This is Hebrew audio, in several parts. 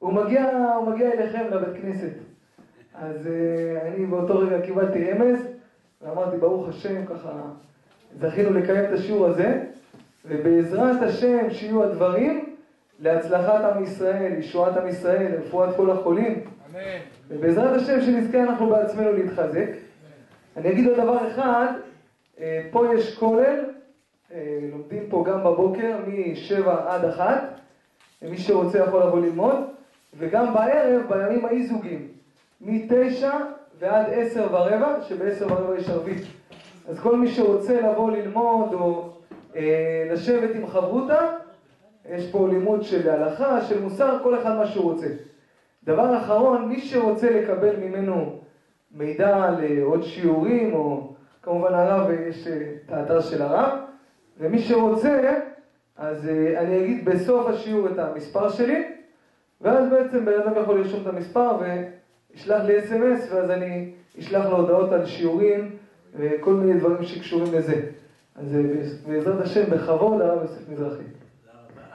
הוא מגיע אליכם לבית כנסת. אז אני באותו רגע קיבלתי רמז, ואמרתי ברוך השם, ככה זכינו לקיים את השיעור הזה, ובעזרת השם שיהיו הדברים להצלחת עם ישראל, ישועת עם ישראל, לרפואת כל החולים. אמן. ובעזרת השם שנזכה אנחנו בעצמנו להתחזק. אני אגיד עוד דבר אחד, פה יש כולל, לומדים פה גם בבוקר מ-7 עד 1, מי שרוצה יכול לבוא ללמוד, וגם בערב, בימים האי-זוגים, מ-9 ועד 10:15, שב-10:15 יש ערבית. אז כל מי שרוצה לבוא ללמוד או לשבת עם חברותה, יש פה לימוד של הלכה, של מוסר, כל אחד מה שהוא רוצה. דבר אחרון, מי שרוצה לקבל ממנו מידע לעוד שיעורים, או כמובן הרב, יש את האתר של הרב, ומי שרוצה, אז אני אגיד בסוף השיעור את המספר שלי, ואז בעצם בן אדם יכול לרשום את המספר וישלח לי SMS, ואז אני אשלח לו הודעות על שיעורים וכל מיני דברים שקשורים לזה. אז בעזרת השם, בכבוד, הרב יוסף מזרחי. תודה רבה.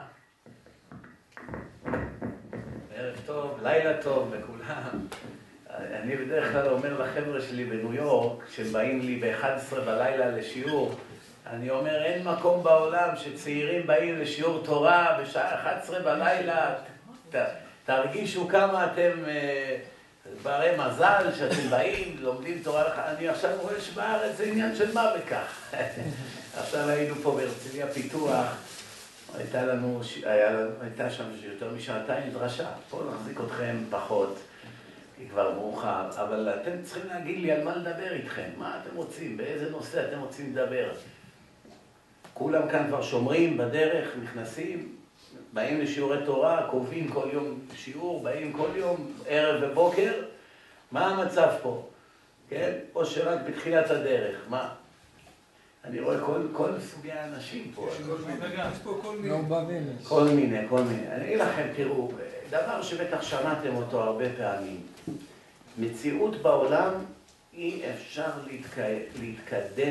ערב טוב, לילה טוב לכולם. אני בדרך כלל אומר לחבר'ה שלי בניו יורק, שבאים לי ב-11 בלילה לשיעור, אני אומר, אין מקום בעולם שצעירים באים לשיעור תורה בשעה 11 בלילה. תרגישו כמה אתם ברי מזל שאתם באים, לומדים תורה. אני עכשיו רואה שבארץ זה עניין של מה בכך. עכשיו היינו פה בהרצליה פיתוח, הייתה שם יותר משעתיים דרשה. פה נחזיק אתכם פחות, כי כבר מאוחר, אבל אתם צריכים להגיד לי על מה לדבר איתכם. מה אתם רוצים? באיזה נושא אתם רוצים לדבר? כולם כאן כבר שומרים בדרך, נכנסים, באים לשיעורי תורה, קובעים כל יום שיעור, באים כל יום, ערב ובוקר. מה המצב פה? כן? או שרק בתחילת הדרך, מה? אני רואה כל סוגי האנשים פה. יש פה כל מיני. אני אגיד לכם, תראו, דבר שבטח שמעתם אותו הרבה פעמים. מציאות בעולם אי אפשר להתקדם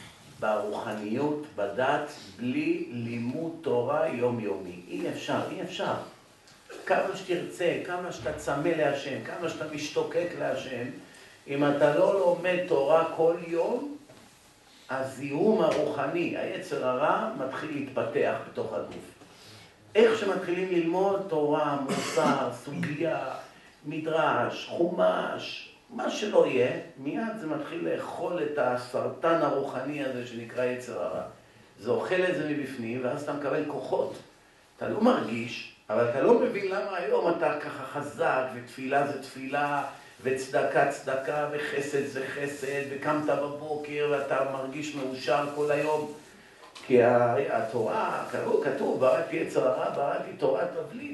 ברוחניות, בדת, בלי לימוד תורה יומיומי. אי אפשר. כמה שתרצה, כמה שאתה צמא להשם, כמה שאתה משתוקק להשם, אם אתה לא לומד תורה כל יום, הזיהום הרוחני, היצר הרע, מתחיל להתפתח בתוך הגוף. איך שמתחילים ללמוד תורה, מוסר, סוגיה, מדרש, חומש, מה שלא יהיה, מיד זה מתחיל לאכול את הסרטן הרוחני הזה שנקרא יצר הרע. זה אוכל את זה מבפנים, ואז אתה מקבל כוחות. אתה לא מרגיש, אבל אתה לא מבין למה היום אתה ככה חזק, ותפילה זה תפילה, וצדקה צדקה, וחסד זה חסד, וקמת בבוקר ואתה מרגיש מאושר כל היום. כי התורה, כתוב, בראתי יצר הרע, בראתי תורת תבלין.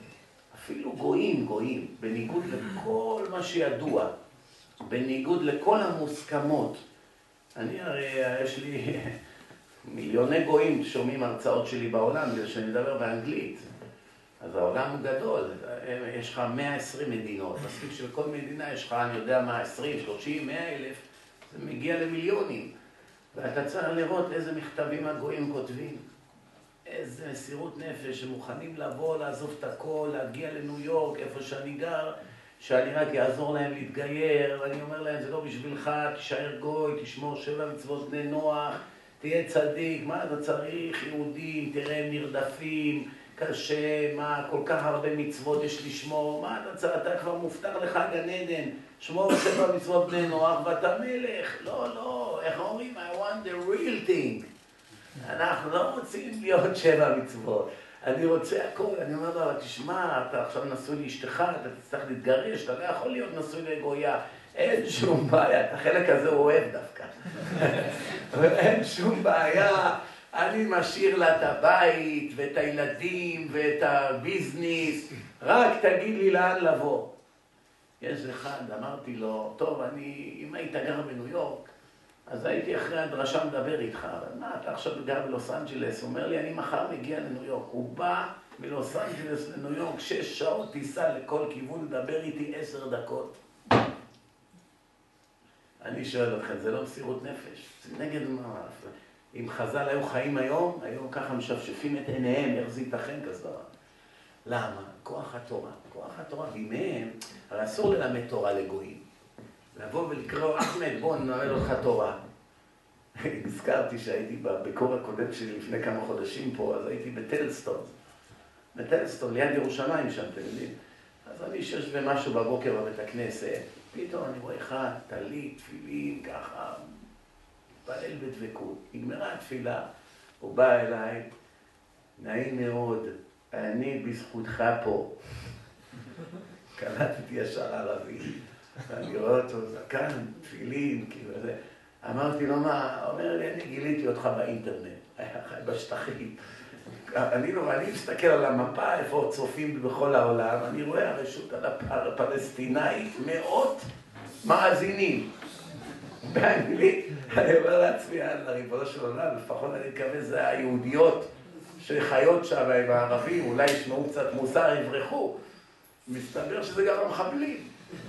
אפילו גויים, בניגוד לכל מה שידוע, בניגוד לכל המוסכמות. אני הרי, יש לי מיליוני גויים שומעים הרצאות שלי בעולם, בגלל שאני מדבר באנגלית. אז העולם הוא גדול, יש לך 120 מדינות, מספיק שבכל מדינה יש לך, אני יודע מה, 20, 30, 100 אלף, זה מגיע למיליונים. ואתה צריך לראות איזה מכתבים הגויים כותבים. איזה מסירות נפש, שמוכנים לבוא, לעזוב את הכל, להגיע לניו יורק, איפה שאני גר, שאני רק יעזור להם להתגייר, ואני אומר להם, זה לא בשבילך, תישאר גוי, תשמור 7 מצוות בני נוח, תהיה צדיק, מה אתה צריך? יהודים, תראה הם נרדפים, קשה, מה, כל כך הרבה מצוות יש לשמור, מה אתה צריך? אתה כבר מובטח לך גן עדן, שמור 7 מצוות בני נוח ואתה מלך. לא, איך אומרים? I want the real thing. אנחנו לא רוצים להיות 7 מצוות. אני רוצה הכל, אני אומר לו, תשמע, אתה עכשיו נשוי לאשתך, אתה תצטרך להתגרש, אתה לא יכול להיות נשוי לגויה. אין שום בעיה, את החלק הזה הוא אוהב דווקא. אין שום בעיה, אני משאיר לה את הבית ואת הילדים ואת הביזניס, רק תגיד לי לאן לבוא. יש אחד, אמרתי לו, טוב, אם היית גר בניו יורק, אז הייתי אחרי הדרשה מדבר איתך, אבל מה, אתה עכשיו גר בלוס אנג'לס? הוא אומר לי, אני מחר מגיע לניו יורק. הוא בא מלוס אנג'לס לניו יורק, 6 שעות טיסה לכל כיוון, לדבר איתי 10 דקות. אני שואל אתכם, זה לא מסירות נפש? זה נגד מה? אם חז"ל היו חיים היום ככה משפשפים את עיניהם, איך זה ייתכן כזה דבר? למה? כוח התורה. כוח התורה, בימיהם, הרי אסור ללמד תורה לגויים. לבוא ולקרוא, אחמד, בוא נלמד אותך תורה. נזכרתי שהייתי בביקור הקודם שלי לפני כמה חודשים פה, אז הייתי בטלסטון. בטלסטון, ליד ירושלים שם, אתם יודעים. אז אני שש ומשהו בבוקר בבית הכנסת, פתאום אני רואה אחד, טלית, תפילין, ככה, מתפלל בדבקות. נגמרה התפילה, הוא בא אליי, נעים מאוד, אני בזכותך פה. קלטתי ישר ערבי, ואני רואה אותו, זקן, תפילין, כאילו זה. אמרתי לו, מה? אומר לי, אני גיליתי אותך באינטרנט, היה חי בשטחים. אני מסתכל על המפה, איפה צופים בכל העולם, אני רואה הרשות הפלסטינאית, מאות מאזינים. באנגלית, אני אומר לעצמי, לריבונו של עולם, לפחות אני מקווה, זה היהודיות שחיות שם עם הערבים, אולי ישמעו קצת מוסר, יברחו. מסתבר שזה גם המחבלים.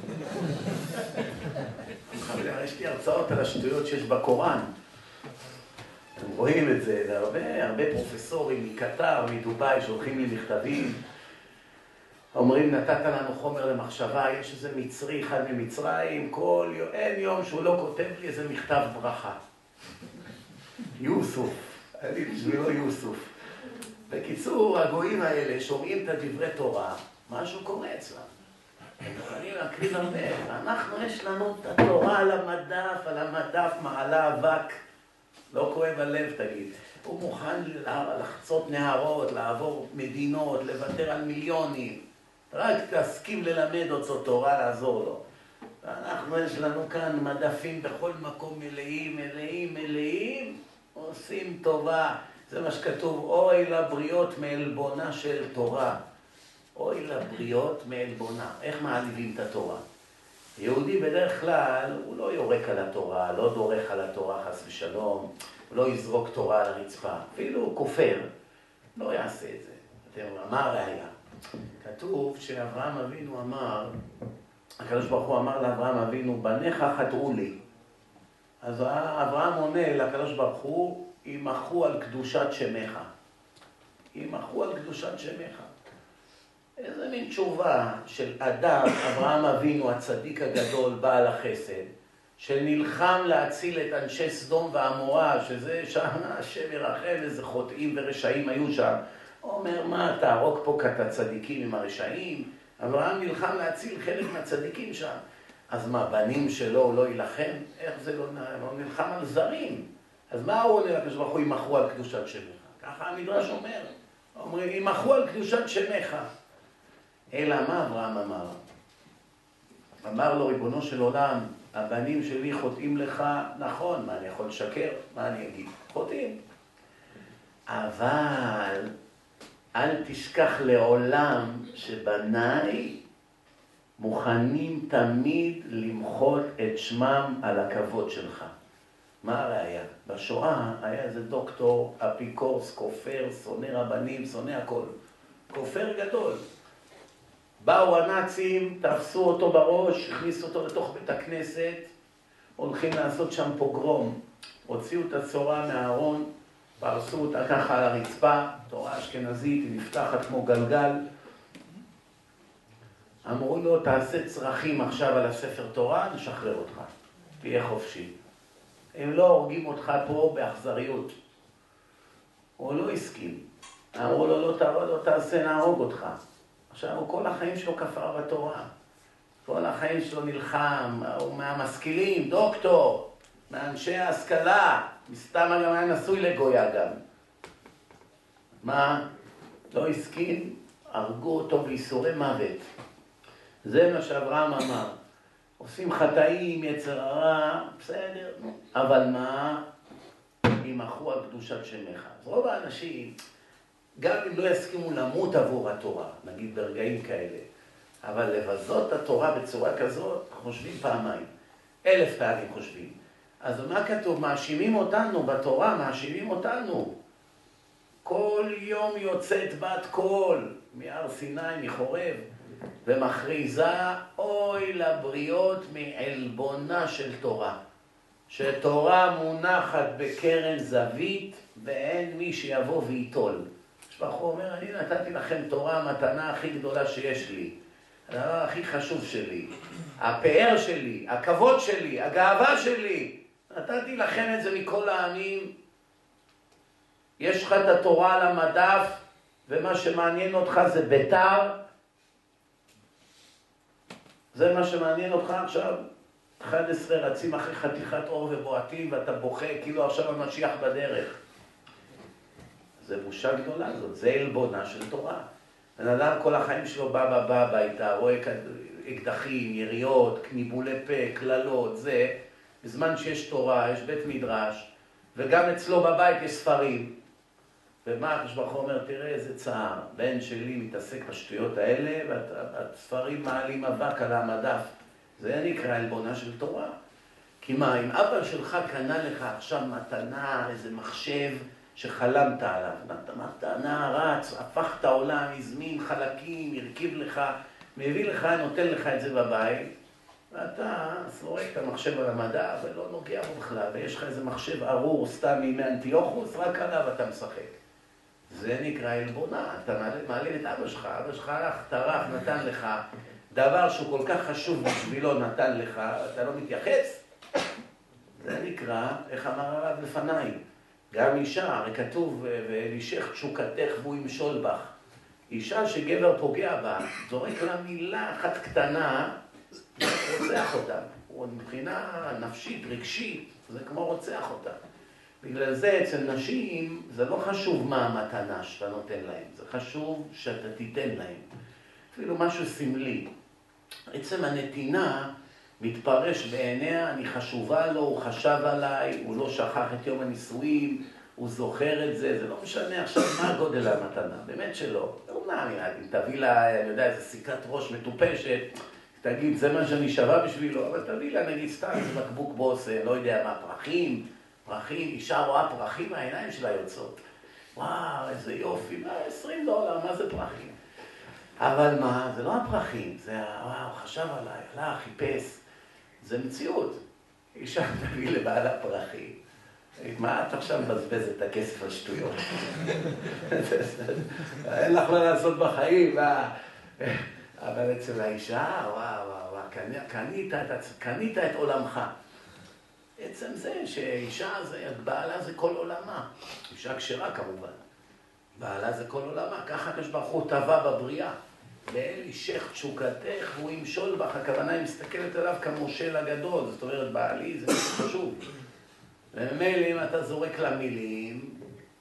יש לי הרצאות על השטויות שיש בקוראן. אתם רואים את זה, הרבה פרופסורים מקטר, מדובאי, שהולכים לי מכתבים. אומרים, נתת לנו חומר למחשבה, יש איזה מצרי אחד ממצרים, אין יום שהוא לא כותב לי איזה מכתב ברכה. יוסוף, אני בשבילו יוסוף. בקיצור, הגויים האלה שומעים את הדברי תורה, משהו קורה אצלם. הם יכולים להקריב הרבה. אנחנו, יש לנו את התורה על המדף, מעלה אבק. לא כואב הלב, תגיד. הוא מוכן לחצות נהרות, לעבור מדינות, לוותר על מיליונים. רק תסכים ללמד אותו תורה, לעזור לו. ואנחנו, יש לנו כאן מדפים בכל מקום מלאים, עושים טובה. זה מה שכתוב, אוי לבריות מעלבונה של תורה. אוי לבריות מעלבונה. איך מעליבים את התורה? יהודי בדרך כלל, הוא לא יורק על התורה, לא דורך על התורה חס ושלום, הוא לא יזרוק תורה על הרצפה. אפילו כופר, לא יעשה את זה. אתם אומרים, מה הראיה? כתוב שאברהם אבינו אמר, הקדוש ברוך הוא אמר לאברהם אבינו, בניך חטאו לי. אז אברהם עונה לקדוש ברוך הוא, ימחו על קדושת שמך. ימחו על קדושת שמך. איזה מין תשובה של אדם, אברהם אבינו, הצדיק הגדול, בעל החסד, שנלחם להציל את אנשי סדום ועמורה, שזה שם השם ירחם, איזה חוטאים ורשעים היו שם. הוא אומר, מה, תהרוג פה את הצדיקים עם הרשעים? אברהם נלחם להציל חלק מהצדיקים שם. אז מה, בנים שלו הוא לא ילחם? איך זה לא נלחם על זרים? אז מה הוא עונה לקדוש ברוך הוא, ימחו על קדושת שמך? ככה המדרש אומר. אומרים, ימחו על קדושת שמך. אלא מה אברהם אמר? אמר לו, ריבונו של עולם, הבנים שלי חוטאים לך, נכון, מה אני יכול לשקר? מה אני אגיד? חוטאים. אבל אל תשכח לעולם שבניי מוכנים תמיד למחות את שמם על הכבוד שלך. מה הראיה? בשואה היה איזה דוקטור, אפיקורס, כופר, שונא רבנים, שונא הכל. כופר גדול. באו הנאצים, תפסו אותו בראש, הכניסו אותו לתוך בית הכנסת, הולכים לעשות שם פוגרום. הוציאו את הצורה מהארון, פרסו אותה ככה על הרצפה, תורה אשכנזית, היא נפתחת כמו גלגל. אמרו לו, תעשה צרכים עכשיו על הספר תורה, נשחרר אותך, תהיה חופשי. הם לא הורגים אותך פה באכזריות. הוא לא הסכים. אמרו לו, לא תעשה, נהרוג אותך. עכשיו, הוא כל החיים שלו כפר בתורה. כל החיים שלו נלחם, הוא מהמשכילים, דוקטור, מאנשי ההשכלה. מסתם גם היה נשוי לגויה גם. מה? לא הסכים, הרגו אותו בייסורי מוות. זה מה שאברהם אמר. עושים חטאים, יצר הרע, בסדר, אבל מה? ימחו על קדושת שמך. אז רוב האנשים, גם אם לא יסכימו למות עבור התורה, נגיד ברגעים כאלה, אבל לבזות את התורה בצורה כזאת, חושבים פעמיים. 1000 פעמים חושבים. אז מה כתוב? מאשימים אותנו בתורה, מאשימים אותנו. כל יום יוצאת בת קול מהר סיני, מחורב, ומכריזה, אוי לבריות מעלבונה של תורה. שתורה מונחת בקרן זווית, ואין מי שיבוא ויטול. ברוך הוא אומר, אני נתתי לכם תורה, המתנה הכי גדולה שיש לי. הדבר הכי חשוב שלי. הפאר שלי, הכבוד שלי, הגאווה שלי. נתתי לכם את זה מכל העמים. יש לך את התורה על המדף, ומה שמעניין אותך זה ביתר. זה מה שמעניין אותך עכשיו. 11 רצים אחרי חתיכת אור ובועטים, ואתה בוכה כאילו עכשיו המשיח בדרך. זה בושה גדולה זאת, זה עלבונה של תורה. בן אדם כל החיים שלו בא הביתה, רואה אקדחים, יריות, ניבולי פה, כללות, זה. בזמן שיש תורה, יש בית מדרש, וגם אצלו בבית יש ספרים. ומה הקדוש ברוך הוא אומר, תראה איזה צער, בן שלי מתעסק בשטויות האלה, והספרים מעלים אבק על המדף. זה נקרא עלבונה של תורה. כי מה, אם אבא שלך קנה לך עכשיו מתנה, איזה מחשב שחלמת עליו, מתנה רץ, הפך את העולם, הזמין חלקים, הרכיב לך, מביא לך, נותן לך את זה בבית, ואתה זורק את המחשב על המדע ולא נוגע בו בכלל, ויש לך איזה מחשב ארור סתם מימי אנטיוכוס, רק עליו אתה משחק. זה נקרא עלבונה, אתה מעלים את אבא שלך הלך, טרח, נתן לך, דבר שהוא כל כך חשוב בשבילו נתן לך, אתה לא מתייחס. זה נקרא, איך אמר הרב לפניי, גם אישה, הרי כתוב, ואלישך תשוקתך והוא ימשול בך. אישה שגבר פוגע בה, זורק לה מילה אחת קטנה, רוצח אותה. מבחינה נפשית, רגשית, זה כמו רוצח אותה. בגלל זה אצל נשים, זה לא חשוב מה המתנה שאתה נותן להם, זה חשוב שאתה תיתן להם. אפילו משהו סמלי. עצם הנתינה מתפרש בעיניה, אני חשובה לו, הוא חשב עליי, הוא לא שכח את יום הנישואים, הוא זוכר את זה, זה לא משנה עכשיו מה גודל המתנה, באמת שלא. אומנם, אם תביא לה, אני יודע, איזו סיכת ראש מטופשת, תגיד, זה מה שאני שווה בשבילו, אבל תביא לה, נגיד, סתם, זה מקבוק בוסה, לא יודע מה, פרחים, אישה רואה פרחים מהעיניים שלה יוצאות. וואו, איזה יופי, $20, מה זה פרחים? אבל מה, זה לא הפרחים, זה, וואו, חשב עליי, הלך, חיפש. זה מציאות. אישה תביא לבעלה פרחים. מה את עכשיו מבזבזת את הכסף על שטויות? אין לך מה לעשות בחיים, אבל אצל האישה, וואו, קנית את עולמך. עצם זה שאישה, בעלה זה כל עולמה. אישה כשרה כמובן. בעלה זה כל עולמה. ככה הקדוש ברוך הוא טבע בבריאה. לאלישך תשוקתך והוא ימשול בך. הכוונה היא מסתכלת עליו כמושל הגדול. זאת אומרת, בעלי זה משהו חשוב. ומילא אם אתה זורק לה מילים,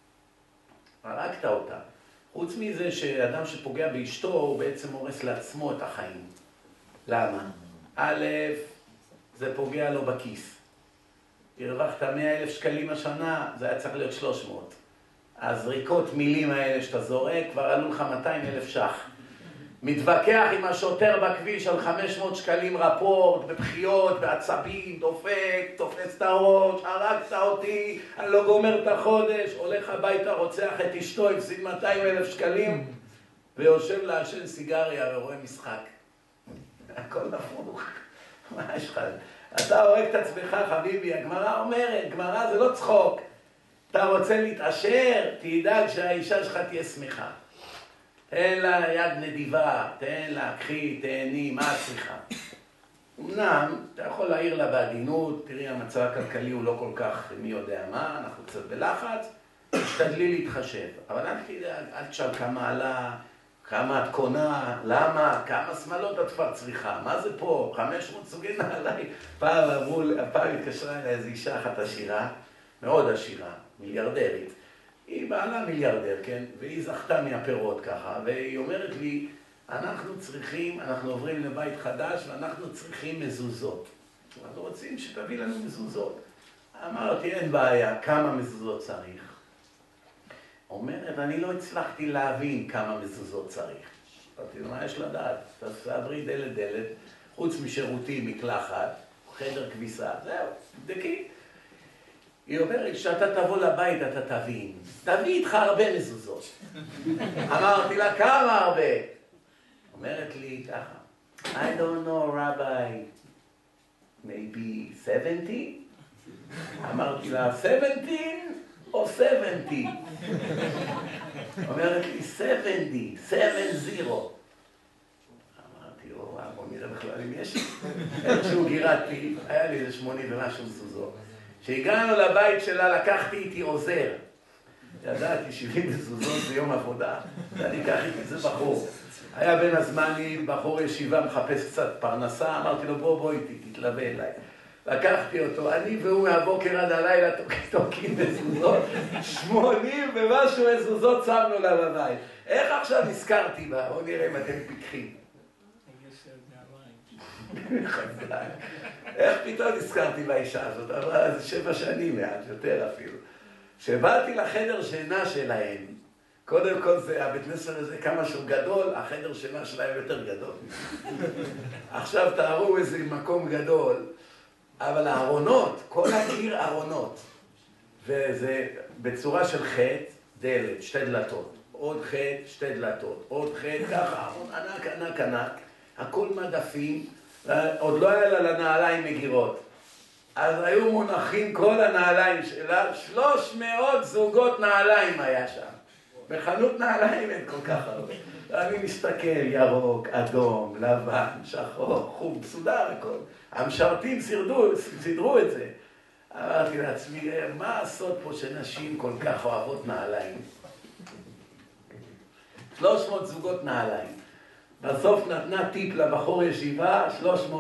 הרגת אותה. חוץ מזה שאדם שפוגע באשתו, הוא בעצם הורס לעצמו את החיים. למה? א', זה פוגע לו בכיס. הרווחת 100,000 שקלים השנה, זה היה צריך להיות 300. הזריקות מילים האלה שאתה זורק, כבר עלו לך 200,000 ש"ח. מתווכח עם השוטר בכביש על 500 שקלים רפורט, בבחיות, בעצבים, דופק, תופס את הראש, הרגת אותי, אני לא גומר את החודש, הולך הביתה, רוצח את אשתו, הפסיד 200,000 שקלים, ויושב לעשן סיגריה ורואה משחק. הכל נפוך. מה יש לך? אתה הורג את עצמך, חביבי. הגמרא אומרת, גמרא זה לא צחוק. אתה רוצה להתעשר, תדאג שהאישה שלך תהיה שמחה. תן לה יד נדיבה, תן לה, קחי, תהני, מה צריכה? אמנם, אתה יכול להעיר לה בעדינות, תראי, המצב הכלכלי הוא לא כל כך, מי יודע מה, אנחנו קצת בלחץ, תשתדלי להתחשב. אבל אל תשאל כמה עלה, כמה את קונה, למה, כמה שמלות את כבר צריכה, מה זה פה, 500 סוגי נעלי. פעם התקשרה אליי איזו אישה אחת עשירה, מאוד עשירה, מיליארדרית. היא בעלה מיליארדר, כן? והיא זכתה מהפירות ככה, והיא אומרת לי, אנחנו עוברים לבית חדש ואנחנו צריכים מזוזות. אנחנו רוצים שתביא לנו מזוזות. אמרתי, אין בעיה, כמה מזוזות צריך? אומרת, אני לא הצלחתי להבין כמה מזוזות צריך. אמרתי, מה יש לדעת? תעברי דלת, חוץ משירותים, מקלחת, חדר כביסה, זהו, תבדקי. היא אומרת, כשאתה תבוא לבית אתה תבין. תביא איתך הרבה מזוזות. אמרתי לה, כמה הרבה? אומרת לי ככה, I don't know, Rabbi, maybe 70? אמרתי לה, 17 או 70? אומרת לי, 70, 70. אמרתי, בוא נראה בכלל אם יש. איכשהו גירדתי, היה לי איזה 80 ומשהו מזוזות. כשהגענו לבית שלה, לקחתי איתי עוזר. ידעתי, 70 מזוזות זה יום עבודה. ואני אקח איתי איזה בחור. היה בין הזמנים, בחור ישיבה מחפש קצת פרנסה, אמרתי לו, בוא איתי, תתלווה אליי. לקחתי אותו, אני והוא מהבוקר עד הלילה תוקים מזוזות, 80 ומשהו מזוזות שמנו לה בבית. איך עכשיו נזכרתי בה? בואו נראה אם אתם פיקחים. איך פתאום נזכרתי באישה הזאת? אבל זה 7 שנים מעט, יותר אפילו. כשבאתי לחדר שינה שלהם, קודם כל זה, הבית כנסת הזה כמה שהוא גדול, החדר שינה שלהם יותר גדול. עכשיו תארו איזה מקום גדול, אבל הארונות, כל הקיר ארונות, וזה בצורה של חטא, דלת, 2 דלתות, עוד חטא, 2 דלתות, עוד חטא, ככה, ארון ענק, הכל מדפים, עוד לא היה לה לנעליים מגירות. אז היו מונחים כל הנעליים שלה, 300 זוגות נעליים היה שם. בחנות נעליים אין כל כך הרבה. אני מסתכל, ירוק, אדום, לבן, שחור, חום, סודר הכל. המשרתים סידרו את זה. אמרתי לעצמי, מה הסוד פה שנשים כל כך אוהבות נעליים? 300 זוגות נעליים. בסוף נתנה טיפ לבחור ישיבה, $300.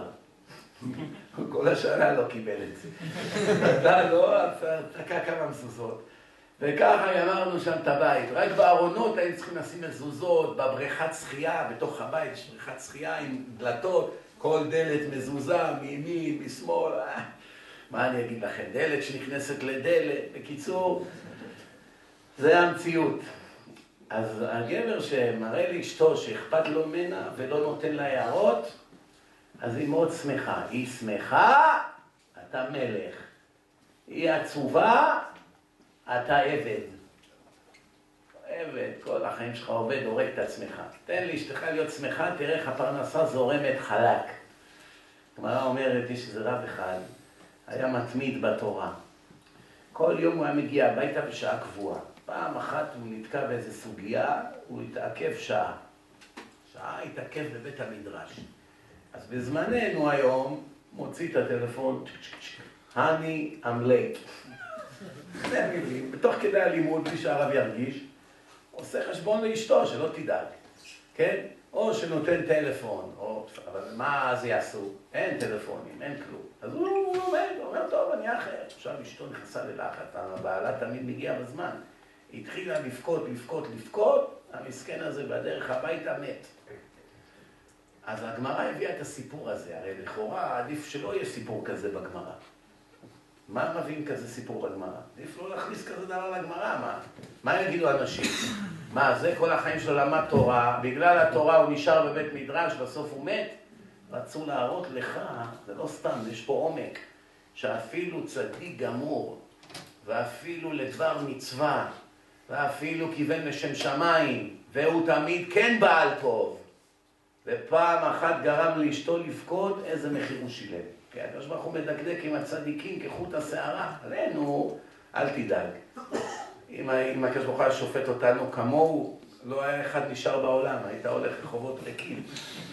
כל השנה לא קיבל את זה. נתנה לו, תקע כמה מזוזות. וככה אמרנו שם את הבית. רק בארונות היינו צריכים לשים מזוזות, בבריכת שחייה, בתוך הבית יש בריכת שחייה עם דלתות, כל דלת מזוזה, מימין, משמאל. מה אני אגיד לכם? דלת שנכנסת לדלת. בקיצור, זה המציאות. אז הגבר שמראה לאשתו שאכפת לו ממנה ולא נותן לה הערות, אז היא מאוד שמחה. היא שמחה, אתה מלך. היא עצובה, אתה עבד. עבד, כל החיים שלך עובד, הורג את עצמך. תן לאשתך להיות שמחה, תראה איך הפרנסה זורמת חלק. הגמרא אומרת, יש איזה רב אחד, היה מתמיד בתורה. כל יום הוא היה מגיע הביתה בשעה קבועה. פעם אחת הוא נתקע באיזה סוגיה, הוא התעכב שעה. שעה התעכב בבית המדרש. אז בזמננו היום, מוציא את הטלפון, אני I'm late. זה מילים, בתוך כדי הלימוד, בלי שהרב ירגיש, עושה חשבון לאשתו, שלא תדאג, כן? או שנותן טלפון, אבל מה זה יעשו? אין טלפונים, אין כלום. אז הוא אומר, טוב, אני אחר. עכשיו אשתו נכנסה ללחץ, הבעלה תמיד מגיעה בזמן. היא התחילה לבכות, המסכן הזה בדרך הביתה מת. אז הגמרא הביאה את הסיפור הזה, הרי לכאורה עדיף שלא יהיה סיפור כזה בגמרא. מה מביאים כזה סיפור בגמרא? עדיף לא להכניס כזה דבר לגמרא, מה יגידו אנשים? מה, זה כל החיים שלו למד תורה, בגלל התורה הוא נשאר בבית מדרש, בסוף הוא מת? רצו להראות לך, זה לא סתם, יש פה עומק, שאפילו צדיק גמור, ואפילו לדבר מצווה, ואפילו כיוון לשם שמיים, והוא תמיד כן בעל טוב. ופעם אחת גרם לאשתו לבכות, איזה מחיר הוא שילם. כי הקדוש ברוך הוא מדקדק עם הצדיקים כחוט השערה. עלינו, אל תדאג. אם הקדוש ברוך הוא היה שופט אותנו כמוהו, לא היה אחד נשאר בעולם, היית הולך רחובות ריקים.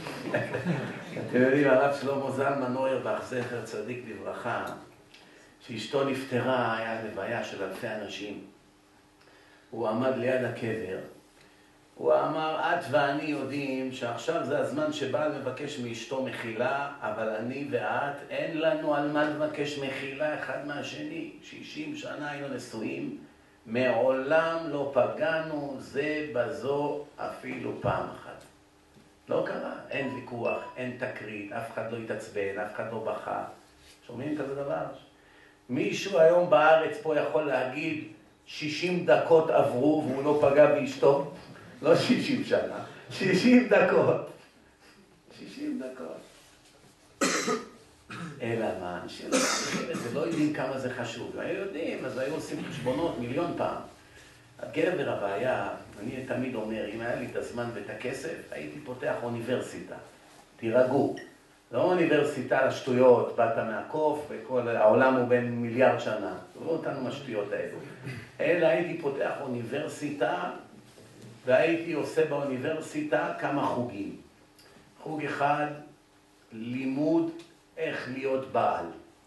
אתם יודעים, הרב שלמה זלמן אוירבך, זכר צדיק לברכה, שאשתו נפטרה, היה לוויה של אלפי אנשים. הוא עמד ליד הקבר, הוא אמר, את ואני יודעים שעכשיו זה הזמן שבעל מבקש מאשתו מחילה, אבל אני ואת, אין לנו על מה לבקש מחילה אחד מהשני. 60 שנה היינו נשואים, מעולם לא פגענו זה בזו אפילו פעם אחת. לא קרה, אין ויכוח, אין תקרית, אף אחד לא התעצבן, אף אחד לא בכה. שומעים כזה דבר? מישהו היום בארץ פה יכול להגיד 60 דקות עברו והוא לא פגע באשתו? לא 60 שנה, 60 דקות. 60 דקות. אלא מה? אנשים לא יודעים כמה זה חשוב. היו יודעים, אז היו עושים חשבונות 1,000,000 פעם. הגבר הבעיה, אני תמיד אומר, אם היה לי את הזמן ואת הכסף, הייתי פותח אוניברסיטה. תירגעו. לא אוניברסיטה לשטויות, באת מהקוף וכל העולם הוא בין מיליארד שנה. לא אותנו מהשטויות האלו. אלא הייתי פותח אוניברסיטה והייתי עושה באוניברסיטה כמה חוגים. חוג אחד, לימוד איך להיות בעל.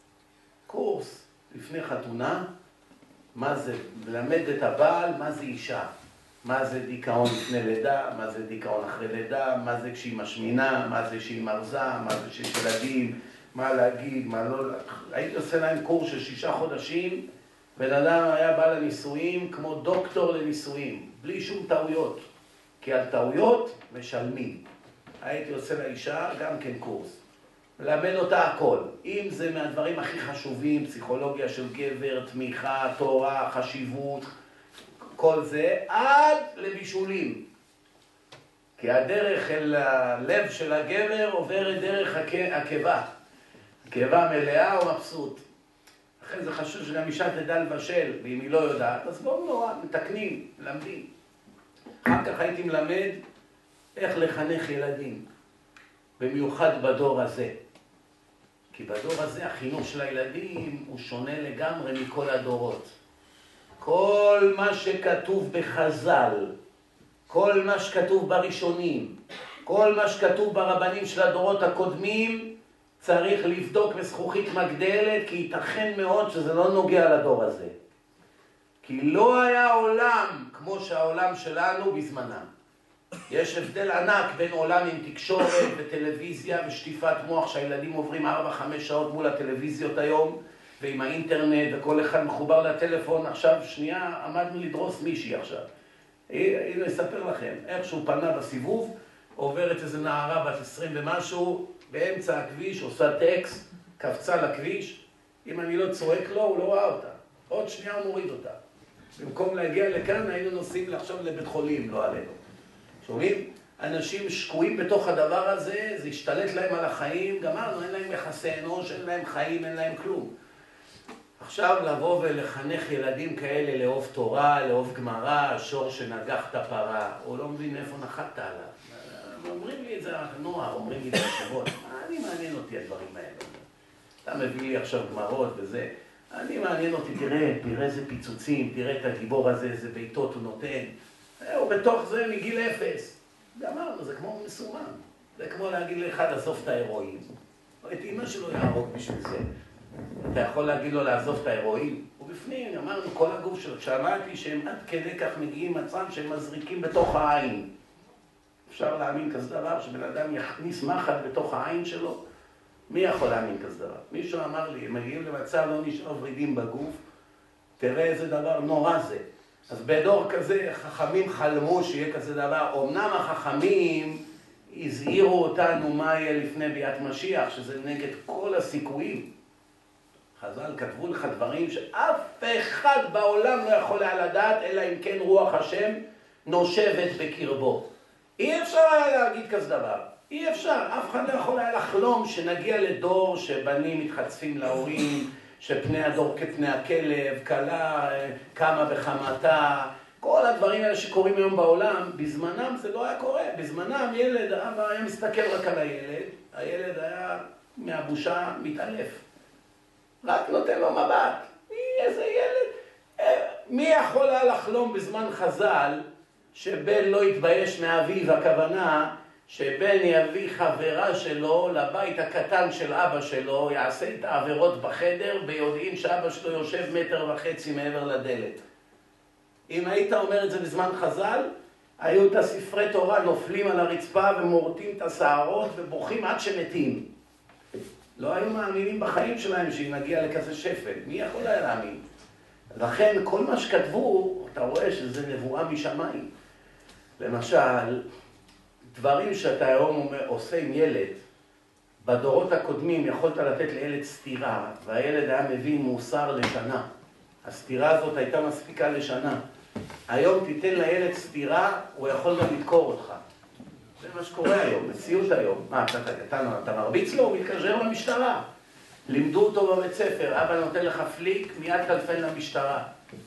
קורס לפני חתונה, מה זה, ללמד את הבעל, מה זה אישה. מה זה דיכאון לפני לידה, מה זה דיכאון אחרי לידה, מה זה כשהיא משמינה, מה זה כשהיא מרזה, מה זה שיש ילדים, מה להגיד, מה לא... הייתי עושה להם קורס של 6 חודשים, בן אדם היה בא לנישואים כמו דוקטור לנישואים, בלי שום טעויות. כי על טעויות משלמים. הייתי עושה לאישה גם כן קורס. ללמד אותה הכל. אם זה מהדברים הכי חשובים, פסיכולוגיה של גבר, תמיכה, תורה, חשיבות, כל זה, עד לבישולים. כי הדרך אל הלב של הגבר עוברת דרך הקיבה. הקיבה מלאה או מבסוט. לכן זה חשוב שגם אישה תדע לבשל, ואם היא לא יודעת, אז בואו נורא, מתקנים, מלמדים. אחר כך הייתי מלמד איך לחנך ילדים, במיוחד בדור הזה. כי בדור הזה החינוך של הילדים הוא שונה לגמרי מכל הדורות. כל מה שכתוב בחז"ל, כל מה שכתוב בראשונים, כל מה שכתוב ברבנים של הדורות הקודמים, צריך לבדוק בזכוכית מגדלת, כי ייתכן מאוד שזה לא נוגע לדור הזה. כי לא היה עולם כמו שהעולם שלנו בזמנם. יש הבדל ענק בין עולם עם תקשורת וטלוויזיה ושטיפת מוח, שהילדים עוברים 4-5 שעות מול הטלוויזיות היום, ועם האינטרנט, וכל אחד מחובר לטלפון. עכשיו, שנייה, עמדנו לדרוס מישהי עכשיו. הנה, אספר לכם, איך שהוא פנה בסיבוב, עוברת איזו נערה בת 20 ומשהו, באמצע הכביש, עושה טקסט, קפצה לכביש. אם אני לא צועק לו, הוא לא ראה אותה. עוד שנייה הוא מוריד אותה. במקום להגיע לכאן, היינו נוסעים לחשוב לבית חולים, לא עלינו. שומעים? אנשים שקועים בתוך הדבר הזה, זה השתלט להם על החיים, גמרנו, אין להם יחסי אנוש, אין להם חיים, אין להם כלום. עכשיו לבוא ולחנך ילדים כאלה לאהוב תורה, לאהוב גמרא, שור שנגח את הפרה, הוא לא מבין איפה נחת עליו. אומרים לי את זה נוער, אומרים לי את הישיבות, אני מעניין אותי הדברים האלה. אתה מביא לי עכשיו גמרות וזה, אני מעניין אותי, תראה איזה פיצוצים, תראה את הגיבור הזה, איזה ביתות הוא נותן. ובתוך זה מגיל 0. גמרנו, זה כמו מסומן. זה כמו להגיד לאחד, עזוב את ההירואין. את אמא שלו יהרוג בשביל זה. אתה יכול להגיד לו לעזוב את ההירואין. ובפנים, אמרנו, כל הגוף שלו, שמעתי שהם עד כדי כך מגיעים מצב שהם מזריקים בתוך העין. אפשר להאמין כזה דבר, שבן אדם יכניס מחט בתוך העין שלו? מי יכול להאמין כזה דבר? מישהו אמר לי, הם מגיעים למצב, לא נשאר ורידים בגוף, תראה איזה דבר נורא זה. אז בדור כזה, חכמים חלמו שיהיה כזה דבר. אמנם החכמים הזהירו אותנו מה יהיה לפני ביאת משיח, שזה נגד כל הסיכויים. חז"ל כתבו לך דברים שאף אחד בעולם לא יכול היה לדעת, אלא אם כן רוח השם נושבת בקרבו. אי אפשר היה להגיד כזה דבר. אי אפשר. אף אחד לא יכול היה לחלום שנגיע לדור שבנים מתחצפים להורים, שפני הדור כפני הכלב, כלה קמה בחמתה, כל הדברים האלה שקורים היום בעולם, בזמנם זה לא היה קורה. בזמנם ילד, אבא היה מסתכל רק על הילד, הילד היה מהבושה מתעלף. רק נותן לו מבט. איזה ילד? מי יכול היה לחלום בזמן חז"ל שבן לא יתבייש מאביו? הכוונה שבן יביא חברה שלו לבית הקטן של אבא שלו, יעשה את העבירות בחדר ביודעין שאבא שלו יושב 1.5 מטר מעבר לדלת. אם היית אומר את זה בזמן חז"ל, היו את הספרי תורה נופלים על הרצפה ומורטים את השערות ובוכים עד שמתים. לא היו מאמינים בחיים שלהם שנגיע לכזה שפל. מי יכול היה להאמין? לכן כל מה שכתבו, אתה רואה שזה נבואה משמיים. למשל, דברים שאתה היום עושה עם ילד, בדורות הקודמים יכולת לתת לילד סתירה, והילד היה מבין מוסר לשנה. הסתירה הזאת הייתה מספיקה לשנה. היום תיתן לילד סתירה, הוא יכול גם לדקור אותך. זה מה שקורה היום, מציאות היום. מה, אתה מרביץ לו? הוא מתקשר למשטרה. לימדו אותו בבית ספר, אבא נותן לך פליק, מיד טלפן למשטרה.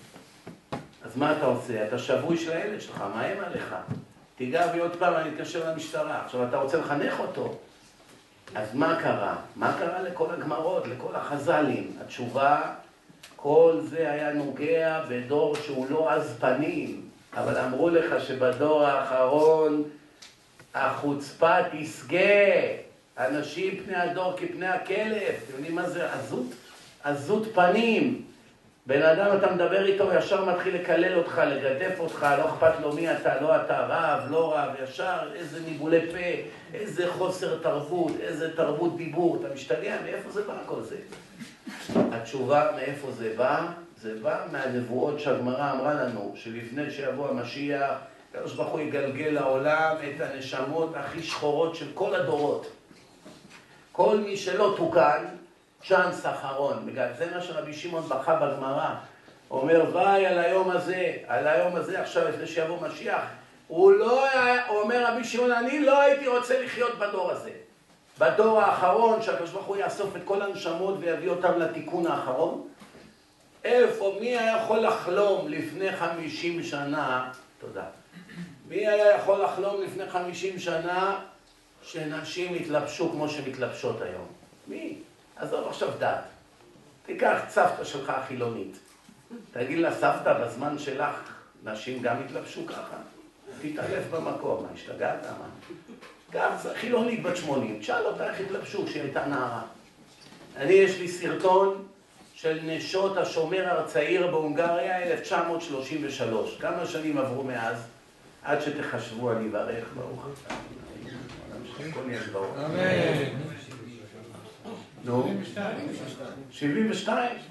אז מה אתה עושה? אתה שבוי של הילד שלך, מאיים עליך. תיגע בי עוד פעם, אני אתקשר למשטרה. עכשיו אתה רוצה לחנך אותו. אז מה קרה? מה קרה לכל הגמרות, לכל החז"לים? התשובה, כל זה היה נוגע בדור שהוא לא עז פנים, אבל אמרו לך שבדור האחרון החוצפה תסגה, אנשים פני הדור כפני הכלב. אתם יודעים מה זה עזות? עזות פנים. בן אדם אתה מדבר איתו, ישר מתחיל לקלל אותך, לגדף אותך, לא אכפת לו מי אתה, לא אתה רב, לא רב, ישר איזה ניבולי פה, איזה חוסר תרבות, איזה תרבות דיבור. אתה משתגע, מאיפה זה בא כל זה? התשובה מאיפה זה בא? זה בא מהנבואות שהגמרא אמרה לנו, שלפני שיבוא המשיח, הקדוש ברוך הוא יגלגל לעולם את הנשמות הכי שחורות של כל הדורות. כל מי שלא תוקן, צ'אנס אחרון. בגלל זה מה שרבי שמעון בכה בגמרא, אומר, ביי על היום הזה עכשיו לפני שיבוא משיח, הוא אומר רבי שמעון, אני לא הייתי רוצה לחיות בדור הזה. בדור האחרון, שהקדוש ברוך הוא יאסוף את כל הנשמות ויביא אותם לתיקון האחרון. איפה, מי היה יכול לחלום לפני 50 שנה, תודה, מי היה יכול לחלום לפני 50 שנה שנשים יתלבשו כמו שמתלבשות היום? מי? עזוב עכשיו דת. תיקח סבתא שלך החילונית. תגיד לה, סבתא, בזמן שלך נשים גם יתלבשו ככה? תתעלף במקום, מה, השתגעת? מה? גם חילונית בת 80, תשאל אותה איך התלבשו כשהיא הייתה נערה. יש לי סרטון של נשות השומר הצעיר בהונגריה, 1933. כמה שנים עברו מאז? עד שתחשבו, אני אברך, ברוך אתה. הכל נהיה ברוך. נו? 72?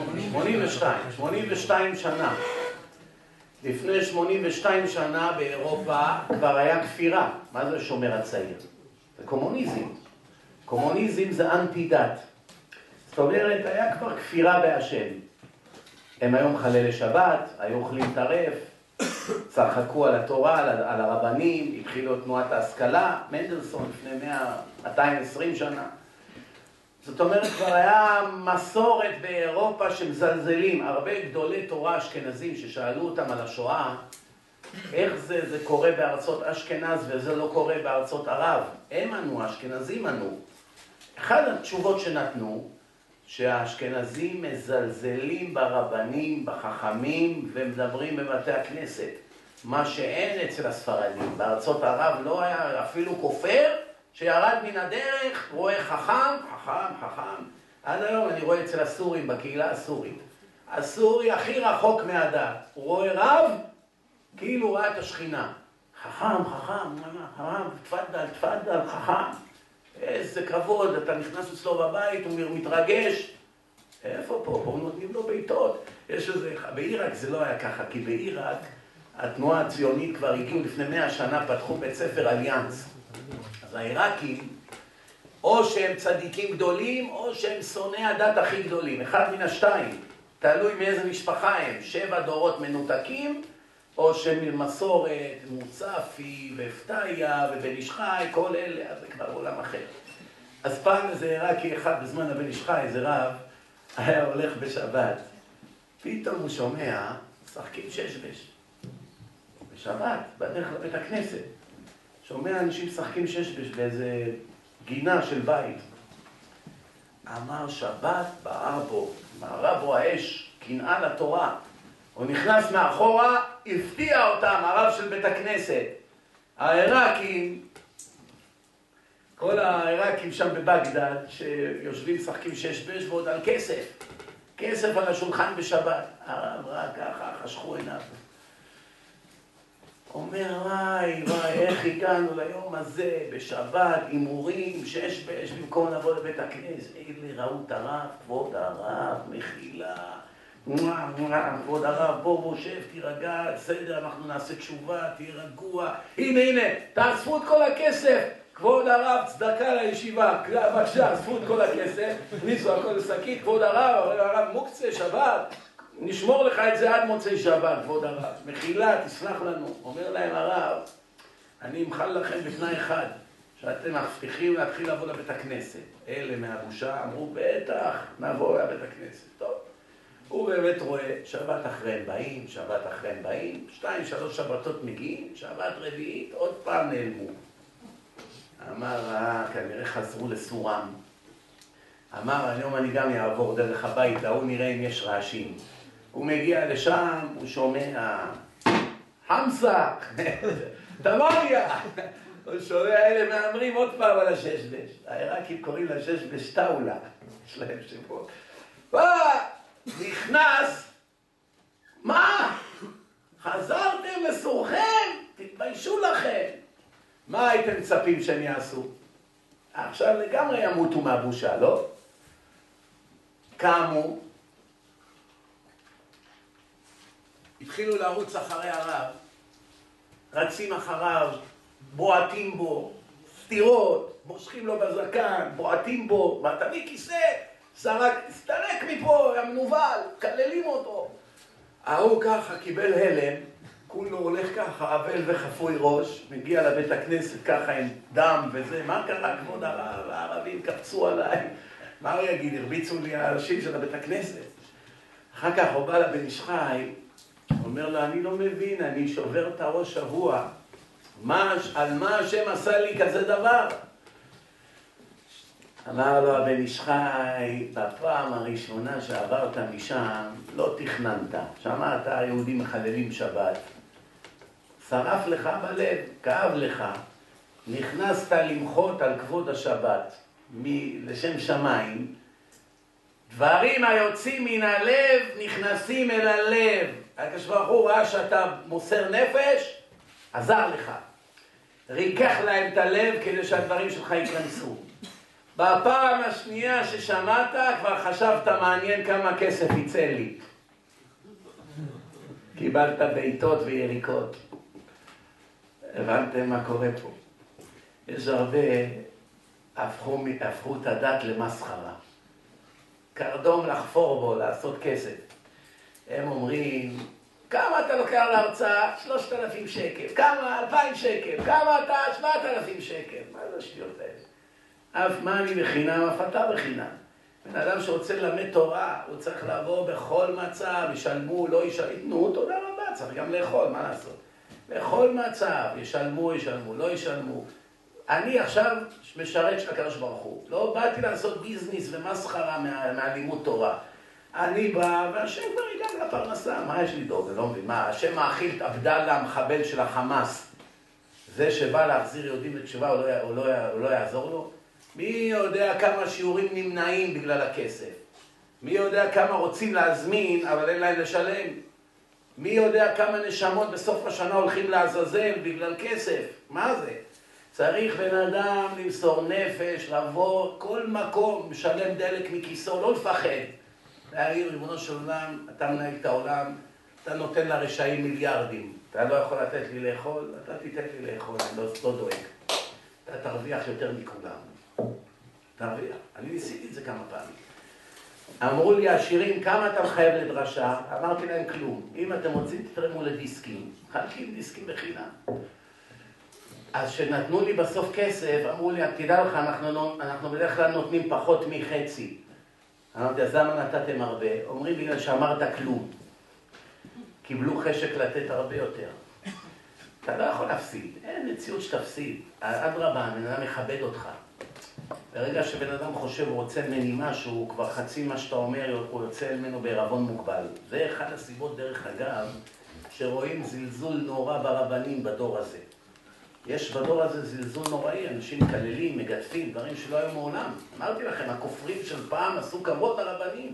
82 שנה. לפני 82 שנה באירופה כבר היה כפירה. מה זה שומר הצעיר? זה קומוניזם. קומוניזם זה אנטי דת. זאת אומרת, היה כבר כפירה בהשם. הם היו מחללי שבת, היו אוכלים טרף, צחקו על התורה, על הרבנים, התחילו תנועת ההשכלה, מנדלסון לפני 220 שנה. זאת אומרת, כבר היה מסורת באירופה שמזלזלים. הרבה גדולי תורה אשכנזים ששאלו אותם על השואה, איך זה קורה בארצות אשכנז וזה לא קורה בארצות ערב. הם ענו, האשכנזים ענו. אחד התשובות שנתנו, שהאשכנזים מזלזלים ברבנים, בחכמים, ומדברים בבתי הכנסת. מה שאין אצל הספרדים. בארצות ערב לא היה אפילו כופר, שירד מן הדרך, רואה חכם. עד היום אני רואה אצל הסורים, בקהילה הסורית. הסורי הכי רחוק מהדת. הוא רואה רב, כאילו ראה את השכינה. חכם, תפדל, חכם. איזה כבוד, אתה נכנס אצלו בבית, הוא מתרגש. איפה פה? פה נותנים לו ביתות. יש איזה, בעיראק זה לא היה ככה, כי בעיראק התנועה הציונית כבר הגיעו לפני 100 שנה, פתחו בית ספר אליאנס. אז העיראקים, או שהם צדיקים גדולים, או שהם שונאי הדת הכי גדולים. אחד מן השתיים. תלוי מאיזה משפחה הם. 7 דורות מנותקים, או שמסורת, מוצפי, ופתיה, ובן איש חי, כל אלה, אז זה כבר עולם אחר. אז פעם איזה עיראקי אחד, בזמן הבן איש חי, איזה רב, היה הולך בשבת. פתאום הוא שומע, שחקים ששבש. בשבת, בדרך לבית הכנסת. שומע אנשים שחקים ששבש באיזה גינה של בית. אמר שבת בערה בו האש, קנאה לתורה. הוא נכנס מאחורה, הפתיע אותם, הרב של בית הכנסת. העיראקים, כל העיראקים שם בבגדד, שיושבים שחקים ששבש ועוד על כסף. כסף על השולחן בשבת. הרב ראה ככה, חשכו עיניו. אומר, וואי, איך הגענו ליום הזה, בשבת, הימורים, ששבש, במקום לבוא לבית הכנסת. אלה ראו את הרב, כבוד הרב, מחילה. כבוד הרב, בוא שב, תירגע, בסדר, אנחנו נעשה תשובה, תהיה רגוע. הנה, תאספו את כל הכסף. כבוד הרב, צדקה לישיבה, בבקשה, אספו את כל הכסף, ניסו הכל לשקית, כבוד הרב, מוקצה, שבת. נשמור לך את זה עד מוצאי שבת, כבוד הרב. מחילה, תסלח לנו. אומר להם הרב, אני אמחל לכם בתנאי אחד, שאתם מבטיחים להתחיל לבוא לבית הכנסת. אלה מהבושה אמרו, בטח, נבוא לבית הכנסת. טוב. הוא באמת רואה, שבת אחריהם באים, 2-3 שבתות מגיעים, שבת רביעית, עוד פעם נעלמו. אמר, כנראה חזרו לסורם. אמר, היום אני גם אעבור דרך הבית, הוא נראה אם יש רעשים. הוא מגיע לשם, הוא שומע, חמסה, דמריה. הוא שומע, אלה מאמרים עוד פעם על הששבש. העיראקים קוראים לששבש טאולה. יש להם שמות. נכנס, מה? חזרתם לסורכם? תתביישו לכם. מה הייתם מצפים שהם יעשו? עכשיו לגמרי ימותו מהבושה, לא? קמו, התחילו לרוץ אחרי הרב, רצים אחריו, בועטים בו, סתירות, מושכים לו בזקן, בועטים בו, מה תביא כיסא, סתרק מפה, היה מנובל, כללים אותו. ההוא ככה קיבל הלם, כולו הולך ככה, אבל וחפוי ראש, מגיע לבית הכנסת ככה עם דם וזה, מה קרה כבוד הרב? הערבים קפצו עליי, מה הוא יגיד? הרביצו לי האנשים של הבית הכנסת. אחר כך הוא בא לבן איש חי, אומר לו, אני לא מבין, אני שובר את הראש שבוע, על מה השם עשה לי כזה דבר? אמר לו הבן איש חי, בפעם הראשונה שעברת משם, לא תכננת. שמעת, היהודים מחללים שבת. שרף לך בלב, כאב לך. נכנסת למחות על כבוד השבת, לשם שמיים. דברים היוצאים מן הלב נכנסים אל הלב. הקדוש ברוך הוא ראה שאתה מוסר נפש, עזר לך. ריכך להם את הלב כדי שהדברים שלך ייכנסו. בפעם השנייה ששמעת, כבר חשבת מעניין כמה כסף יצא לי. קיבלת בעיטות ויריקות. הבנתם מה קורה פה. יש הרבה, הפכו את הדת למסחרה. קרדום לחפור בו, לעשות כסף. הם אומרים, כמה אתה לוקח להרצאה? 3,000 שקל. כמה? 2,000 שקל. כמה אתה? 7,000 שקל. מה זה השטויות האלה? אף מה אני בחינם, אף אתה בחינם. בן אדם שרוצה ללמד תורה, הוא צריך לעבור בכל מצב, ישלמו, לא ישלמו, תודה רבה, צריך גם לאכול, מה לעשות? בכל מצב, ישלמו, לא ישלמו. אני עכשיו משרת של הקדוש ברוך הוא. לא באתי לעשות ביזנס ומסחרה מהלימוד תורה. אני בא, והשם כבר ידאג לפרנסה. מה יש לדאוג? אני לא מבין. מה, השם מאכיל את עבדאללה המחבל של החמאס. זה שבא להחזיר יהודים לתשובה, הוא לא יעזור לו? מי יודע כמה שיעורים נמנעים בגלל הכסף? מי יודע כמה רוצים להזמין, אבל אין להם לשלם? מי יודע כמה נשמות בסוף השנה הולכים לעזאזל בגלל כסף? מה זה? צריך בן אדם למסור נפש, לבוא כל מקום, משלם דלק מכיסו, לא לפחד. להגיד, ריבונו של עולם, אתה מנהל את העולם, אתה נותן לרשעים מיליארדים. אתה לא יכול לתת לי לאכול, אתה תיתן לי לאכול, אני לא דואג. אתה תרוויח יותר מכולם. תרוויח. אני ניסיתי את זה כמה פעמים. אמרו לי העשירים, כמה אתה מחייב לדרשה? אמרתי להם כלום. אם אתם רוצים, תתרמו לדיסקים. חלקים דיסקים בחינם. אז שנתנו לי בסוף כסף, אמרו לי, תדע לך, אנחנו בדרך כלל נותנים פחות מחצי. אמרתי, אז למה נתתם הרבה? אומרים בגלל שאמרת כלום. קיבלו חשק לתת הרבה יותר. אתה לא יכול להפסיד, אין מציאות שתפסיד. אדרבה, בן אדם מכבד אותך. ברגע שבן אדם חושב, הוא רוצה ממני משהו, כבר חצי מה שאתה אומר, הוא יוצא ממנו בערבון מוגבל. זה אחד הסיבות, דרך אגב, שרואים זלזול נורא ברבנים בדור הזה. יש בדור הזה זלזול נוראי, אנשים מקללים, מגדפים, דברים שלא היו מעולם. אמרתי לכם, הכופרים של פעם עשו כבוד לרבנים.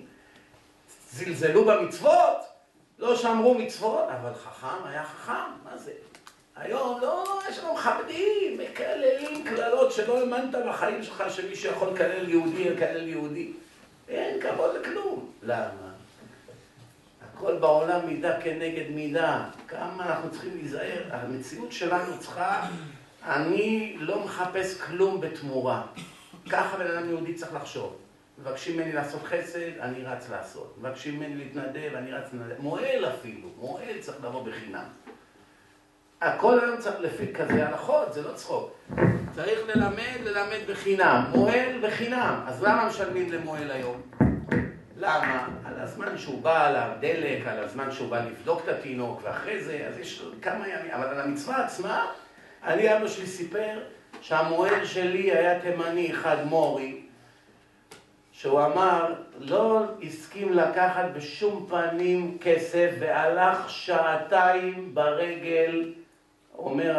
זלזלו במצוות, לא שמרו מצוות, אבל חכם היה חכם, מה זה? היום לא, יש לנו מכבדים, מקללים קללות שלא האמנת בחיים שלך שמי שיכול לקלל יהודי, יקלל יהודי. אין כבוד לכלום. למה? הכל בעולם מידה כנגד מידה. כמה אנחנו צריכים להיזהר? המציאות שלנו צריכה, אני לא מחפש כלום בתמורה. ככה בן אדם יהודי צריך לחשוב. מבקשים ממני לעשות חסד, אני רץ לעשות. מבקשים ממני להתנדב, אני רץ להתנדב. מועל אפילו, מועל צריך לבוא בחינם. הכל היום צריך לפי כזה הלכות, זה לא צחוק. צריך ללמד בחינם. מועל בחינם. אז למה משלמים למועל היום? למה? על הזמן שהוא בא, על הדלק, על הזמן שהוא בא לבדוק את התינוק, ואחרי זה, אז יש כמה ימים. אבל על המצווה עצמה, אבא שלי סיפר, שהמוהל שלי היה תימני אחד מורי, שהוא אמר, לא הסכים לקחת בשום פנים כסף, והלך שעתיים ברגל, אומר,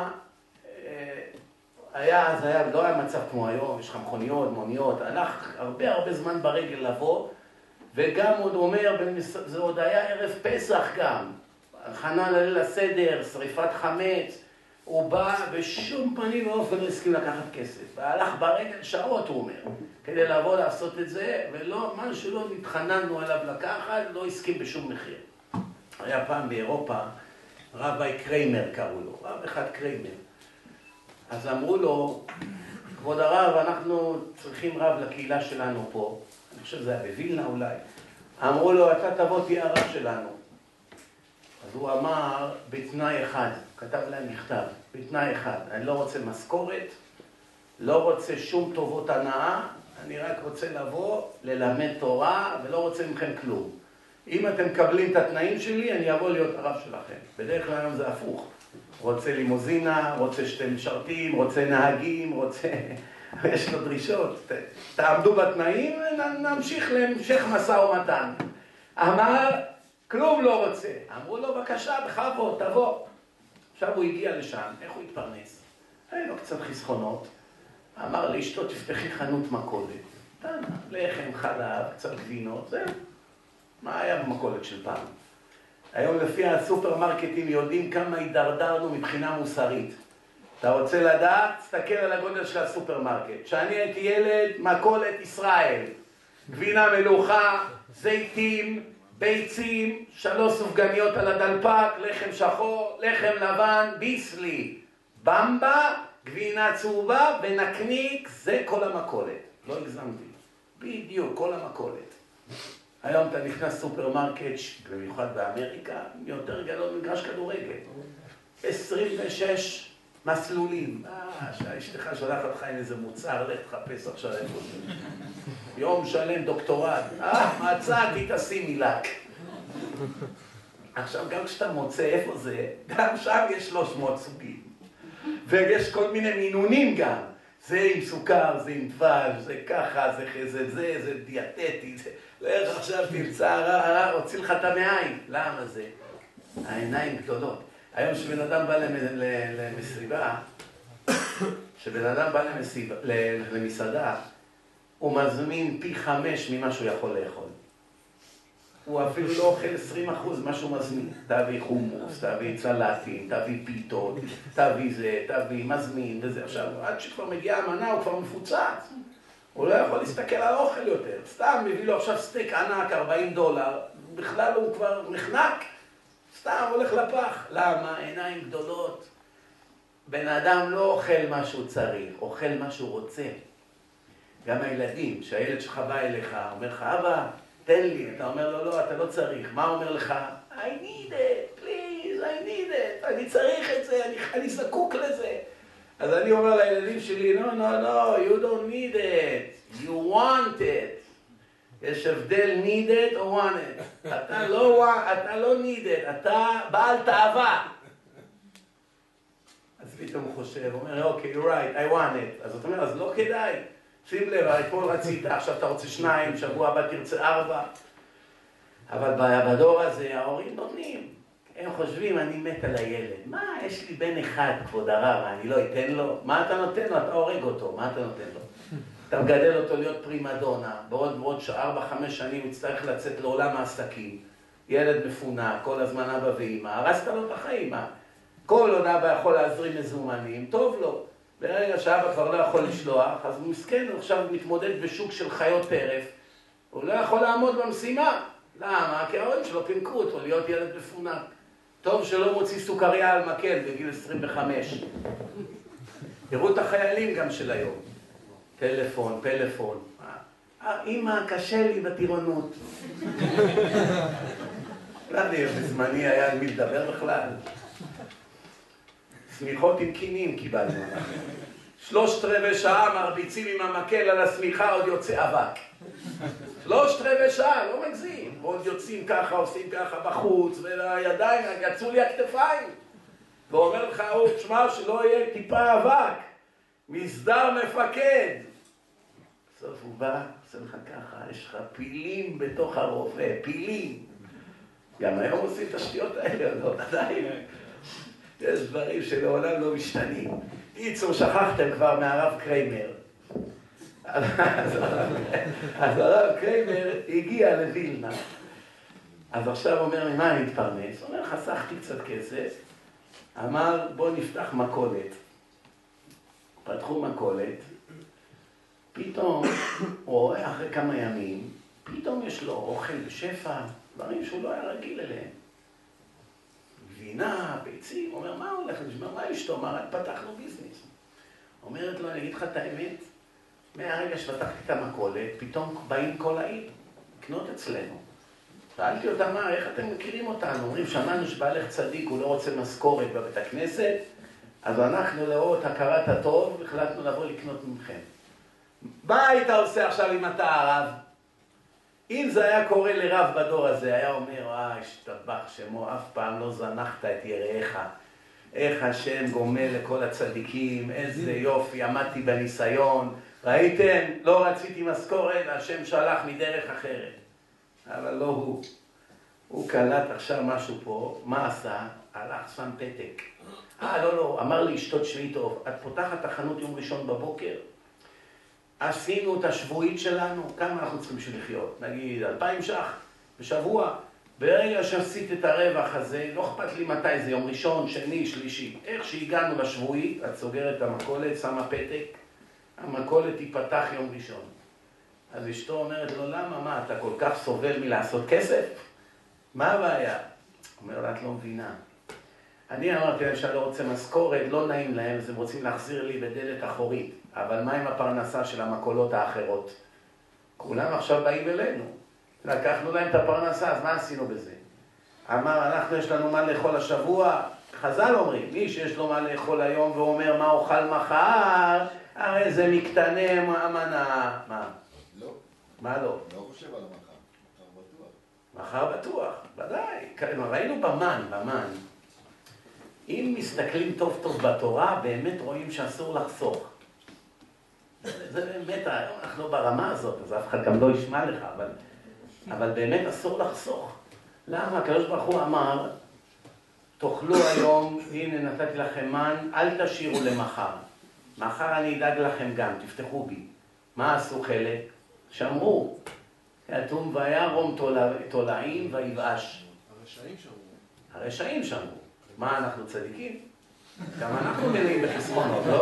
אז לא היה מצב כמו היום, יש לך מכוניות, מוניות, הלך הרבה זמן ברגל לבוא, וגם עוד אומר, זה עוד היה ערב פסח גם, הכנה לליל הסדר, שריפת חמץ, הוא בא בשום פנים ואופן לא הסכים לקחת כסף, והלך ברגל שעות, הוא אומר, כדי לבוא לעשות את זה, ולא, מה שלא נתחננו עליו לקחת, לא הסכים בשום מחיר. היה פעם באירופה, רבי קריימר קראו לו, רב אחד קריימר. אז אמרו לו, כבוד הרב, אנחנו צריכים רב לקהילה שלנו פה, אני חושב שזה היה בווילנה אולי, אמרו לו, אתה תבוא תהיה הרב שלנו. אז הוא אמר, בתנאי אחד, כתב להם מכתב, בתנאי אחד, אני לא רוצה משכורת, לא רוצה שום טובות הנאה, אני רק רוצה לבוא, ללמד תורה, ולא רוצה מכם כלום. אם אתם מקבלים את התנאים שלי, אני אבוא להיות הרב שלכם. בדרך כלל היום זה הפוך. רוצה לימוזינה, רוצה שתי משרתים, רוצה נהגים, רוצה... יש לו דרישות. תעמדו בתנאים ונמשיך להמשך משא ומתן. אמר, כלום לא רוצה. אמרו לו, בבקשה, בכבוד, תבוא. עכשיו הוא הגיע לשם, איך הוא התפרנס? היה לו קצת חסכונות. אמר לאשתו, תפתחי חנות מכולת. לחם, חלב, קצת גבינות, זהו. מה היה במכולת של פעם? היום לפי הסופרמרקטים יודעים כמה הידרדרנו מבחינה מוסרית. אתה רוצה לדעת? תסתכל על הגודל של הסופרמרקט. כשאני הייתי ילד, מכולת ישראל. גבינה מלוכה, זיתים, ביצים, 3 סופגניות על הדלפק, לחם שחור, לחם לבן, ביסלי, במבה, גבינה צהובה ונקניק, זה כל המכולת. לא הגזמתי. בדיוק, כל המכולת. היום אתה נכנס סופרמרקט, במיוחד באמריקה, יותר גדול מגרש כדורגל. 26 מסלולים. שהאשתך שולחת אותך עם איזה מוצר, לך תחפש עכשיו איפה זה. יום שלם דוקטורט. מצאתי, תשימי לק. עכשיו גם כשאתה מוצא איפה זה, גם שם יש 300 סוגים. ויש כל מיני מינונים גם. זה עם סוכר, זה עם דבש, זה ככה, זה דיאטטי, זה... לך עכשיו תמצא, הוציא לך את המעיים. למה זה? העיניים גדולות. היום שבן אדם בא למסיבה, למסעדה, הוא מזמין פי 5 ממה שהוא יכול לאכול. הוא אפילו לא אוכל 20% מה שהוא מזמין. תביא חומוס, תביא צלטים, תביא פיתות, תביא זה, תביא מזמין וזה. עכשיו, עד שכבר מגיעה המנה הוא כבר מפוצץ. הוא לא יכול להסתכל על האוכל יותר. סתם מביא לו עכשיו סטייק ענק, $40. בכלל הוא כבר נחנק. סתם הולך לפח. למה? עיניים גדולות. בן אדם לא אוכל מה שהוא צריך, אוכל מה שהוא רוצה. גם הילדים, שהילד שלך בא אליך, אומר לך, אבא, תן לי. אתה אומר לו, לא, אתה לא צריך. מה אומר לך? I need it, please, I need it. אני צריך את זה, אני זקוק לזה. אז אני אומר לילדים שלי, no, you don't need it, you want it. יש הבדל need it או want it. אתה לא need it, אתה בעל תאווה. אז פתאום הוא חושב, הוא אומר, אוקיי, you're right, I want it. אז אתה אומר, אז לא כדאי. שים לב, אתמול רצית, עכשיו אתה רוצה 2, שבוע הבא תרצה 4. אבל בדור הזה ההורים נותנים. הם חושבים, אני מת על הילד. מה, יש לי בן אחד, כבוד הרב, אני לא אתן לו? מה אתה נותן לו? אתה הורג אותו, מה אתה נותן לו? אתה מגדל אותו להיות פרימדונה, בעוד 4-5 שנים הוא יצטרך לצאת לעולם העסקים. ילד מפונה, כל הזמן אבא ואמא, הרסת לו את החיים. כל עוד אבא יכול להזרים מזומנים, טוב לו. ברגע שאבא כבר לא יכול לשלוח, אז הוא מסכן, הוא עכשיו מתמודד בשוק של חיות טרף. הוא לא יכול לעמוד במשימה. למה? כי ההורים שלו פינקו אותו להיות ילד מפונק. טוב שלא מוציא סוכריה על מקל בגיל 25. תראו את החיילים גם של היום. טלפון. אמא, קשה לי בטירונות. לא יודע, בזמני היה על מי לדבר בכלל. סמיכות עם קינים קיבלנו. 3/4 שעה מרביצים עם המקל על הסמיכה, עוד יוצא אבק. 3/4 שעה, לא מגזים. עוד יוצאים ככה, עושים ככה בחוץ, והידיים, יצאו לי הכתפיים. ואומר לך, תשמע, שלא יהיה טיפה אבק. מסדר מפקד. בסוף הוא בא, עושה לך ככה, יש לך פילים בתוך הרובה, פילים. גם היום עושים את השטויות האלה, לא, עדיין. יש דברים שלעולם לא משתנים. ייצור, שכחתם כבר מהרב קריימר. אז הרב קריימר הגיע לווילנה. אז עכשיו אומר, ממה אני מתפרנס? הוא אומר, חסכתי קצת כסף. אמר, בוא נפתח מכולת. פתחו מכולת. פתאום, הוא רואה אחרי כמה ימים, פתאום יש לו אוכל בשפע, דברים שהוא לא היה רגיל אליהם. גבינה, ביצים, הוא אומר, מה הולך? הוא אומר, מה אשתו? אמר, רק פתחנו ביזנס. אומרת לו, אני אגיד לך את האמת, מהרגע שפתחתי את המכולת, פתאום באים כל העיר, לקנות אצלנו. שאלתי אותם, מה, איך אתם מכירים אותנו? אומרים, שמענו שבעלך צדיק, הוא לא רוצה משכורת בבית הכנסת, אז אנחנו לאור את הכרת הטוב, החלטנו לבוא לקנות ממכם. מה היית עושה עכשיו אם אתה הרב? אם זה היה קורה לרב בדור הזה, היה אומר, השתבח שמו, אף פעם לא זנחת את יראיך. איך השם גומל לכל הצדיקים, איזה יופי, עמדתי בניסיון. ראיתם? לא רציתי משכורת, השם שלח מדרך אחרת. אבל לא הוא. הוא קלט עכשיו משהו פה, מה עשה? הלך שם פתק. לא, אמר לי, אשתו תשמעי טוב, את פותחת החנות יום ראשון בבוקר, עשינו את השבועית שלנו, כמה אנחנו צריכים בשביל לחיות? נגיד 2,000 ש"ח בשבוע. ברגע שעשית את הרווח הזה, לא אכפת לי מתי זה, יום ראשון, שני, שלישי. איך שהגענו לשבועית, את סוגרת את המכולת, שמה פתק, המכולת תיפתח יום ראשון. אז אשתו אומרת לו, למה? מה, אתה כל כך סובל מלעשות כסף? מה הבעיה? אומר לה, את לא מבינה. אני אמרתי להם שאני לא רוצה משכורת, לא נעים להם, אז הם רוצים להחזיר לי בדלת אחורית. אבל מה עם הפרנסה של המכולות האחרות? כולם עכשיו באים אלינו. לקחנו להם את הפרנסה, אז מה עשינו בזה? אמר, אנחנו יש לנו מה לאכול השבוע. חז"ל אומרים, מי שיש לו מה לאכול היום ואומר מה אוכל מחר, הרי זה מקטנה המנה. מה? לא. מה לא? לא חושב על המחר. מחר בטוח. מחר בטוח, ודאי. ראינו במן. אם מסתכלים טוב טוב בתורה, באמת רואים שאסור לחסוך. זה באמת, אנחנו ברמה הזאת, אז אף אחד גם לא ישמע לך, אבל באמת אסור לחסוך. למה? הקדוש ברוך הוא אמר, תאכלו היום, הנה נתתי לכם מן, אל תשאירו למחר. מחר אני אדאג לכם גם, תפתחו בי. מה עשו חלק? שמרו. כתוב, וירום תולעים ויבאש. הרשעים שמרו. מה, אנחנו צדיקים? גם אנחנו מלאים בחסרונות, לא?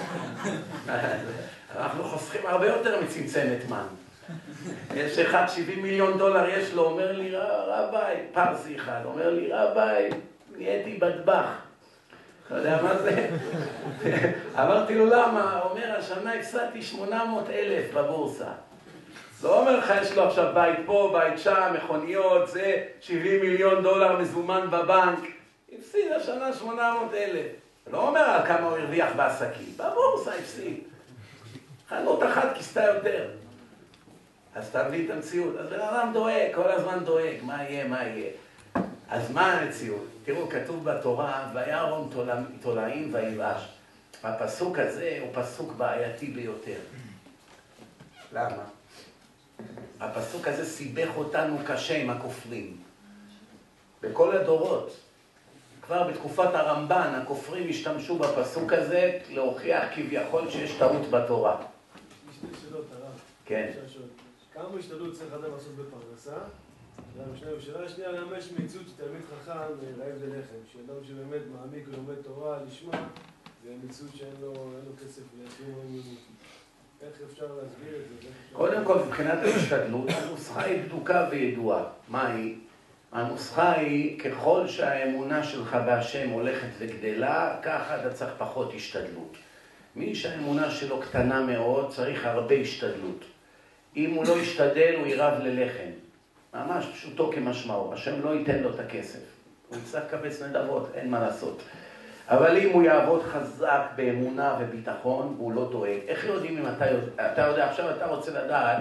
אנחנו חוסכים הרבה יותר מצמצמת מן. יש אחד, $70 מיליון יש לו, אומר לי, רבי, פרסי אחד, אומר לי, רבי, נהייתי בטבח. אתה יודע מה זה? אמרתי לו, למה? הוא אומר, השנה הפסדתי 800,000 בבורסה. לא אומר לך, יש לו עכשיו בית פה, בית שם, מכוניות, זה $70 מיליון מזומן בבנק. הפסיד השנה 800,000. לא אומר על כמה הוא הרוויח בעסקים. בבורסה הפסיד. חנות אחת כיסתה יותר. אז תביא את המציאות. אז בן אדם דואג, כל הזמן דואג. מה יהיה? אז מה המציאות? תראו, כתוב בתורה, וירום תולעים ויבאש. הפסוק הזה הוא פסוק בעייתי ביותר. למה? הפסוק הזה סיבך אותנו קשה עם הכופרים. בכל הדורות. כבר בתקופת הרמב"ן, הכופרים השתמשו בפסוק הזה להוכיח כביכול שיש טעות בתורה. יש לי שאלות, הרב. כן. כמה השתדלות צריך אדם לעשות בפרנסה? שאלה השנייה, למה יש מציאות שתלמיד חכם רעב ללחם? שאדם שבאמת מעמיק ולומד תורה לשמה, זה מציאות שאין לו כסף לקיום יומי. איך אפשר להסביר את זה? קודם כל, מבחינת ההשתדלות, הנוסחה היא בדוקה וידועה. מה היא? הנוסחה היא, ככל שהאמונה שלך בהשם הולכת וגדלה, ככה אתה צריך פחות השתדלות. מי שהאמונה שלו קטנה מאוד, צריך הרבה השתדלות. אם הוא לא ישתדל, הוא ירעב ללחם. ממש פשוטו כמשמעו. השם לא ייתן לו את הכסף. הוא יצטרך לקבץ נדבות, אין מה לעשות. אבל אם הוא יעבוד חזק באמונה וביטחון, והוא לא דואג. איך יודעים אם אתה יודע, עכשיו אתה רוצה לדעת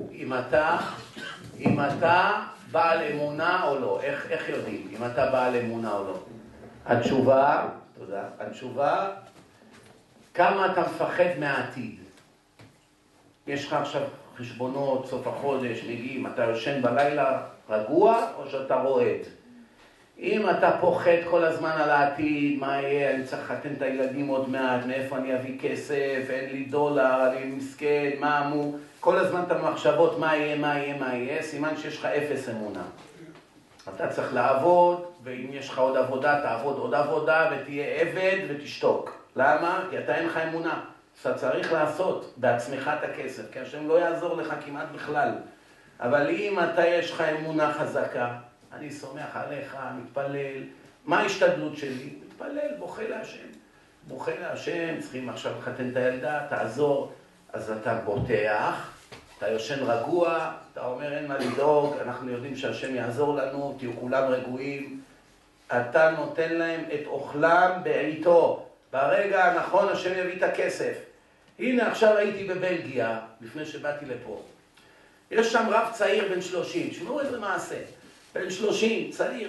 אם אתה בעל אמונה או לא. איך יודעים אם אתה בעל אמונה או לא? התשובה, תודה, התשובה, כמה אתה מפחד מהעתיד? יש לך עכשיו חשבונות, סוף החודש, מגיעים, אתה יושן בלילה רגוע או שאתה רועד? אם אתה פוחד כל הזמן על העתיד, מה יהיה, אני צריך לחתן את הילדים עוד מעט, מאיפה אני אביא כסף, אין לי דולר, אני מסכן, מה אמור, כל הזמן אתה במחשבות מה יהיה, מה יהיה, מה יהיה, סימן שיש לך אפס אמונה. אתה צריך לעבוד, ואם יש לך עוד עבודה, תעבוד עוד עבודה ותהיה עבד ותשתוק. למה? כי אתה אין לך אמונה. אתה צריך לעשות בעצמך את הכסף, כי השם לא יעזור לך כמעט בכלל. אבל אם אתה יש לך אמונה חזקה, אני סומך עליך, מתפלל. מה ההשתדלות שלי? מתפלל, בוכה להשם. בוכה להשם, צריכים עכשיו לחתן את הילדה, תעזור. אז אתה בוטח, אתה יושן רגוע, אתה אומר אין מה לדאוג, אנחנו יודעים שהשם יעזור לנו, תהיו כולם רגועים. אתה נותן להם את אוכלם בעיתו. ברגע הנכון השם יביא את הכסף. הנה עכשיו הייתי בבלגיה, לפני שבאתי לפה. יש שם רב צעיר בן 30, שמעו איזה מעשה. בן 30, צעיר.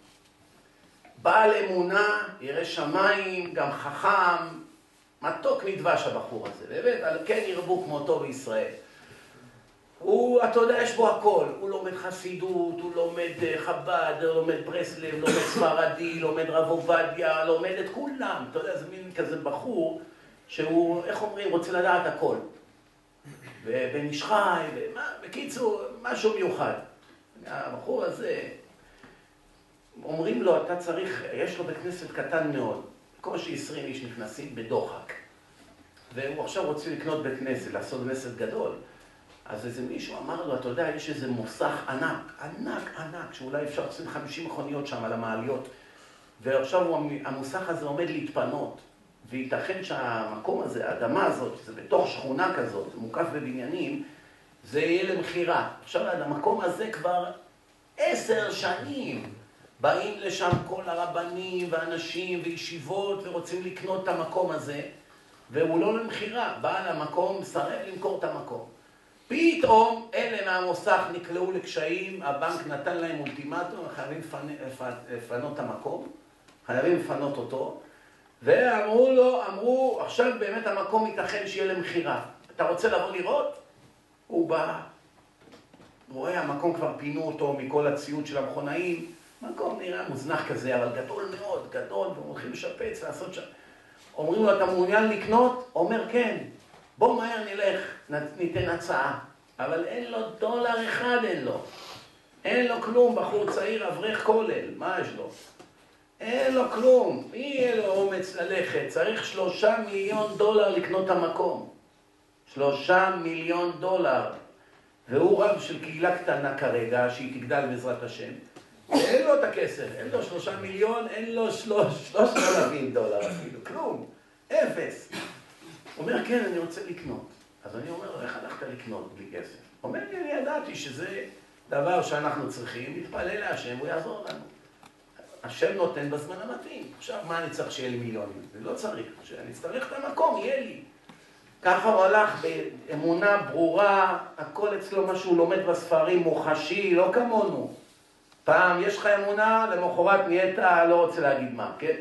בעל אמונה, ירא שמיים, גם חכם, מתוק נדבש הבחור הזה. באמת, על כן ירבו כמותו בישראל. הוא, אתה יודע, יש בו הכל. הוא לומד חסידות, הוא לומד חב"ד, הוא לומד ברסלב, לומד ספרדי, לומד רב עובדיה, לומד את כולם. אתה יודע, זה מין כזה בחור שהוא, איך אומרים, רוצה לדעת הכל. ובן איש חי, בקיצור, משהו מיוחד. הבחור הזה, אומרים לו, אתה צריך, יש לו בית כנסת קטן מאוד. בקושי 20 איש נכנסים בדוחק. והוא עכשיו רוצה לקנות בית כנסת, לעשות כנסת גדול. אז איזה מישהו אמר לו, אתה יודע, יש איזה מוסך ענק, ענק, ענק, שאולי אפשר לשים 50 מכוניות שם על המעליות. ועכשיו המוסך הזה עומד להתפנות. וייתכן שהמקום הזה, האדמה הזאת, זה בתוך שכונה כזאת, מוקף בבניינים, זה יהיה למחירה. עכשיו, המקום הזה כבר 10 שנים באים לשם כל הרבנים ואנשים וישיבות ורוצים לקנות את המקום הזה, והוא לא למחירה. בעל המקום מסרב למכור את המקום. פתאום אלה מהמוסך נקלעו לקשיים, הבנק נתן להם אולטימטום, חייבים לפנות את המקום, חייבים לפנות אותו, ואמרו לו, אמרו, עכשיו באמת המקום ייתכן שיהיה למחירה. אתה רוצה לבוא לראות? הוא בא, רואה, המקום כבר פינו אותו מכל הציוד של המכונאים, מקום נראה מוזנח כזה, אבל גדול מאוד, גדול, והם הולכים לשפץ, לעשות שם. אומרים לו, אתה מעוניין לקנות? אומר, כן. בוא מהר נלך, ניתן הצעה. אבל אין לו דולר אחד, אין לו. אין לו כלום, בחור צעיר, אברך כולל, מה יש לו? אין לו כלום, מי יהיה לו אומץ ללכת? צריך 3 מיליון דולר לקנות את המקום. 3 מיליון דולר. והוא רב של קהילה קטנה כרגע, שהיא תגדל בעזרת השם. אין לו את הכסף, אין לו 3 מיליון, אין לו 3,000 דולר אפילו, כלום, אפס. הוא אומר, כן, אני רוצה לקנות. אז אני אומר לו, איך הלכת לקנות בלי כסף? הוא אומר לי, אני ידעתי שזה דבר שאנחנו צריכים, להתפלל להשם, הוא יעזור לנו. השם נותן בזמן המתאים. עכשיו, מה אני צריך שיהיה לי מיליונים? אני לא צריך, שאני אצטרך את המקום, יהיה לי. ככה הוא הלך באמונה ברורה, הכל אצלו מה שהוא לומד בספרים, מוחשי, לא כמונו. פעם יש לך אמונה, למחרת נהיית, לא רוצה להגיד מה, כן?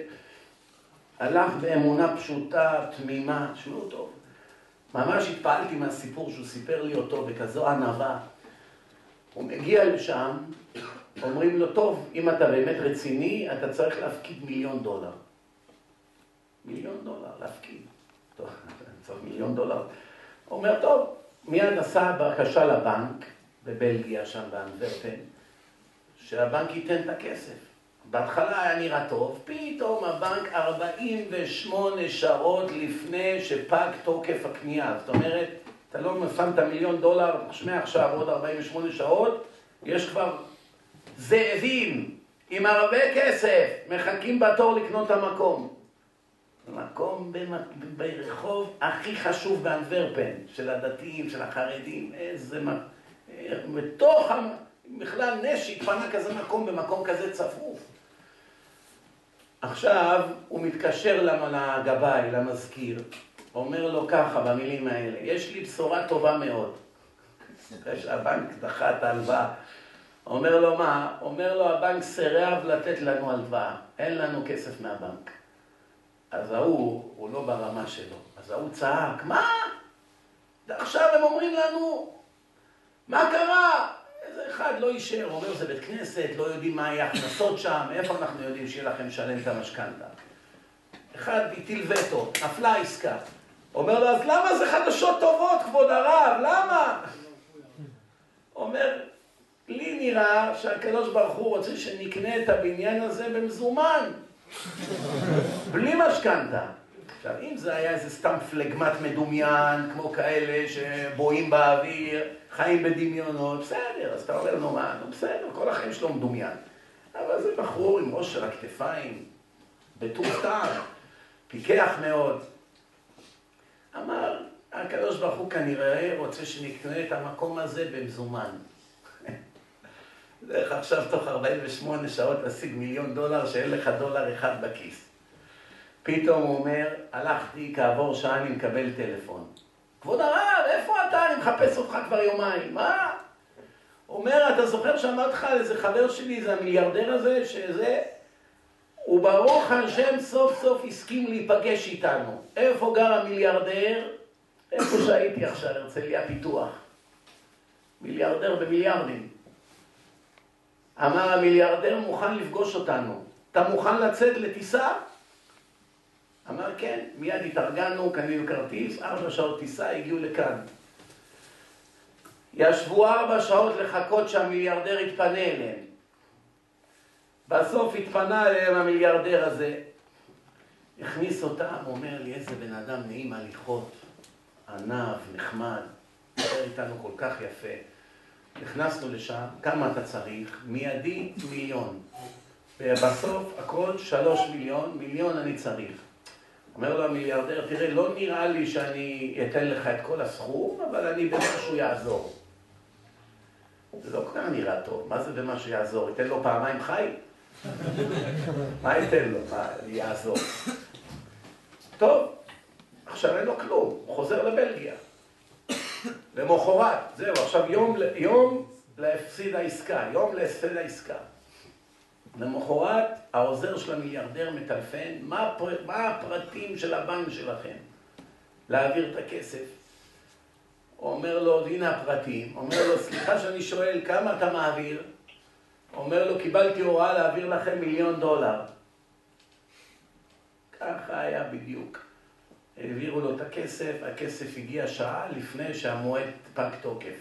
הלך באמונה פשוטה, תמימה, שמעו טוב. ממש התפעלתי מהסיפור שהוא סיפר לי אותו בכזו ענווה. הוא מגיע לשם, אומרים לו, טוב, אם אתה באמת רציני, אתה צריך להפקיד $1,000,000. $1,000,000, להפקיד. טוב, צריך $1,000,000. הוא אומר, טוב, מיד עשה בקשה לבנק, בבלגיה, שם באנטוורפן, שהבנק ייתן את הכסף. בהתחלה היה נראה טוב, פתאום הבנק 48 שעות לפני שפג תוקף הקנייה. זאת אומרת, אתה לא שם את $1,000,000, תשמע עכשיו עוד 48 שעות, יש כבר זאבים עם הרבה כסף, מחכים בתור לקנות את המקום. מקום ברחוב הכי חשוב באנטוורפן, של הדתיים, של החרדים, איזה בתוך בכלל נשי, התפנה כזה מקום, במקום כזה צפוף. עכשיו הוא מתקשר לגבאי, למזכיר, אומר לו ככה במילים האלה, יש לי בשורה טובה מאוד. הבנק דחה את ההלוואה. אומר לו מה? אומר לו הבנק סירב לתת לנו הלוואה, אין לנו כסף מהבנק. אז הוא לא ברמה שלו. אז ההוא צעק, מה? עכשיו הם אומרים לנו, מה קרה? איזה אחד לא אישר, אומר זה בית כנסת, לא יודעים מה יהיה הכנסות שם, איפה אנחנו יודעים שיהיה לכם לשלם את המשכנתה? אחד הטיל וטו, נפלה עסקה. אומר לו, אז למה זה חדשות טובות, כבוד הרב? למה? אומר, לי נראה שהקדוש ברוך הוא רוצה שנקנה את הבניין הזה במזומן, בלי משכנתה. עכשיו, אם זה היה איזה סתם פלגמת מדומיין, כמו כאלה שבואים באוויר, חיים בדמיונות, בסדר, אז אתה אומר לו מה? לא בסדר, כל החיים שלו מדומיין. אבל זה בחור עם ראש של הכתפיים, בטוב טעם, פיקח מאוד. אמר, הקדוש ברוך הוא כנראה רוצה שנקנה את המקום הזה במזומן. דרך עכשיו תוך 48 שעות להשיג $1,000,000 שאין לך דולר אחד בכיס. פתאום הוא אומר, הלכתי, כעבור שעה אני מקבל טלפון. כבוד הרב, איפה אתה? אני מחפש אותך כבר יומיים. מה? אומר, אתה זוכר שאמרתי לך על איזה חבר שלי, זה המיליארדר הזה, שזה... הוא ברוך השם סוף סוף הסכים להיפגש איתנו. איפה גר המיליארדר? איפה שהייתי עכשיו, הרצליה פיתוח. מיליארדר במיליארדים. אמר המיליארדר מוכן לפגוש אותנו. אתה מוכן לצאת לטיסה? אמר כן, מיד התארגנו, קנינו כרטיס, 4 שעות טיסה, הגיעו לכאן. ישבו 4 שעות לחכות שהמיליארדר יתפנה אליהם. בסוף התפנה אליהם המיליארדר הזה. הכניס אותם, אומר לי איזה בן אדם נעים הליכות, ענב, נחמד, דבר איתנו כל כך יפה. נכנסנו לשם, כמה אתה צריך? מיידי 1,000,000. ובסוף הכל 3 מיליון, 1,000,000 אני צריך. אומר לו המיליארדר, תראה, לא נראה לי שאני אתן לך את כל הסכום, אבל אני במשהו יעזור. זה לא כבר נראה טוב, מה זה במשהו יעזור? ייתן לו פעמיים חי? מה ייתן לו? מה, יעזור? טוב, עכשיו אין לו כלום, הוא חוזר לבלגיה. למחרת, זהו, עכשיו יום להפסיד העסקה, יום להפסיד העסקה. למחרת, העוזר של המיליארדר מטלפן, מה הפרטים של הבנק שלכם? להעביר את הכסף. הוא אומר לו, הנה הפרטים. אומר לו, סליחה שאני שואל, כמה אתה מעביר? אומר לו, קיבלתי הוראה להעביר לכם $1,000,000. ככה היה בדיוק. העבירו לו את הכסף, הכסף הגיע שעה לפני שהמועד פג תוקף.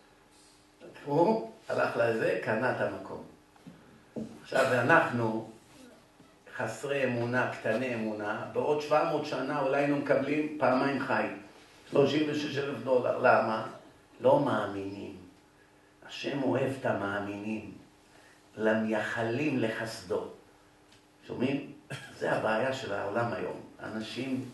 הוא הלך לזה, קנה את המקום. עכשיו, אנחנו חסרי אמונה, קטני אמונה, בעוד 700 שנה אולי היינו מקבלים פעמיים חי, $36,000. למה? לא מאמינים. השם אוהב את המאמינים, למייחלים לחסדו. שומעים? זה הבעיה של העולם היום. אנשים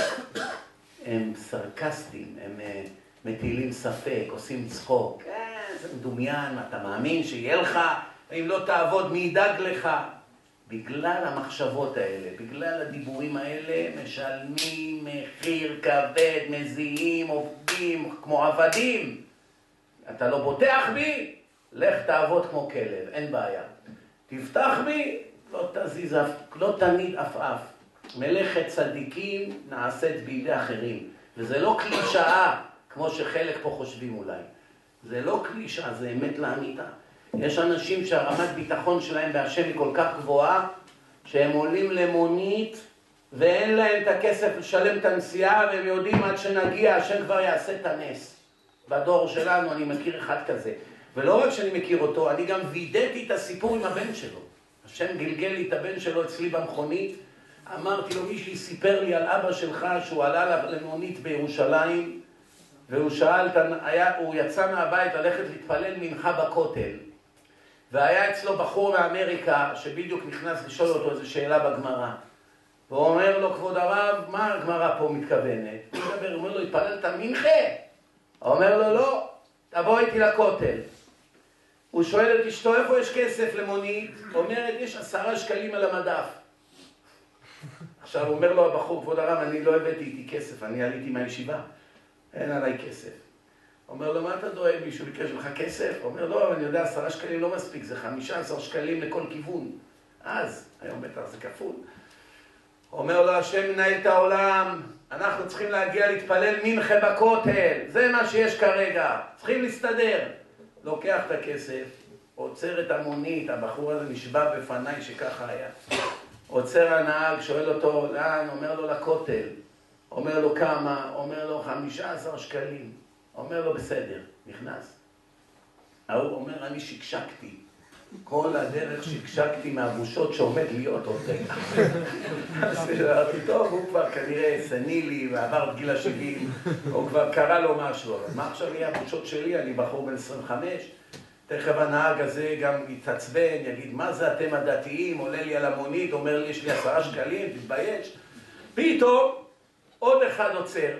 הם סרקסטים, הם מטילים ספק, עושים צחוק. זה מדומיין, אתה מאמין שיהיה לך, אם לא תעבוד מי ידאג לך. בגלל המחשבות האלה, בגלל הדיבורים האלה, משלמים מחיר כבד, מזיעים, עובדים כמו עבדים. אתה לא בוטח בי? לך תעבוד כמו כלב, אין בעיה. תפתח בי, לא תזיז, לא תניד אף. מלאכת צדיקים נעשית בידי אחרים. וזה לא קלישאה, כמו שחלק פה חושבים אולי. זה לא קלישאה, זה אמת לאמיתה. יש אנשים שהרמת ביטחון שלהם בהשם היא כל כך גבוהה, שהם עולים למונית ואין להם את הכסף לשלם את הנסיעה, והם יודעים עד שנגיע, השם כבר יעשה את הנס. בדור שלנו אני מכיר אחד כזה. ולא רק שאני מכיר אותו, אני גם וידאתי את הסיפור עם הבן שלו. השם גלגל לי את הבן שלו אצלי במכונית. אמרתי לו, מישהי סיפר לי על אבא שלך שהוא עלה למונית בירושלים, והוא שאל, הוא יצא מהבית ללכת להתפלל מנחה בכותל. והיה אצלו בחור מאמריקה שבדיוק נכנס לשאול אותו איזו שאלה בגמרא. והוא אומר לו, כבוד הרב, מה הגמרא פה מתכוונת? הוא מדבר, הוא אומר לו, התפללת מנחה? הוא אומר לו, לא, תבוא איתי לכותל. הוא שואל את אשתו, איפה יש כסף למונית? אומרת, יש 10 שקלים על המדף. עכשיו הוא אומר לו הבחור, כבוד הרב, אני לא הבאתי איתי כסף, אני עליתי מהישיבה. אין עליי כסף. אומר לו, מה אתה דואג? מישהו ביקש לך כסף? אומר לו, אני יודע, 10 שקלים לא מספיק, זה 15 שקלים לכל כיוון. אז, היום בטח זה כפול. אומר לו, השם מנהל את העולם, אנחנו צריכים להגיע להתפלל מנחה בכותל, זה מה שיש כרגע, צריכים להסתדר. לוקח את הכסף, עוצר את המונית, הבחור הזה נשבע בפניי שככה היה. עוצר הנהג, שואל אותו, לאן? אומר לו לכותל. אומר לו כמה? אומר לו 15 שקלים. אומר לו בסדר, נכנס. ההוא אומר, אני שקשקתי. כל הדרך שקשקתי מהבושות שעומד להיות עוד רגע. אז אמרתי, טוב, הוא כבר כנראה סנילי ועבר את גיל ה-70, או כבר קרה לו משהו. אבל מה עכשיו יהיה הבושות שלי? אני בחור בן 25. תכף הנהג הזה גם יתעצבן, יגיד, מה זה אתם הדתיים? עולה לי על המונית, אומר לי, יש לי 10 שקלים, תתבייש. פתאום, עוד אחד עוצר.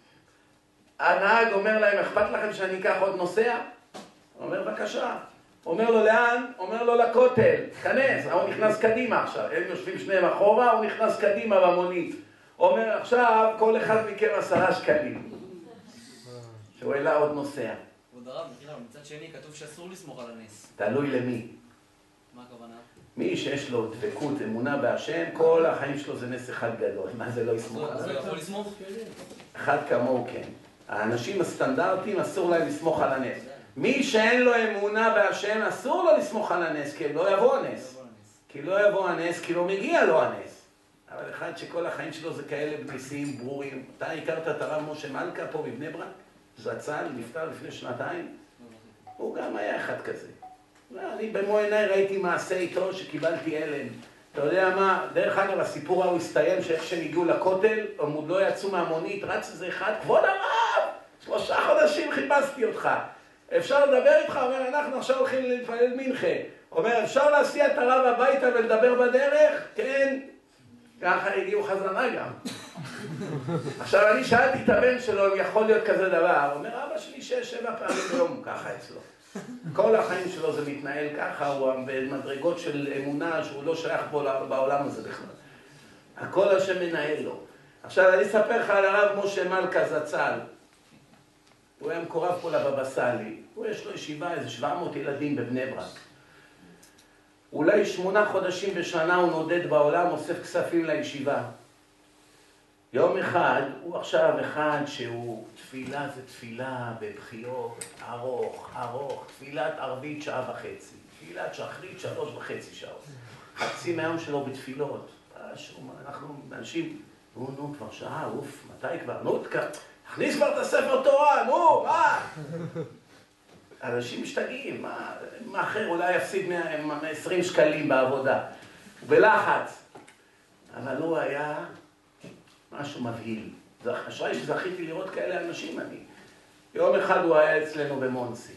הנהג אומר להם, אכפת לכם שאני אקח עוד נוסע? אומר, בבקשה. אומר לו, לאן? אומר לו, לכותל. תכנס, הוא נכנס קדימה עכשיו. הם יושבים שניהם אחורה, הוא נכנס קדימה במונית. אומר, עכשיו, כל אחד מכם 10 שקלים. שהוא העלה עוד נוסע. כבוד הרב, מצד שני כתוב שאסור לסמוך על הנס. תלוי למי. מה הכוונה? מי שיש לו דבקות, אמונה בהשם, כל החיים שלו זה נס אחד גדול. מה זה לא יסמוך? אז הוא יכול לסמוך? אחד כמוהו כן. האנשים הסטנדרטיים אסור להם לסמוך על הנס. מי שאין לו אמונה בהשם אסור לו לסמוך על הנס, כי לא יבוא הנס. כי לא יבוא הנס, כי לא מגיע לו הנס. אבל אחד שכל החיים שלו זה כאלה בניסים ברורים. אתה הכרת את הרב משה מלכה פה בבני ברק? זצ"ל, נפטר לפני 2 הוא גם היה אחד כזה. אני במו עיניי ראיתי מעשה איתו שקיבלתי הלם. אתה יודע מה? דרך אגב, הסיפור ההוא הסתיים שאיך שהם הגיעו לכותל, הם עוד לא יצאו מהמונית, רץ איזה אחד, כבוד הרב! 3 חודשים חיפשתי אותך. אפשר לדבר איתך? אומר, אנחנו עכשיו הולכים להתפלל מנחה. אומר, אפשר להסיע את הרב הביתה ולדבר בדרך? כן. ככה הגיעו חזרה גם. עכשיו אני שאלתי את הבן שלו אם יכול להיות כזה דבר. הוא אומר, אבא שלי 6-7 פעמים ביום ככה אצלו. כל החיים שלו זה מתנהל ככה, הוא במדרגות של אמונה שהוא לא שייך בעולם הזה בכלל. הכל השם מנהל לו. עכשיו אני אספר לך על הרב משה מלכה זצ"ל. הוא היה מקורב פה לבבא סאלי. הוא יש לו ישיבה, איזה 700 ילדים בבני ברק. אולי 8 חודשים בשנה הוא נודד בעולם, אוסף כספים לישיבה. יום אחד, הוא עכשיו אחד שהוא, תפילה זה תפילה בבחיות, ארוך, תפילת ערבית 1.5 שעות, תפילת שחרית 3.5 שעות. חצי מהיום שלו בתפילות. אנחנו אנשים, נו, כבר שעה, אוף, מתי כבר? נו, תכניס כבר את הספר תורה, נו, מה? אנשים משתגעים, מה אחר? אולי יפסיד 20 שקלים בעבודה. הוא בלחץ. אבל הוא היה משהו מבהיל. אשראי שזכיתי לראות כאלה אנשים אני. יום אחד הוא היה אצלנו במונסי.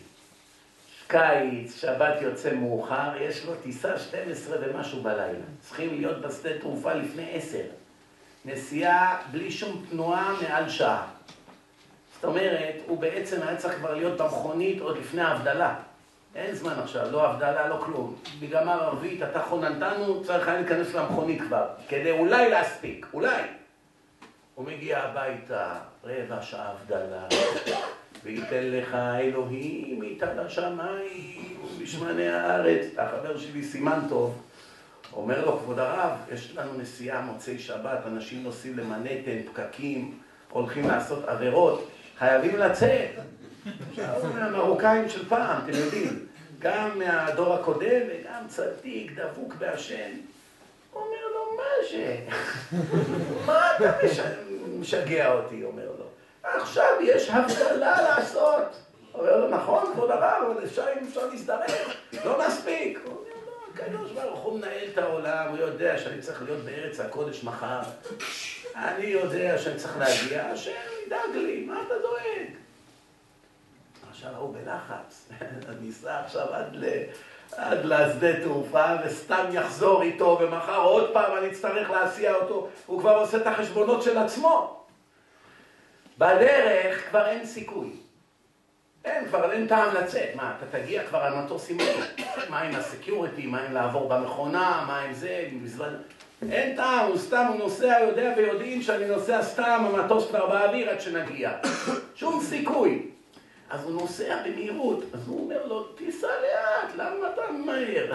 קיץ, שבת יוצא מאוחר, יש לו טיסה 12 ומשהו בלילה. צריכים להיות בשדה תעופה לפני 10. נסיעה בלי שום תנועה מעל שעה. זאת אומרת, הוא בעצם היה צריך כבר להיות במכונית עוד לפני ההבדלה. אין זמן עכשיו, לא הבדלה, לא כלום. בגמר ערבית, אתה חוננתנו, צריך היה להיכנס למכונית כבר, כדי אולי להספיק, אולי. הוא מגיע הביתה, 15 שעה הבדלה, וייתן לך אלוהים, איתן השמיים, ובשמני הארץ. החבר שלי סימן טוב, אומר לו, כבוד הרב, יש לנו נסיעה מוצאי שבת, אנשים נוסעים למנהטן, פקקים, הולכים לעשות עבירות, חייבים לצאת. עכשיו, מהמרוקאים של פעם, אתם יודעים, גם מהדור הקודם וגם צדיק, דבוק בהשם. הוא אומר לו, מה זה? מה אתה משגע אותי? אומר לו. עכשיו יש הבדלה לעשות. אומר לו, נכון, כבוד הרב, אבל אפשר להזדרך, לא נספיק. הוא אומר לו, הקדוש ברוך הוא מנהל את העולם, הוא יודע שאני צריך להיות בארץ הקודש מחר. אני יודע שאני צריך להגיע, השם ידאג לי, מה אתה דואג? עכשיו הוא בלחץ, אני אסע עכשיו עד לשדה תעופה וסתם יחזור איתו ומחר עוד פעם אני אצטרך להסיע אותו, הוא כבר עושה את החשבונות של עצמו. בדרך כבר אין סיכוי. כבר אין טעם לצאת. מה, אתה תגיע כבר על מטוס עם מה עם הסקיוריטי, מה עם לעבור במכונה, מה עם זה, אין טעם, הוא סתם, הוא נוסע, יודע ויודעים שאני נוסע סתם, המטוס כבר באוויר עד שנגיע. שום סיכוי. אז הוא נוסע במהירות, אז הוא אומר לו, תיסע לאט, למה אתה מהר?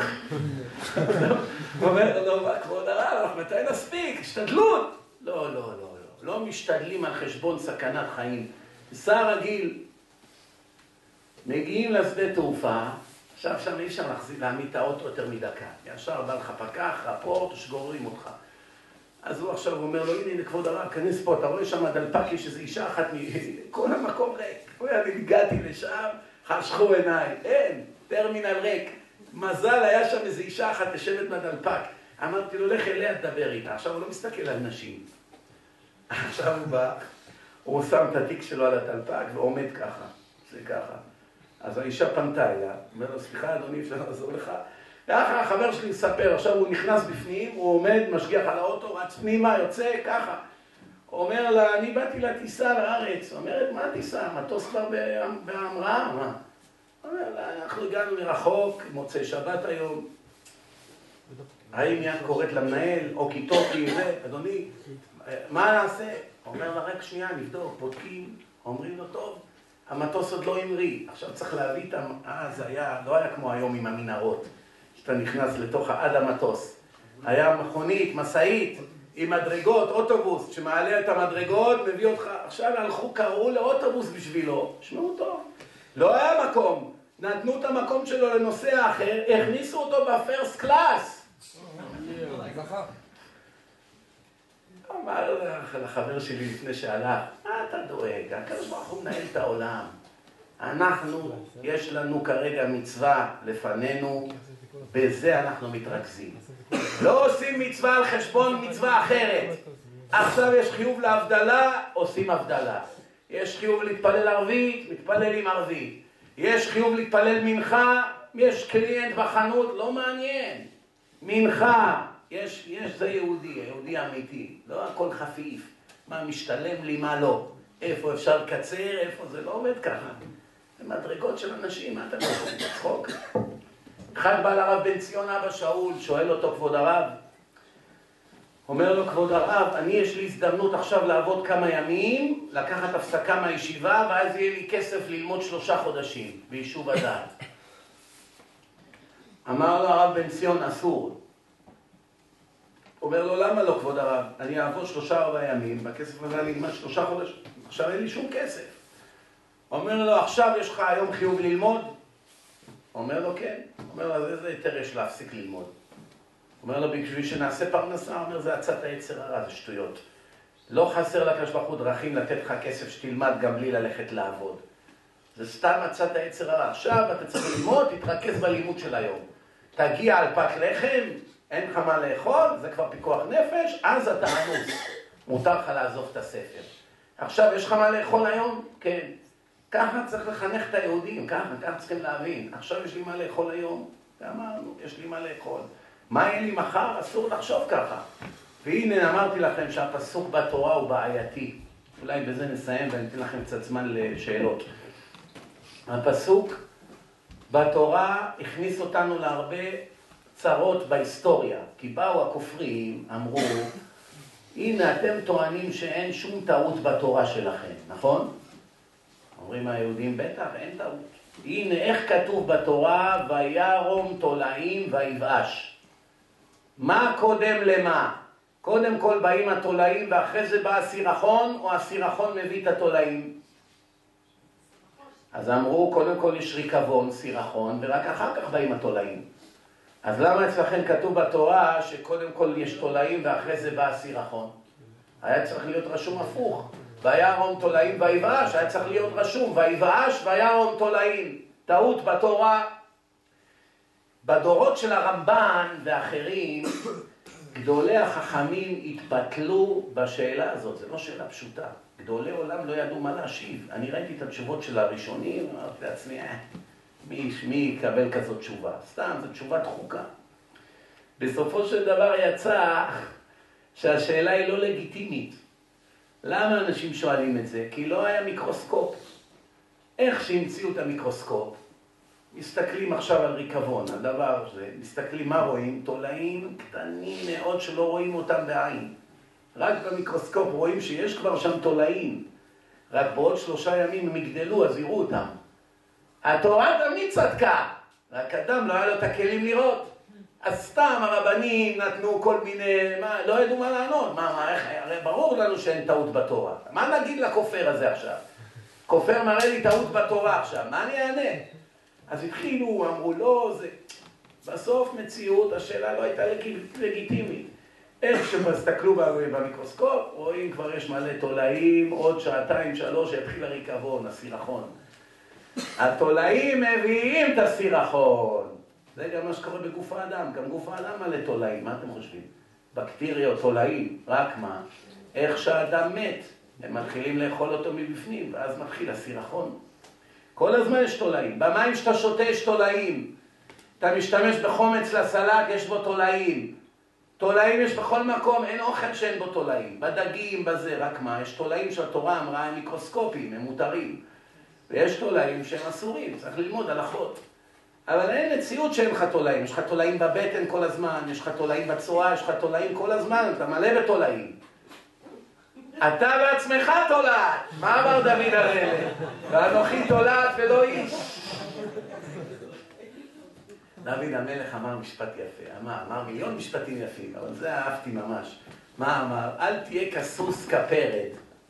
הוא אומר לו, כבוד הרב, מתי נספיק? השתדלות. לא, לא משתדלים על חשבון סכנת חיים. טיסה רגיל, מגיעים לשדה תעופה, עכשיו שם אי אפשר להעמיד את האוטו יותר מדקה. ישר בא לך פקח, רפורט, שגוררים אותך. אז הוא עכשיו אומר לו, הנה כבוד הרב, כנס פה, אתה רואה שם דלפק, יש איזו אישה אחת, כל המקום ריק. אני הגעתי לשם, חשכו עיניי, אין, טרמינל ריק. מזל, היה שם איזו אישה אחת לשבת מהדלפק. אמרתי לו, לך אליה, תדבר איתה. עכשיו הוא לא מסתכל על נשים. עכשיו הוא בא, הוא שם את התיק שלו על הדלפק ועומד ככה, זה ככה. אז האישה פנתה אליה, אומר לו, סליחה אדוני, אפשר לעזור לך? ככה החבר שלי מספר, עכשיו הוא נכנס בפנים, הוא עומד, משגיח על האוטו, רץ פנימה, יוצא, ככה. הוא אומר לה, אני באתי לטיסה לארץ. אומרת, מה טיסה? מטוס כבר בהמראה? מה? אומר לה, אנחנו הגענו מרחוק, מוצא שבת היום. האם יד קוראת למנהל, או כיתוקי, אדוני, מה נעשה? אומר לה, רק שנייה, נבדוק, בודקים, אומרים לו, טוב, המטוס עוד לא המריא. עכשיו צריך להביא את זה היה, לא היה כמו היום עם המנהרות, שאתה נכנס לתוך עד המטוס. היה מכונית, מסעית, עם מדרגות, אוטובוס, שמעלה את המדרגות, מביא אותך. עכשיו הלכו, קראו לאוטובוס בשבילו, שמעו טוב. לא היה מקום, נתנו את המקום שלו לנוסע אחר, הכניסו אותו בפרסט קלאס. אמר לחבר שלי לפני שהלך, מה אתה דואג? הקדוש ברוך הוא מנהל את העולם. אנחנו, יש לנו כרגע מצווה לפנינו, בזה אנחנו מתרכזים. לא עושים מצווה על חשבון מצווה אחרת. עכשיו יש חיוב להבדלה, עושים הבדלה. יש חיוב להתפלל ערבית, מתפללים ערבית. יש חיוב להתפלל מנחה, יש קליינט בחנות, לא מעניין. מנחה, זה יהודי אמיתי, לא הכל חפיף. מה משתלם לי, מה לא. איפה אפשר לקצר, איפה זה לא עובד ככה. זה מדרגות של אנשים, מה אתה יכול לצחוק? אחד בא לרב בן ציון אבא שאול, שואל אותו כבוד הרב. אומר לו כבוד הרב, אני יש לי הזדמנות עכשיו לעבוד כמה ימים, לקחת הפסקה מהישיבה, ואז יהיה לי כסף ללמוד 3 חודשים ביישוב הדעת. אמר לו הרב בן ציון, אסור. אומר לו, למה לא כבוד הרב? אני אעבוד 3-4 ימים, בכסף הזה אני אלמד 3 חודשים, עכשיו אין לי שום כסף. אומר לו, עכשיו יש לך היום חיוב ללמוד? אומר לו, כן. אומר לו, אז איזה יותר יש להפסיק ללמוד? אומר לו, בשביל שנעשה פרנסה, אומר, זה עצת היצר הרע, זה שטויות. לא חסר לקדוש ברוך הוא דרכים לתת לך כסף שתלמד גם בלי ללכת לעבוד. זה סתם עצת היצר הרע. עכשיו אתה צריך ללמוד, תתרכז בלימוד של היום. תגיע על פת לחם, אין לך מה לאכול, זה כבר פיקוח נפש, אז אתה ענוס. מותר לך לעזוב את הספר. עכשיו, יש לך מה לאכול היום? כן. ככה צריך לחנך את היהודים, ככה צריכים להבין. עכשיו יש לי מה לאכול היום, ואמרנו, יש לי מה לאכול. מה יהיה לי מחר? אסור לחשוב ככה. והנה אמרתי לכם שהפסוק בתורה הוא בעייתי. אולי בזה נסיים ואני אתן לכם קצת זמן לשאלות. הפסוק בתורה הכניס אותנו להרבה צרות בהיסטוריה. כי באו הכופרים, אמרו, הנה אתם טוענים שאין שום טעות בתורה שלכם, נכון? אומרים היהודים, בטח, אין טעות. הנה איך כתוב בתורה, וירום תולעים ויבאש. מה קודם למה? קודם כל באים התולעים ואחרי זה בא הסירחון, או הסירחון מביא את התולעים? אז אמרו, קודם כל יש ריקבון, סירחון, ורק אחר כך באים התולעים. אז למה אצלכם כתוב בתורה שקודם כל יש תולעים ואחרי זה בא הסירחון? היה צריך להיות רשום הפוך. וירום תולעים ויבאש, היה צריך להיות רשום, ויבאש וירום תולעים. טעות בתורה. בדורות של הרמב"ן ואחרים, גדולי החכמים התבטלו בשאלה הזאת. זה לא שאלה פשוטה. גדולי עולם לא ידעו מה להשיב. אני ראיתי את התשובות של הראשונים, אמרתי לעצמי, מי יקבל כזאת תשובה? סתם, זו תשובה דחוקה. בסופו של דבר יצא שהשאלה היא לא לגיטימית. למה אנשים שואלים את זה? כי לא היה מיקרוסקופ. איך שהמציאו את המיקרוסקופ, מסתכלים עכשיו על ריקבון, על דבר הזה, מסתכלים מה רואים? תולעים קטנים מאוד שלא רואים אותם בעין. רק במיקרוסקופ רואים שיש כבר שם תולעים. רק בעוד 3 ימים הם יגדלו, אז יראו אותם. התורה תמיד צדקה, רק אדם לא היה לו את הכלים לראות. אז סתם הרבנים נתנו כל מיני, לא ידעו מה לענות. הרי ברור לנו שאין טעות בתורה. מה נגיד לכופר הזה עכשיו? כופר מראה לי טעות בתורה עכשיו, מה אני אענה? אז התחילו, אמרו לא, זה... בסוף מציאות, השאלה לא הייתה לגיטימית. איך שתסתכלו במיקרוסקופ, רואים כבר יש מלא תולעים, עוד שעתיים, שלוש, יתחיל הריקבון, הסירחון. התולעים מביאים את הסירחון. זה גם מה שקורה בגוף האדם, גם גוף האדם מלא תולעים, מה אתם חושבים? בקטריות, תולעים, רק מה? איך שהאדם מת, הם מתחילים לאכול אותו מבפנים, ואז מתחיל הסירחון. כל הזמן יש תולעים, במים שאתה שותה יש תולעים. אתה משתמש בחומץ לסלק, יש בו תולעים. תולעים יש בכל מקום, אין אוכל שאין בו תולעים. בדגים, בזה, רק מה? יש תולעים שהתורה אמרה הם מיקרוסקופיים, הם מותרים. ויש תולעים שהם אסורים, צריך ללמוד הלכות. אבל אין מציאות שאין לך תולעים. יש לך תולעים בבטן כל הזמן, יש לך תולעים בצואה, יש לך תולעים כל הזמן, אתה מלא בתולעים. אתה בעצמך תולעת. מה אמר דוד המלך? ואנוכי תולעת ולא איש. דוד המלך אמר משפט יפה, אמר מיליון משפטים יפים, אבל זה אהבתי ממש. מה אמר? אל תהיה כסוס כפרד.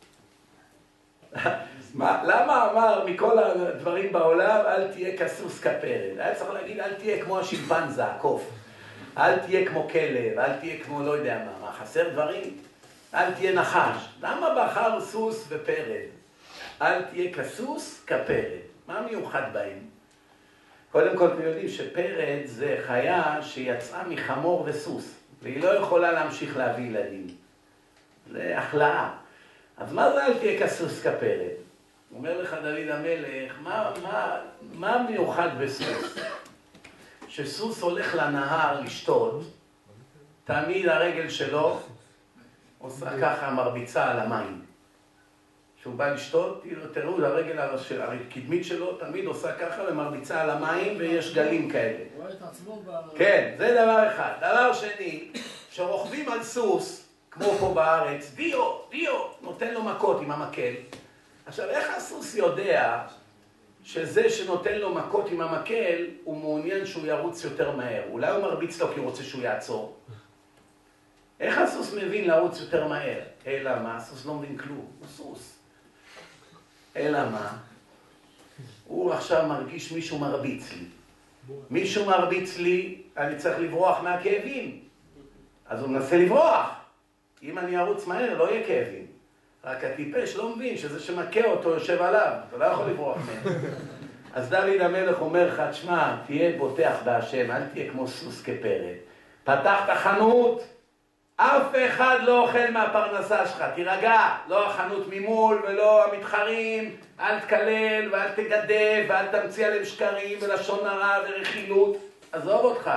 למה אמר מכל הדברים בעולם אל תהיה כסוס כפרד? היה צריך להגיד אל תהיה כמו השימפנזה, הקוף. אל תהיה כמו כלב, אל תהיה כמו לא יודע מה, חסר דברים? אל תהיה נחש. למה בחר סוס ופרד? אל תהיה כסוס כפרד. מה מיוחד בהם? קודם כל אתם יודעים שפרד זה חיה שיצאה מחמור וסוס, והיא לא יכולה להמשיך להביא ילדים. זה החלאה. אז מה זה אל תהיה כסוס כפרד? אומר לך דוד המלך, מה מיוחד בסוס? שסוס הולך לנהר לשתות, תמיד הרגל שלו עושה ככה מרביצה על המים. כשהוא בא לשתות, תראו, הרגל הקדמית שלו תמיד עושה ככה ומרביצה על המים ויש גלים כאלה. כן, זה דבר אחד. דבר שני, שרוכבים על סוס, כמו פה בארץ, דיו, נותן לו מכות עם המקל. עכשיו, איך הסוס יודע שזה שנותן לו מכות עם המקל, הוא מעוניין שהוא ירוץ יותר מהר? אולי הוא מרביץ לו כי הוא רוצה שהוא יעצור. איך הסוס מבין לרוץ יותר מהר? אלא מה? הסוס לא מבין כלום, הוא סוס. אלא מה? הוא עכשיו מרגיש מישהו מרביץ לי. מישהו מרביץ לי, אני צריך לברוח מהכאבים. אז הוא מנסה לברוח. אם אני ארוץ מהר, לא יהיה כאבים. רק הטיפש לא מבין שזה שמכה אותו יושב עליו. אתה לא יכול לברוח מהם. אז דוד המלך אומר לך, תשמע, תהיה בוטח בהשם, אל תהיה כמו סוס כפרד. פתחת חנות, אף אחד לא אוכל מהפרנסה שלך, תירגע, לא החנות ממול ולא המתחרים, אל תקלל ואל תגדף ואל תמציא עליהם שקרים ולשון הרע ורכילות, עזוב אותך.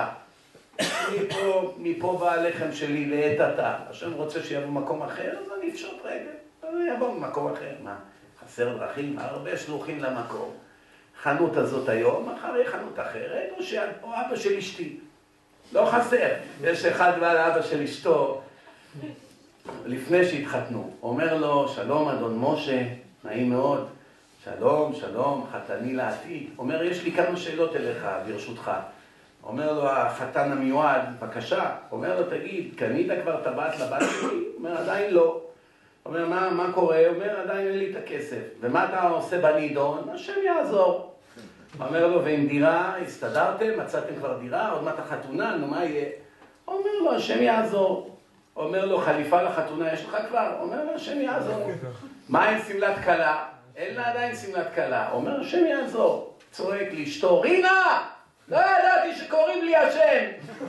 מפה בא הלחם שלי לעת עתה. השם רוצה שיבוא מקום אחר, אז אני אפשוט רגע, אז אני אבוא ממקום אחר. מה, חסר דרכים? הרבה שלוחים למקום. חנות הזאת היום, אחרי חנות אחרת, או אבא של אשתי. לא חסר. יש אחד בא לאבא של אשתו, לפני שהתחתנו, אומר לו, שלום אדון משה, נעים מאוד, שלום, חתני לעתיד. אומר, יש לי כמה שאלות אליך, ברשותך. אומר לו, החתן המיועד, בבקשה. אומר לו, תגיד, קנית כבר טבעת לבת שלי? אומר, עדיין לא. אומר, מה קורה? אומר, עדיין אין לי את הכסף. ומה אתה עושה בנידון? השם יעזור. אומר לו, ועם דירה, הסתדרתם? מצאתם כבר דירה? עוד מעט החתונה, נו מה יהיה? אומר לו, השם יעזור. אומר לו, חליפה לחתונה יש לך כבר? אומר לו, השם יעזור. מה עם סמלת קלה? אין לה עדיין סמלת קלה. אומר, השם יעזור. צועק לאשתו, רינה! לא ידעתי שקוראים לי השם!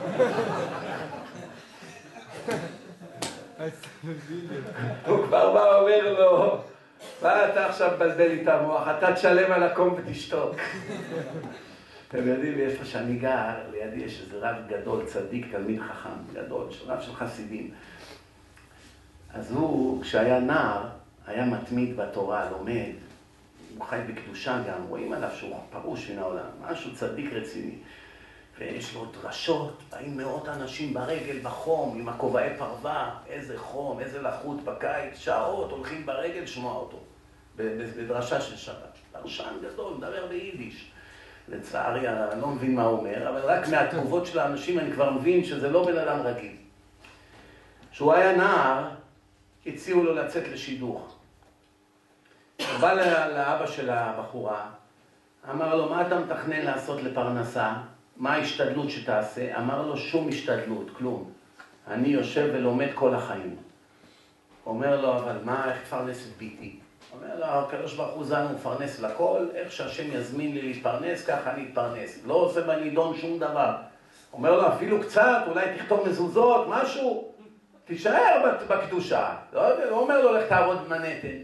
הוא כבר בא אומר לו, מה אתה עכשיו בלבל לי את המוח? אתה תשלם על הקום ותשתוק. אתם יודעים, יש לו שאני גר, לידי יש איזה רב גדול, צדיק, תלמיד חכם, גדול, רב של חסידים. אז הוא, כשהיה נער, היה מתמיד בתורה, לומד, הוא חי בקדושה גם, רואים עליו שהוא פרוש מן העולם, משהו צדיק רציני. ויש לו דרשות, באים מאות אנשים ברגל בחום, עם הכובעי פרווה, איזה חום, איזה לחות בקיץ, שעות הולכים ברגל לשמוע אותו, בדרשה של שבת. דרשן גדול, מדבר ביידיש. לצערי, אני לא מבין מה הוא אומר, אבל רק מהתגובות של האנשים אני כבר מבין שזה לא בן אדם רגיל. כשהוא היה נער, הציעו לו לצאת לשידוך. הוא בא לאבא של הבחורה, אמר לו, מה אתה מתכנן לעשות לפרנסה? מה ההשתדלות שתעשה? אמר לו, שום השתדלות, כלום. אני יושב ולומד כל החיים. אומר לו, אבל מה, איך תפרנס את ביתי? אומר לו, הקדוש ברוך הוא זן, הוא מפרנס לכל, איך שהשם יזמין לי להתפרנס, ככה אני אתפרנס. לא עושה בנידון שום דבר. אומר לו, אפילו קצת, אולי תכתוב מזוזות, משהו, תישאר בקדושה. לא אומר לו, לך תעבוד במנהטן.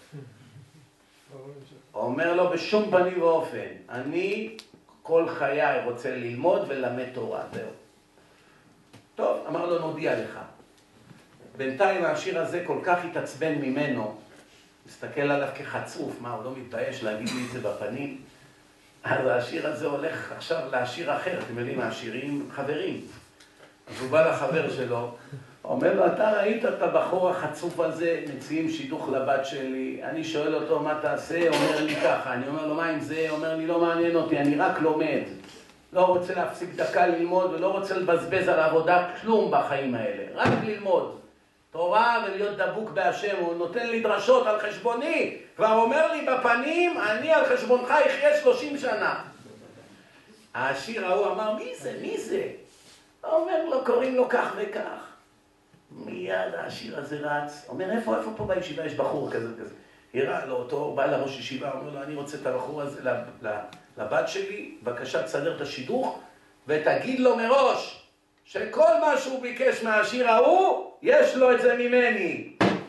אומר לו, בשום פנים ואופן, אני כל חיי רוצה ללמוד ולמד תורה, זהו. טוב, אמר לו, נודיע לך. בינתיים השיר הזה כל כך התעצבן ממנו, מסתכל עליו כחצוף, מה, הוא לא מתבייש להגיד לי את זה בפנים? אז השיר הזה הולך עכשיו לשיר אחר, אתם יודעים, השירים חברים. אז הוא בא לחבר שלו, אומר לו, אתה ראית את הבחור החצוף הזה, מציעים שידוך לבת שלי, אני שואל אותו מה תעשה, אומר לי ככה, אני אומר לו מה עם זה, אומר לי לא מעניין אותי, אני רק לומד. לא רוצה להפסיק דקה ללמוד ולא רוצה לבזבז על העבודה כלום בחיים האלה, רק ללמוד. תורה ולהיות דבוק בהשם, הוא נותן לי דרשות על חשבוני, כבר אומר לי בפנים, אני על חשבונך אחיה 30 שנה. השיר ההוא אמר, מי זה? מי זה? אומר לו, קוראים לו כך וכך. מיד השיר הזה רץ, אומר, איפה פה בישיבה יש בחור כזה כזה. הראה לו אותו, בא לראש ישיבה, אומר לו, אני רוצה את הבחור הזה לבת שלי, בבקשה תסדר את השידוך, ותגיד לו מראש, שכל מה שהוא ביקש מהשיר ההוא, יש לו את זה ממני.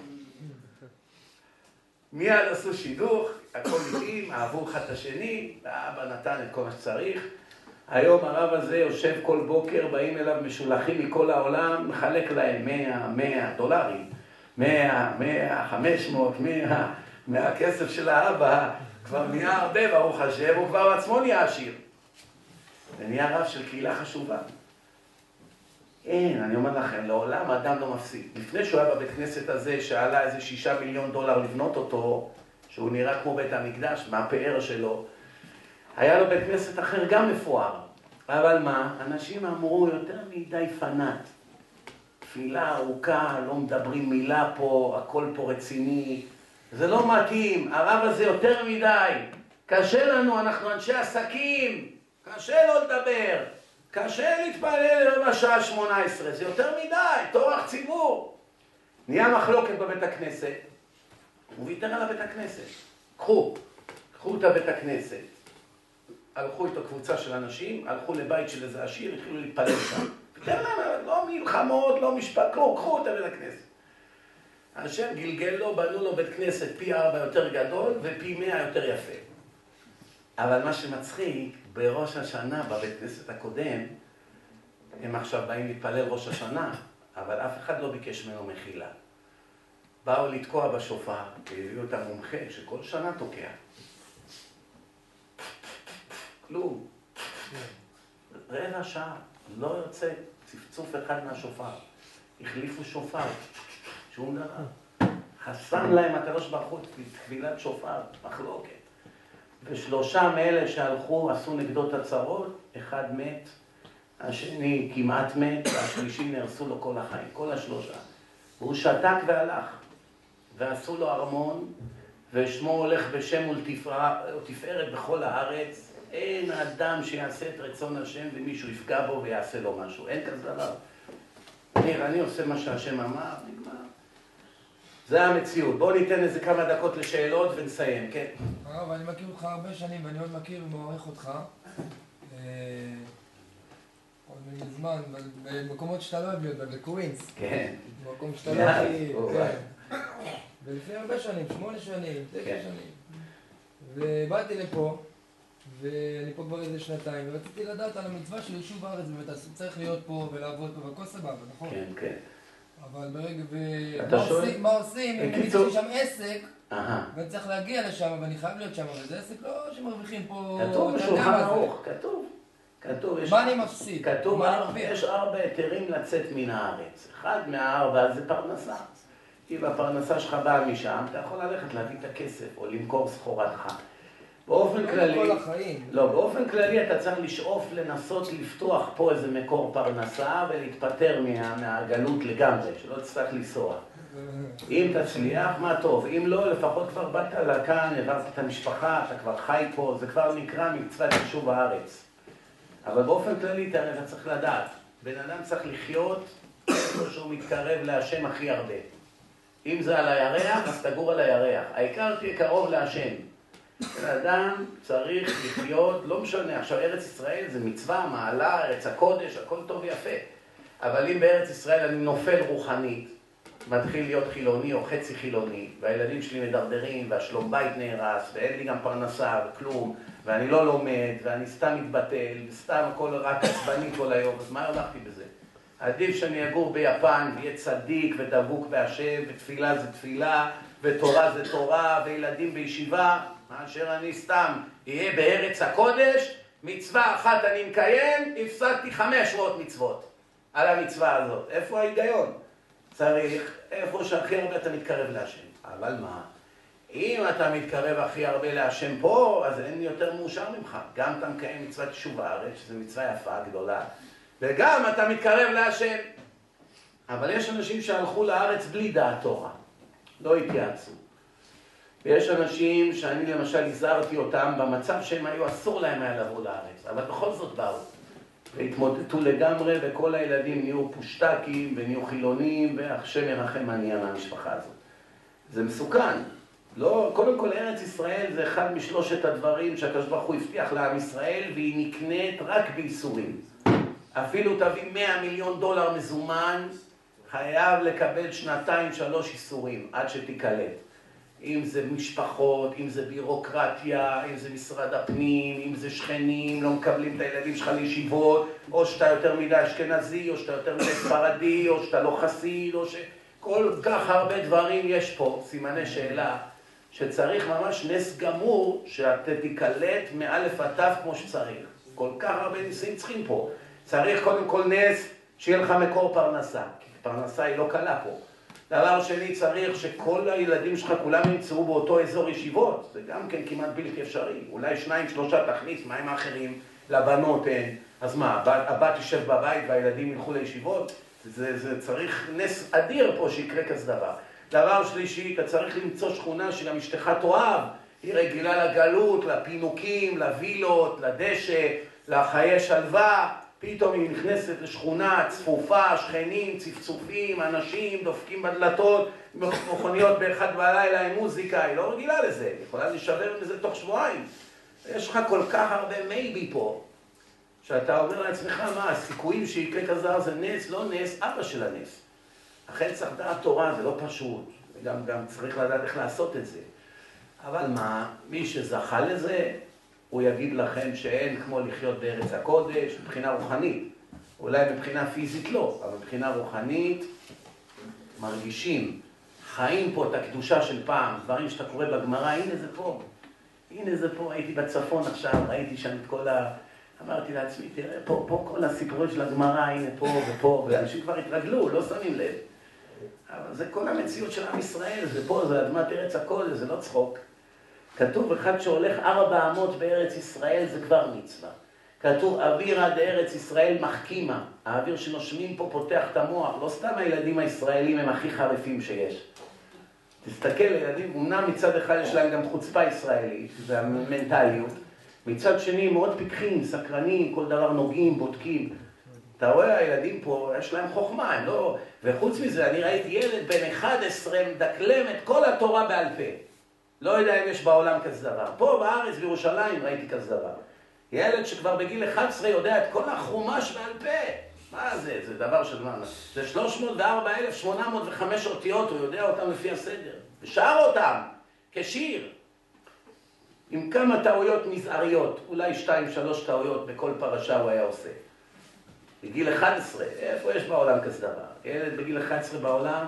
מיד עשו שידוך, הכל התאים, אהבו אחד את השני, והאבא נתן את כל מה שצריך. היום הרב הזה יושב כל בוקר, באים אליו משולחים מכל העולם, מחלק להם 100 דולרים, 100, 500, 100, מהכסף של האבא, כבר נהיה הרבה ברוך השם, הוא כבר עצמו נהיה עשיר. ונהיה רב של קהילה חשובה. אין, אני אומר לכם, לעולם האדם לא מפסיד. לפני שהוא היה בבית כנסת הזה, שעלה איזה 6 מיליון דולר לבנות אותו, שהוא נראה כמו בית המקדש, מהפאר שלו, היה לו בית כנסת אחר גם מפואר. אבל מה? אנשים אמרו יותר מדי פנאט. תפילה ארוכה, לא מדברים מילה פה, הכל פה רציני. זה לא מתאים, הרב הזה יותר מדי. קשה לנו, אנחנו אנשי עסקים. קשה לא לדבר. קשה להתפלל רבע שעה 18. זה יותר מדי, טורח ציבור. נהיה מחלוקת בבית הכנסת. הוא ויתר על הבית הכנסת. קחו את הבית הכנסת. הלכו איתו קבוצה של אנשים, הלכו לבית של איזה עשיר, התחילו להתפלל שם. ויתר להם, לא מלחמות, לא משפט, קחו את הבית הכנסת. השם גלגל לו, בנו לו בית כנסת פי 4 יותר גדול ופי 100 יותר יפה. אבל מה שמצחיק, בראש השנה, בבית כנסת הקודם, הם עכשיו באים להתפלל ראש השנה, אבל אף אחד לא ביקש ממנו מחילה. באו לתקוע בשופר, והביאו את המומחה שכל שנה תוקע. כלום. רבע שעה, לא יוצא צפצוף אחד מהשופר. החליפו שופר, שום דבר. חסם להם הקדוש ברוך הוא תפילת שופר, מחלוקת. ושלושה מאלה שהלכו עשו נגדו את הצרות, אחד מת, השני כמעט מת, והשלישי נהרסו לו כל החיים, כל השלושה. והוא שתק והלך, ועשו לו ארמון, ושמו הולך בשם ולתפארת בכל הארץ. אין אדם שיעשה את רצון השם ומישהו יפגע בו ויעשה לו משהו, אין כזה דבר. אני עושה מה שהשם אמר, נגמר. זה המציאות. בואו ניתן איזה כמה דקות לשאלות ונסיים, כן? הרב, אני מכיר אותך הרבה שנים ואני עוד מכיר ומעריך אותך. עוד מזמן, במקומות שאתה לא אוהב להיות, בקווינס. כן. במקום שאתה לא אוהב, כן. ולפני הרבה שנים, 8 שנים, 9 שנים. ובאתי לפה, ואני פה כבר איזה 2 ורציתי לדעת על המצווה של יישוב הארץ, באמת צריך להיות פה ולעבוד פה, והכל סבבה, נכון? כן, כן. אבל ברגע, מה עושים? אם יש לי שם עסק, ואני צריך להגיע לשם, ואני חייב להיות שם, וזה עסק לא שמרוויחים פה... כתוב בשולחן ערוך, כתוב. מה אני מפסיד? כתוב, יש 4 היתרים לצאת מן הארץ. אחד מה4 זה פרנסה. אם הפרנסה שלך באה משם, אתה יכול ללכת להביא את הכסף, או למכור סחורתך. באופן כללי, כל החיים. לא, באופן כללי אתה צריך לשאוף לנסות לפתוח פה איזה מקור פרנסה ולהתפטר מהגלות לגמרי, שלא תצטרך לנסוע. אם תצליח, מה טוב. אם לא, לפחות כבר באת לכאן, העברת את המשפחה, אתה כבר חי פה, זה כבר נקרא מצוות יישוב הארץ. אבל באופן כללי אתה צריך לדעת, בן אדם צריך לחיות איפה שהוא מתקרב להשם הכי הרבה. אם זה על הירח, אז תגור על הירח. העיקר תהיה קרוב להשם. בן אדם צריך לחיות, לא משנה, עכשיו ארץ ישראל זה מצווה, מעלה, ארץ הקודש, הכל טוב ויפה. אבל אם בארץ ישראל אני נופל רוחנית, מתחיל להיות חילוני או חצי חילוני, והילדים שלי מדרדרים, והשלום בית נהרס, ואין לי גם פרנסה וכלום, ואני לא לומד, ואני סתם מתבטל, וסתם הכל רק עצבני כל היום, אז מה הולכתי בזה? עדיף שאני אגור ביפן, ויהיה צדיק ודבוק בהשם, ותפילה זה תפילה, ותורה זה תורה, וילדים בישיבה, מאשר אני סתם אהיה בארץ הקודש, מצווה אחת אני מקיים, הפסדתי 500 מצוות על המצווה הזאת. איפה ההיגיון? צריך, איפה שהכי הרבה אתה מתקרב להשם. אבל מה? אם אתה מתקרב הכי הרבה להשם פה, אז אין יותר מאושר ממך. גם אתה מקיים מצוות יישוב הארץ, שזו מצווה יפה, גדולה, וגם אתה מתקרב להשם. אבל יש אנשים שהלכו לארץ בלי דעת תורה, לא התייעצו. ויש אנשים שאני למשל הזהרתי אותם במצב שהם היו, אסור להם היה לבוא לארץ, אבל בכל זאת באו. והתמודדו לגמרי, וכל הילדים נהיו פושטקים ונהיו חילונים, והשם ירחם עניין המשפחה הזאת. זה מסוכן. לא, קודם כל ארץ ישראל זה אחד משלושת הדברים שהקדוש ברוך הוא הבטיח לעם ישראל, והיא נקנית רק בייסורים. אפילו תביא $100 מיליון מזומן, חייב לקבל 2-3 ייסורים עד שתיקלט. אם זה משפחות, אם זה בירוקרטיה, אם זה משרד הפנים, אם זה שכנים, לא מקבלים את הילדים שלך לישיבות, או שאתה יותר מדי אשכנזי, או שאתה יותר מדי ספרדי, או שאתה לא חסיד, או כל כך הרבה דברים יש פה, סימני שאלה, שצריך ממש נס גמור שאתה תיקלט מאלף עד תו כמו שצריך. כל כך הרבה ניסים צריכים פה. צריך קודם כל נס שיהיה לך מקור פרנסה, כי פרנסה היא לא קלה פה. דבר שני, צריך שכל הילדים שלך כולם נמצאו באותו אזור ישיבות, זה גם כן כמעט בלתי אפשרי. אולי 2-3 תכניס, מה עם האחרים? לבנות אין. אז מה, הבת יושב בבית והילדים ילכו לישיבות? זה צריך נס אדיר פה שיקרה כזה דבר. דבר שלישי, אתה צריך למצוא שכונה שגם אשתך תאהב, היא רגילה לגלות, לפינוקים, לווילות, לדשא, לחיי שלווה. פתאום היא נכנסת לשכונה צפופה, שכנים, צפצופים, אנשים, דופקים בדלתות, מכוניות ב1 בלילה עם מוזיקה, היא לא רגילה לזה, היא יכולה לשבר מזה תוך שבועיים. יש לך כל כך הרבה מייבי פה, שאתה אומר לעצמך, מה, הסיכויים שיקרה כזה זה נס, לא נס, אבא של הנס. אכן צריך דעת תורה, זה לא פשוט, וגם צריך לדעת איך לעשות את זה. אבל מה, מי שזכה לזה, הוא יגיד לכם שאין כמו לחיות בארץ הקודש, מבחינה רוחנית. אולי מבחינה פיזית לא, אבל מבחינה רוחנית מרגישים, חיים פה את הקדושה של פעם, דברים שאתה קורא בגמרא, הנה זה פה. הנה זה פה, הייתי בצפון עכשיו, ראיתי שם את כל אמרתי לעצמי, תראה, פה כל הסיפורים של הגמרא, הנה פה ופה, ואנשים כבר התרגלו, לא שמים לב. אבל זה כל המציאות של עם ישראל, זה פה, זה אדמת ארץ הקודש, זה לא צחוק. כתוב אחד שהולך 400 בארץ ישראל, זה כבר מצווה. כתוב אווירא דארץ ישראל מחכימה. האוויר שנושמים פה פותח את המוח. לא סתם הילדים הישראלים הם הכי חריפים שיש. תסתכל, ילדים, אמנם מצד אחד יש להם גם חוצפה ישראלית, זה המנטליות. מצד שני מאוד פיקחים, סקרנים, כל דבר נוגעים, בודקים. אתה רואה, הילדים פה, יש להם חוכמה, הם לא... וחוץ מזה, אני ראיתי ילד בן 11 מדקלם את כל התורה בעל פה. לא יודע אם יש בעולם כזה דבר. פה בארץ, בירושלים, ראיתי כזה דבר. ילד שכבר בגיל 11 יודע את כל החומש בעל פה. מה זה? זה דבר של מה? זה 304,805 אותיות, הוא יודע אותם לפי הסדר. ושר אותם כשיר. עם כמה טעויות מזעריות, אולי 2-3 טעויות בכל פרשה הוא היה עושה. בגיל 11, איפה יש בעולם כזה דבר? ילד בגיל 11 בעולם,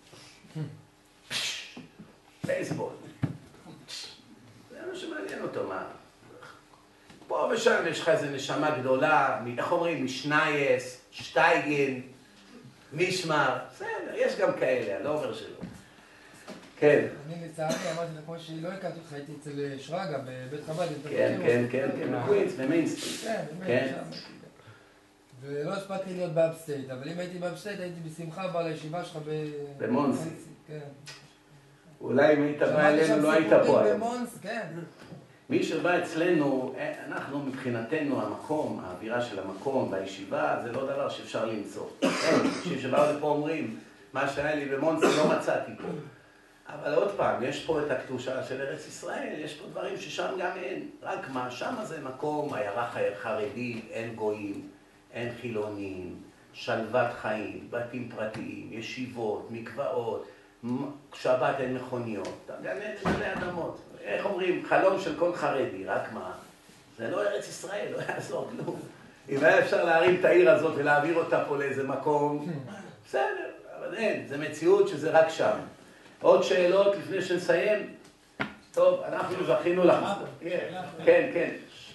בייסבול. זה מה שמעניין אותו, מה? פה ושם יש לך איזו נשמה גדולה, איך אומרים? משנייס, שטייגן, מישמר, בסדר, יש גם כאלה, אני לא אומר שלא. כן. אני לצערי אמרתי לך, כמו שלא הכרתי אותך, הייתי אצל שרגא בבית חב"ד. כן, בקווינס, במיינסטריט. כן, ולא הספקתי להיות באפסטייט, אבל אם הייתי באפסטייט הייתי בשמחה בא לישיבה שלך במונסי. כן. אולי אם היית בא אלינו לא היית פה היום. כן. מי שבא אצלנו, אנחנו מבחינתנו המקום, האווירה של המקום והישיבה, זה לא דבר שאפשר למצוא. אנשים שבאו לפה אומרים, מה שהיה לי במונסי לא מצאתי פה. אבל עוד פעם, יש פה את הקדושה של ארץ ישראל, יש פה דברים ששם גם אין. רק מה, שם זה מקום, עיירה חרדית, אין גויים, אין חילונים, שלוות חיים, בתים פרטיים, ישיבות, מקוואות, שבת אין מכוניות, גן עדן מלא אדמות. איך אומרים, חלום של כל חרדי, רק מה? זה לא ארץ ישראל, לא יעזור כלום. אם היה אפשר להרים את העיר הזאת ולהעביר אותה פה לאיזה מקום, בסדר, אבל אין, זה מציאות שזה רק שם. עוד שאלות לפני שנסיים? טוב, אנחנו זכינו לך. כן, כן.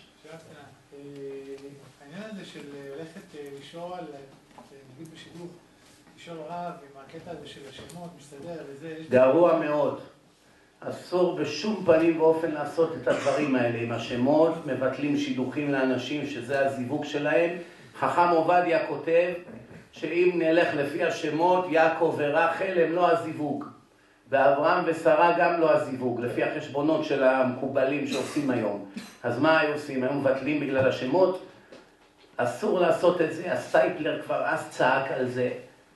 העניין הזה של ללכת לשאול על, נגיד בשידור, לשאול רב עם הקטע הזה של השמות, מסתדר וזה... גרוע מאוד. אסור בשום פנים ואופן לעשות את הדברים האלה. עם השמות מבטלים שידוכים לאנשים שזה הזיווג שלהם. חכם עובדיה כותב שאם נלך לפי השמות, יעקב ורחל הם לא הזיווג. ואברהם ושרה גם לא הזיווג, לפי החשבונות של המקובלים שעושים היום. אז מה היו עושים? הם מבטלים בגלל השמות? אסור לעשות את זה. הסטייפלר כבר אז צעק על זה.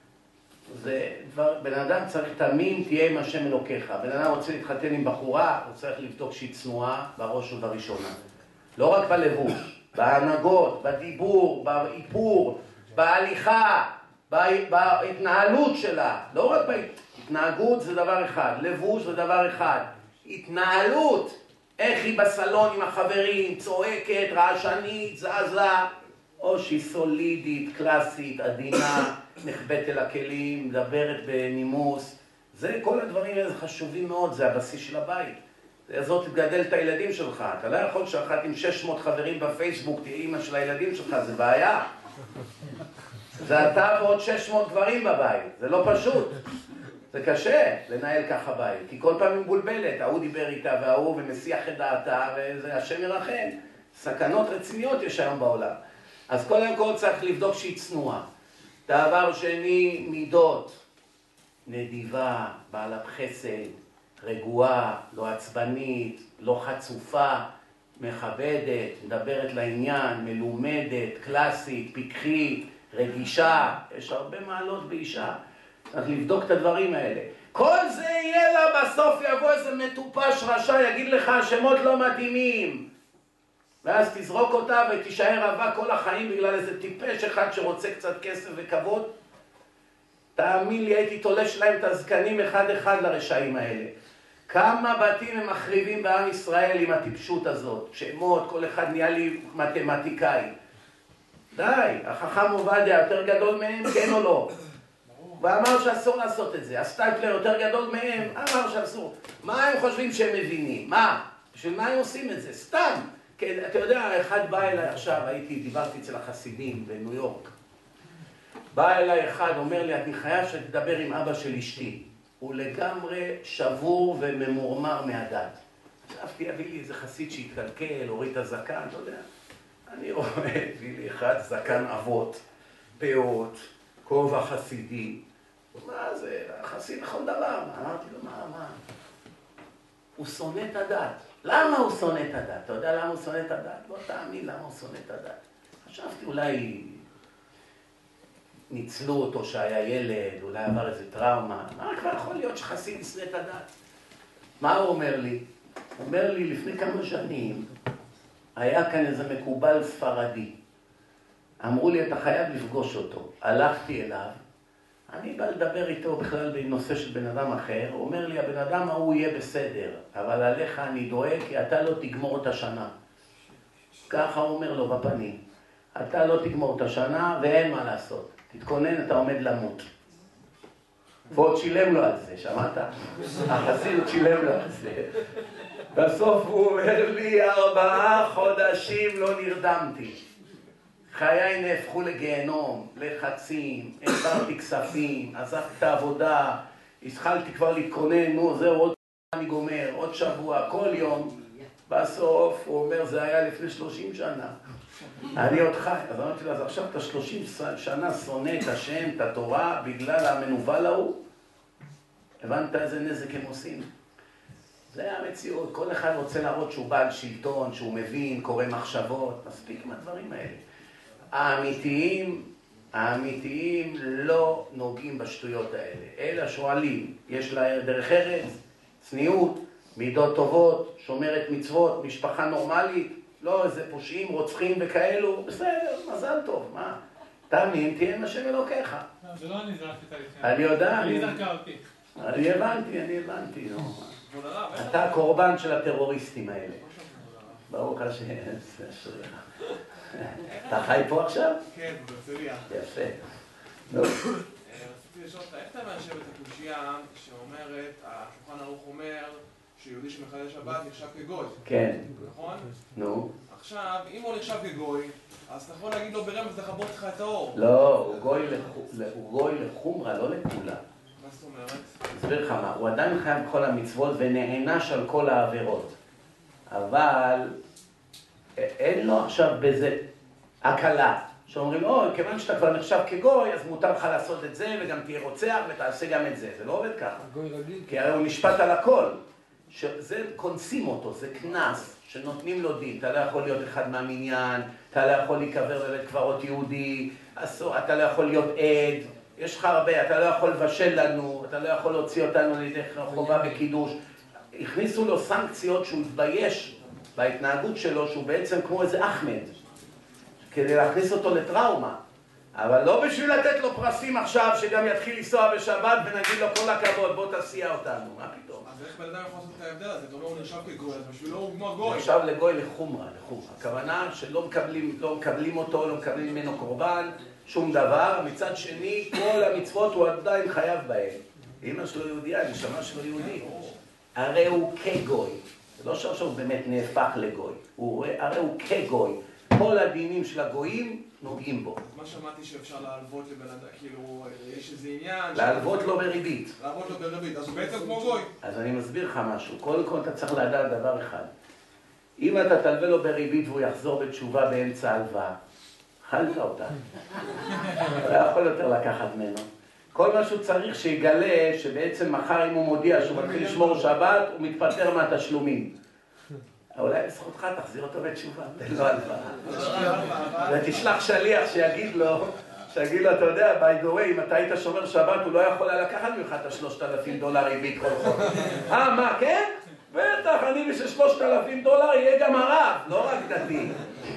זה דבר, בן אדם צריך תמים, תהיה עם השם אלוקיך. בן אדם רוצה להתחתן עם בחורה, הוא צריך לבדוק שהיא צנועה בראש ובראשונה. לא רק בלבוש, בהנהגות, בדיבור, באיפור, בהליכה, בהתנהלות שלה. לא רק התנהגות זה דבר אחד, לבוש זה דבר אחד. התנהלות, איך היא בסלון עם החברים, צועקת, רעשנית, זזה, או שהיא סולידית, קלאסית, עדינה, נחבאת אל הכלים, מדברת בנימוס. זה, כל הדברים האלה חשובים מאוד, זה הבסיס של הבית. זאת תגדל את הילדים שלך. אתה לא יכול שאחת עם 600 חברים בפייסבוק תהיה אימא של הילדים שלך, זה בעיה. זה אתה ועוד 600 גברים בבית, זה לא פשוט. זה קשה לנהל ככה בית, כי כל פעם היא מבולבלת, ההוא דיבר איתה וההוא ומסיח את דעתה, וזה השם ירחם. סכנות רציניות יש היום בעולם. אז קודם כל צריך לבדוק שהיא צנועה. דבר שני, מידות, נדיבה, בעלת חסד, רגועה, לא עצבנית, לא חצופה, מכבדת, מדברת לעניין, מלומדת, קלאסית, פיקחית, רגישה. יש הרבה מעלות באישה. צריך לבדוק את הדברים האלה. כל זה יהיה לה בסוף, יבוא איזה מטופש רשע, יגיד לך השמות לא מתאימים. ואז תזרוק אותה ותישאר אהבה כל החיים בגלל איזה טיפש אחד שרוצה קצת כסף וכבוד. תאמין לי, הייתי תולש להם את הזקנים אחד אחד לרשעים האלה. כמה בתים הם מחריבים בעם ישראל עם הטיפשות הזאת. שמות, כל אחד נהיה לי מתמטיקאי. די, החכם עובדיה יותר גדול מהם, כן או לא? ואמר שאסור לעשות את זה. הסטייפלר יותר גדול מהם, אמר שאסור. מה הם חושבים שהם מבינים? מה? בשביל מה הם עושים את זה? סתם. כן, אתה יודע, אחד בא אליי עכשיו, דיברתי אצל החסידים בניו יורק. בא אליי אחד, אומר לי, אני חייב שתדבר עם אבא של אשתי. הוא לגמרי שבור וממורמר מהדת. חשבתי, הביא לי איזה חסיד שהתקלקל, הוריד את הזקן, אתה יודע. אני רואה, הביא לי אחד זקן אבות, פאות, כובע חסידי. מה זה? חסיד לכל דבר. אמרתי לו, מה? הוא שונא את הדת. למה הוא שונא את הדת? אתה יודע למה הוא שונא את הדת? בוא תאמין למה הוא שונא את הדת. חשבתי אולי ניצלו אותו שהיה ילד, אולי עבר איזה טראומה. מה כבר יכול להיות שחסיד ישנא את הדת? מה הוא אומר לי? הוא אומר לי, לפני כמה שנים היה כאן איזה מקובל ספרדי. אמרו לי, אתה חייב לפגוש אותו. הלכתי אליו. אני בא לדבר איתו בכלל בנושא של בן אדם אחר. הוא אומר לי, הבן אדם ההוא יהיה בסדר, אבל עליך אני דואג כי אתה לא תגמור את השנה. ככה הוא אומר לו בפנים. אתה לא תגמור את השנה ואין מה לעשות. תתכונן, אתה עומד למות. ועוד שילם לו על זה, שמעת? החסיד שילם לו על זה. בסוף הוא אומר לי, 4 חודשים לא נרדמתי. חיי נהפכו לגיהנום, לחצים, העברתי כספים, עזבתי את העבודה, התחלתי כבר להתכונן, נו זהו, עוד אני גומר, עוד שבוע, כל יום. בסוף הוא אומר, זה היה לפני 30 שנה. אני עוד חי. אז אמרתי לו, אז עכשיו אתה 30 שנה שונא את השם, את התורה, בגלל המנוול ההוא? הבנת איזה נזק הם עושים? זה המציאות. כל אחד רוצה להראות שהוא בעל שלטון, שהוא מבין, קורא מחשבות. מספיק עם הדברים האלה. האמיתיים לא נוגעים בשטויות האלה. אלה שואלים, יש לה דרך ארץ, צניעות, מידות טובות, שומרת מצוות, משפחה נורמלית, לא איזה פושעים, רוצחים וכאלו, בסדר, מזל טוב, מה? תאמין, תהיה עם השם אלוקיך. לא, זה לא אני זרקתי את הלפני. אני יודע, אני זרקה אותי. אני הבנתי, נו. אתה הקורבן של הטרוריסטים האלה. ברוך השם, אתה חי פה עכשיו? כן, בהרצליה. יפה. רציתי לשאול אותך, איך אתה מאשר את הקושייה שאומרת, השולחן ערוך אומר שיהודי שמחלל שבת נחשב כגוי? כן. נכון? נו. עכשיו, אם הוא נחשב כגוי, אז אתה יכול להגיד לו ברמז לכבות לך את האור. לא, הוא גוי לחומרה, לא לכולה. מה זאת אומרת? אסביר לך מה, הוא עדיין חייב בכל המצוות ונענש על כל העבירות. אבל אין לו עכשיו בזה הקלה. שאומרים לו, כיוון שאתה כבר נחשב כגוי, אז מותר לך לעשות את זה וגם תהיה רוצח ותעשה גם את זה. זה לא עובד ככה. כי הרי הוא נשפט על הכל. שזה קונסים אותו, זה כנס שנותנים לו דין. אתה לא יכול להיות אחד מהמניין, אתה לא יכול להיקבר בבית קברות יהודי, אתה לא יכול להיות עד, יש לך הרבה, אתה לא יכול לבשל לנו, אתה לא יכול להוציא אותנו לידי חובה בקידוש. הכניסו לו סנקציות שהוא התבייש בהתנהגות שלו, שהוא בעצם כמו איזה אחמד, כדי להכניס אותו לטראומה. אבל לא בשביל לתת לו פרסים עכשיו, שגם יתחיל לנסוע בשבת ונגיד לו כל הכבוד, בוא תסיע אותנו, מה פתאום? אז איך בן אדם יכול לעשות את ההבדל הזה? אתה אומר הוא נחשב כגוי, אז בשבילו הוא כמו גוי. נחשב לגוי לחומרה. הכוונה שלא מקבלים אותו, לא מקבלים ממנו קורבן, שום דבר. מצד שני, כל המצוות הוא עדיין חייב בהן. אמא שלו יהודייה, הנשמה שלו יהודי. הרי הוא כגוי. זה לא שעכשיו הוא באמת נהפך לגוי. הרי הוא כגוי. כל הדינים של הגויים נוגעים בו. מה שמעתי שאפשר להלוות לבן אדם, כאילו, יש איזה עניין... להלוות לו בריבית. להלוות לו בריבית, אז הוא בעצם כמו גוי. אז אני מסביר לך משהו. קודם כל אתה צריך לדעת דבר אחד. אם אתה תלווה לו בריבית והוא יחזור בתשובה באמצע ההלוואה, אכלת אותה. לא יכול יותר לקחת ממנו. כל מה שהוא צריך שיגלה שבעצם מחר אם הוא מודיע שהוא מתחיל לשמור שבת, הוא מתפטר מהתשלומים. אולי בזכותך תחזיר אותו בתשובה, תן לו הלוואה. ותשלח שליח שיגיד לו, אתה יודע, by the way, אם אתה היית שומר שבת, הוא לא יכול לקחת ממך את $3,000 ריבית כל חודש. מה, כן? בטח, אני בשביל $3,000 יהיה גם הרב, לא רק דתי.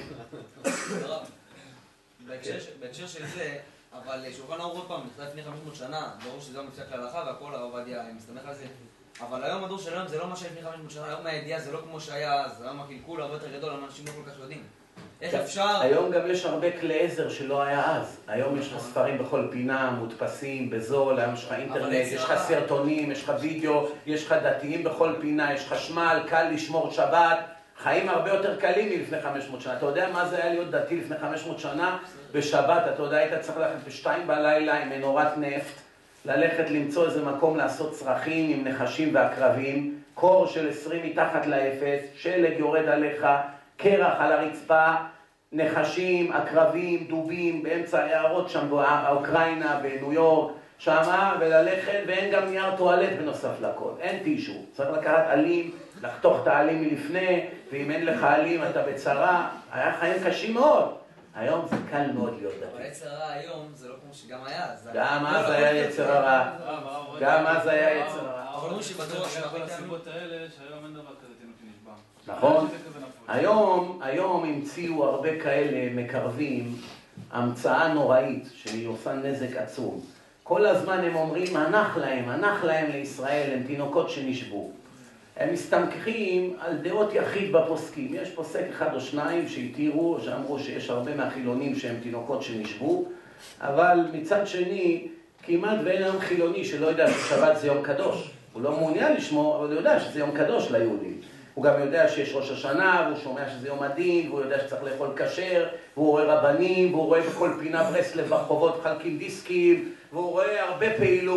בהקשר של זה, אבל שולחן ערוך עוד פעם, נכתב לפני 500 שנה, ברור שזה לא מפסק להלכה והכל הרב עובדיה מסתמך על זה. אבל היום הדור של היום זה לא מה שהיה לפני 500 שנה, היום הידיעה זה לא כמו שהיה אז, היום הקלקול הרבה יותר גדול, אנשים לא כל כך יודעים. איך אפשר... היום גם יש הרבה כלי עזר שלא היה אז. היום יש לך ספרים בכל פינה, מודפסים, בזול, היום יש לך אינטרנט, יש לך סרטונים, יש לך וידאו, יש לך דתיים בכל פינה, יש חשמל, קל לשמור שבת. חיים הרבה יותר קלים מלפני 500 שנה. אתה יודע מה זה היה להיות דתי לפני 500 שנה? בשבת, אתה יודע, היית צריך ללכת ב2 בלילה עם מנורת נפט, ללכת למצוא איזה מקום לעשות צרכים עם נחשים ועקרבים, קור של 20 מתחת לאפס, שלג יורד עליך, קרח על הרצפה, נחשים, עקרבים, דובים, באמצע היערות שם באוקראינה, בניו יורק, שמה, וללכת, ואין גם נייר טואלט בנוסף לכל, אין טישו. צריך לקחת עלים, לחתוך את העלים מלפני, ואם אין לך עלים אתה בצרה, היה חיים קשים מאוד. היום זה קל מאוד להיות דתי. אבל יצר הרע היום זה לא כמו שגם היה. גם אז היה יצר הרע. גם אז היה יצר הרע. אבל הוא שבדור כל הסיבות האלה שהיום אין דבר כזה תינוק שנשבע. נכון. היום המציאו הרבה כאלה מקרבים, המצאה נוראית שהיא עושה נזק עצום. כל הזמן הם אומרים, הנח להם לישראל, הם תינוקות שנשבו. הם מסתמכים על דעות יחיד בפוסקים. יש פוסק אחד או שניים שהתירו, שאמרו שיש הרבה מהחילונים שהם תינוקות שנשבו, אבל מצד שני, כמעט ואין היום חילוני שלא יודע ששבת זה יום קדוש. הוא לא מעוניין לשמור, אבל הוא יודע שזה יום קדוש ליהודים. הוא גם יודע שיש ראש השנה, והוא שומע שזה יום הדין, והוא יודע שצריך לאכול כשר, והוא רואה רבנים, והוא רואה בכל פינה ברסלב ברחובות חלקים דיסקים, והוא רואה הרבה פעילות,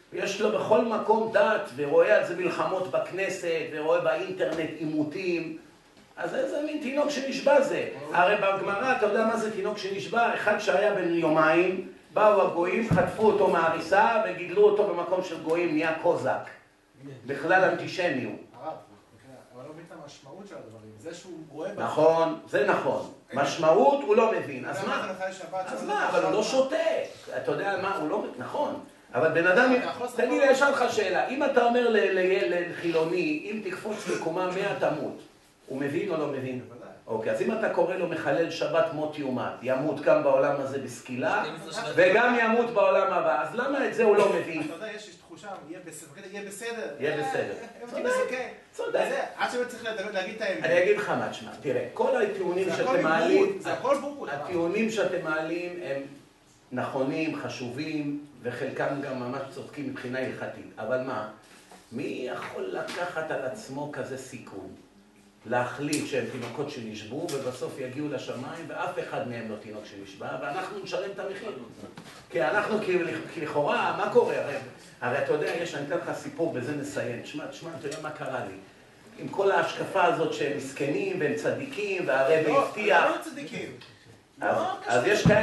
יש לו בכל מקום דת, ורואה על זה מלחמות בכנסת, ורואה באינטרנט עימותים. אז איזה מין תינוק שנשבע זה? הרי בגמרא, אתה יודע מה זה תינוק שנשבע? אחד שהיה בן יומיים, באו הגויים, חטפו אותו מהריסה, וגידלו אותו במקום של גויים, נהיה קוזק. בכלל אנטישמיות. הרב, אבל לא מבין את המשמעות של הדברים. זה שהוא רואה... נכון, זה נכון. משמעות הוא לא מבין. אז מה? אז מה? אבל הוא לא שותה. אתה יודע מה? הוא לא... נכון. אבל בן אדם... תגיד לי, יש לך שאלה. אם אתה אומר לילד חילוני, אם תקפוץ לקומה 100 תמות, הוא מבין או לא מבין? אוקיי, אז אם אתה קורא לו מחלל שבת מות יומת, ימות גם בעולם הזה בסקילה, וגם ימות בעולם הבא, אז למה את זה הוא לא מבין? אתה יודע, יש תחושה, יהיה בסדר. יהיה בסדר. צודק. עד שבא צריך להגיד את האמת. אני אגיד לך מה, תשמע, תראה, כל הטיעונים שאתם מעלים, הטיעונים שאתם מעלים הם נכונים, חשובים, וחלקם גם ממש צודקים מבחינה הלכתית. אבל מה, מי יכול לקחת על עצמו כזה סיכון? להחליט שהם תינוקות שנשבו, ובסוף יגיעו לשמיים, ואף אחד מהם לא תינוק שנשבע, ואנחנו נשלם את המחיר. כי אנחנו, לכאורה, מה קורה? הרי אתה יודע, אני אתן לך סיפור, בזה נסיים. תשמע, אתה יודע מה קרה לי? עם כל ההשקפה הזאת שהם מסכנים, והם צדיקים, והרבי הבטיח. לא צדיקים. אז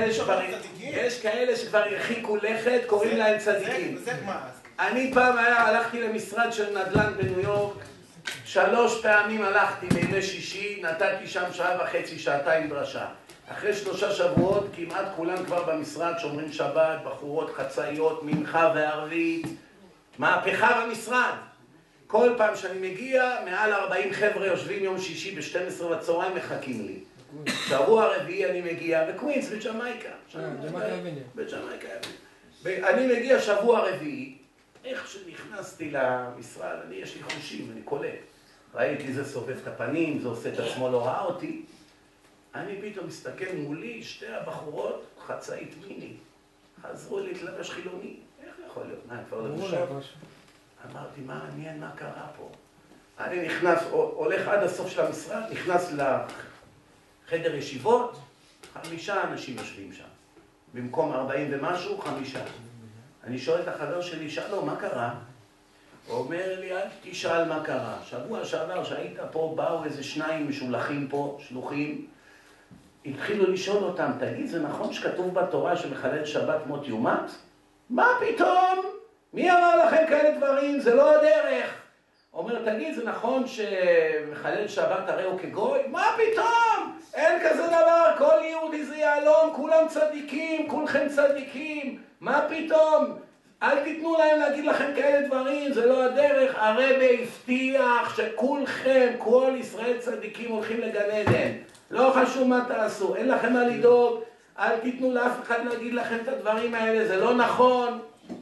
יש כאלה שכבר הרחיקו לכת, קוראים להם צדיקים. זה מה? אני פעם הלכתי למשרד של נדל"ן בניו יורק, 3 פעמים הלכתי בימי שישי, נתתי שם 1.5 שעתיים דרשה. אחרי 3 שבועות כמעט כולם כבר במשרד שומרים שבת, בחורות חצאיות, מנחה וערבית, מהפכה במשרד. כל פעם שאני מגיע, מעל 40 חבר'ה יושבים יום שישי ב-12 בצהריים מחכים לי. שבוע רביעי אני מגיע בקווינס, בג'מייקה. בג'מייקה. אני מגיע שבוע רביעי, איך שנכנסתי למשרד, יש לי חושים, אני קולט. ראיתי זה סובב את הפנים, זה עושה את עצמו, לא ראה אותי. אני פתאום מסתכל מולי, 2 הבחורות, חצאית מיני. חזרו להתלבש חילוני. איך יכול להיות? מה, כבר לבושות? אמרתי, מה מעניין, מה קרה פה? אני נכנס, הולך עד הסוף של המשרד, נכנס לחדר ישיבות, 5 אנשים יושבים שם. במקום 40 ומשהו, 5. אני שואל את החבר שלי, שלום, מה קרה? הוא אומר לי, אל תשאל מה קרה. שבוע שעבר שהיית פה, באו איזה 2 משולחים פה, שלוחים, התחילו לשאול אותם, תגיד, זה נכון שכתוב בתורה שמחלל שבת מות יומת? מה פתאום? מי אמר לכם כאלה דברים? זה לא הדרך. אומר, תגיד, זה נכון שמחלל שבת הרי הוא כגוי? מה פתאום? אין כזה דבר, כל יהודי זה יעלום, כולם צדיקים, כולכם צדיקים. מה פתאום? אל תיתנו להם להגיד לכם כאלה דברים, זה לא הדרך. הרבי הבטיח שכולכם, כל ישראל צדיקים הולכים לגן עדן. לא חשוב מה תעשו, אין לכם מה לדאוג, אל תיתנו לאף אחד להגיד לכם את הדברים האלה, זה לא נכון.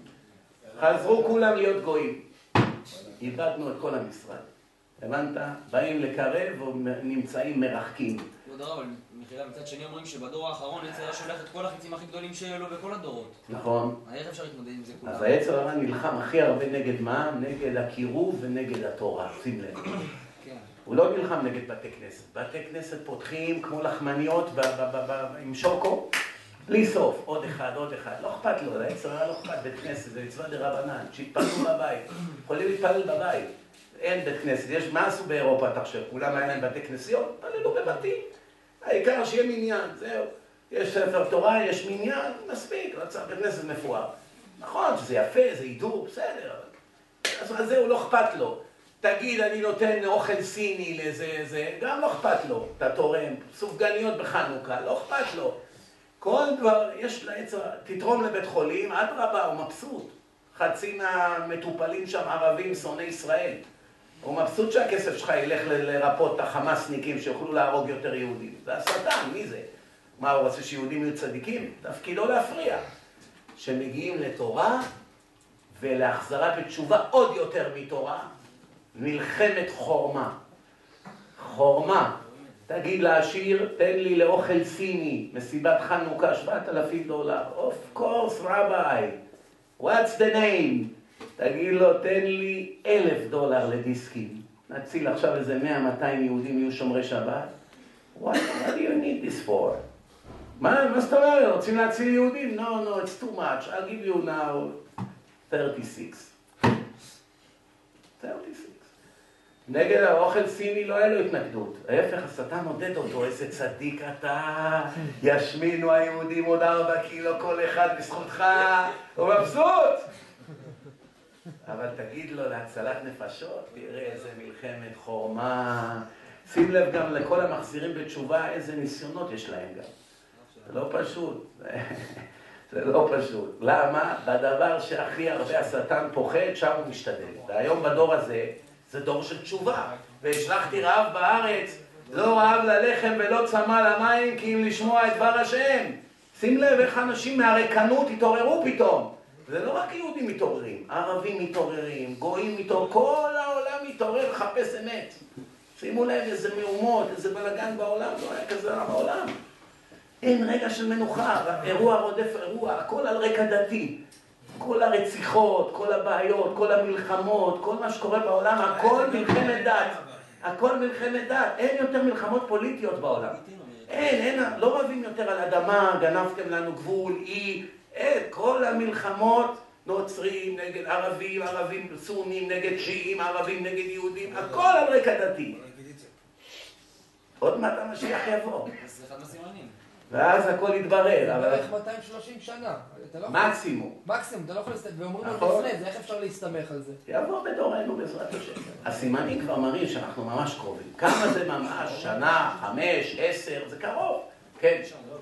חזרו כולם להיות גויים. איבדנו את כל המשרד. הבנת? באים לקרב ונמצאים מרחקים. כבוד הרב, אבל מחילה, מצד שני אומרים שבדור האחרון יצר שולח את כל החיצים הכי גדולים שיהיו לו בכל הדורות. נכון. איך אפשר להתמודד עם זה כולם? אז היצר הרע נלחם הכי הרבה נגד מה? נגד הקירוב ונגד התורה. שים לב. הוא לא נלחם נגד בתי כנסת. בתי כנסת פותחים כמו לחמניות עם שוקו, בלי סוף. עוד אחד. לא אכפת לו, היצר הרע לא אכפת. בית כנסת זה מצווה דרבנן, שיתפללו בבית. יכולים להתפלל בבית. אין בית כנסת. מה עשו באירופה, אתה חושב? כולם היה להם בתי כנסיות? פללו בבתים. העיקר שיהיה מניין, זהו. יש ספר תורה, יש מניין, מספיק, לא צריך בית כנסת מפואר. נכון שזה יפה, זה הידור, בסדר. אז זהו, לא אכפת לו. תגיד, אני נותן אוכל סיני לזה, גם לא אכפת לו. אתה תורם, סופגניות בחנוכה, לא אכפת לו. כל דבר, יש לעצר, תתרום לבית חולים, עד רבה, הוא מבסוט. חצי מהמטופלים שם ערבים, שונאי ישראל. הוא מבסוט שהכסף שלך ילך לרפות את החמאסניקים שיוכלו להרוג יותר יהודים. זה השטן, מי זה? מה, הוא רוצה שיהודים יהיו צדיקים? תפקידו להפריע. שמגיעים לתורה ולהחזרה בתשובה עוד יותר מתורה, מלחמת חורמה. חורמה. תגיד לעשיר, תן לי לאוכל סיני, מסיבת חנוכה, $7,000. Of course, Rabbi. What's the name? תגיד לו, תן לי $1,000 לדיסקים. נציל עכשיו איזה 100-200 יהודים יהיו שומרי שבת. What do you need this for? מה זאת אומרת? רוצים להציל יהודים? No, it's too much. I'll give you now 36. נגד האוכל סיני לא היה לו התנגדות. ההפך, השטן עודד אותו, איזה צדיק אתה, ישמינו היהודים עוד 4 קילו כל אחד בזכותך, הוא מבסוט. אבל תגיד לו להצלת נפשות, תראה איזה מלחמת חורמה. שים לב גם לכל המחזירים בתשובה, איזה ניסיונות יש להם גם. זה לא פשוט. זה לא פשוט. למה? בדבר שהכי הרבה השטן פוחד, שם הוא משתדל. והיום בדור הזה, זה דור של תשובה. והשלחתי רעב בארץ, לא רעב ללחם ולא צמא למים, כי אם לשמוע את דבר השם. שים לב איך אנשים מהריקנות התעוררו פתאום. זה לא רק יהודים מתעוררים, ערבים מתעוררים, גויים מתעוררים, כל העולם מתעורר לחפש אמת. שימו לב איזה מהומות, איזה בלגן בעולם, לא היה כזה בעולם. אין רגע של מנוחה, אירוע רודף אירוע, הכל על רקע דתי. כל הרציחות, כל הבעיות, כל המלחמות, כל מה שקורה בעולם, הכל מלחמת דת. הכל מלחמת דת. אין יותר מלחמות פוליטיות בעולם. אין, לא רבים יותר על אדמה, גנבתם לנו גבול, אין, כל המלחמות נוצרים נגד ערבים, ערבים סונים נגד שיעים, ערבים נגד יהודים, הכל על רקע דתי. עוד מעט המשיח יבוא. זה אחד מהסימנים. ואז הכל יתברר. בערך 230 שנה. מקסימום. מקסימום, אתה לא יכול להסתמך, ואומרים לו לפני זה, איך אפשר להסתמך על זה? יבוא בדורנו בעזרת השם. הסימנים כבר מראים שאנחנו ממש קרובים. כמה זה ממש? שנה, 5, 10, זה קרוב. כן.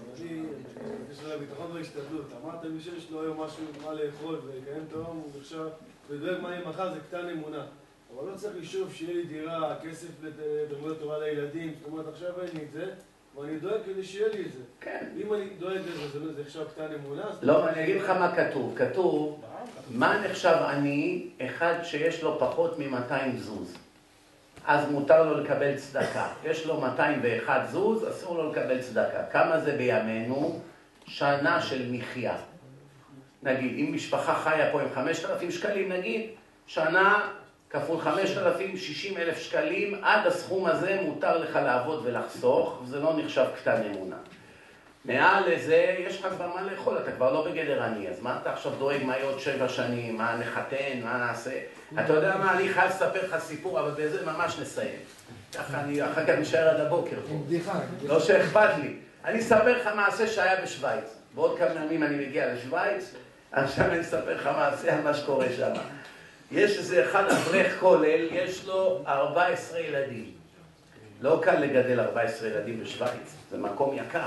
בקשר לביטחון וההשתדלות, אמרת מי שיש לו היום משהו מה לאכול ויקיים את היום, הוא נחשב ודואג מה יהיה מחר, זה קטן אמונה. אבל לא צריך לשאוף שיהיה לי דירה, כסף לתלמוד תורה לילדים, זאת אומרת עכשיו אין לי את זה, ואני דואג כדי שיהיה לי את זה. כן. אם אני דואג לזה, זה נחשב קטן אמונה? לא, אני אגיד לך מה כתוב. כתוב, מה נחשב עני? אחד שיש לו פחות מ-200 זוז. אז מותר לו לקבל צדקה. יש לו 201 זוז, אסור לו לקבל צדקה. כמה זה בימינו? שנה של מחיה. נגיד, אם משפחה חיה פה עם 5,000 שקלים, נגיד, שנה כפול 5,000, 60,000 שקלים, עד הסכום הזה מותר לך לעבוד ולחסוך, וזה לא נחשב קטן אמונה. מעל לזה, יש לך כבר מה לאכול, אתה כבר לא בגדר עני, אז מה אתה עכשיו דואג מה יהיה עוד 7 שנים, מה נחתן, מה נעשה? אתה יודע מה, אני חייב לספר לך סיפור, אבל בזה ממש נסיים. ככה אני אחר כך נשאר עד הבוקר פה. לא שאכפת לי. אני אספר לך מעשה שהיה בשוויץ. בעוד כמה ימים אני מגיע לשוויץ, עכשיו אני אספר לך מעשה על מה שקורה שם. יש איזה אחד אברך כולל, יש לו 14 ילדים. לא קל לגדל 14 ילדים בשוויץ, זה מקום יקר.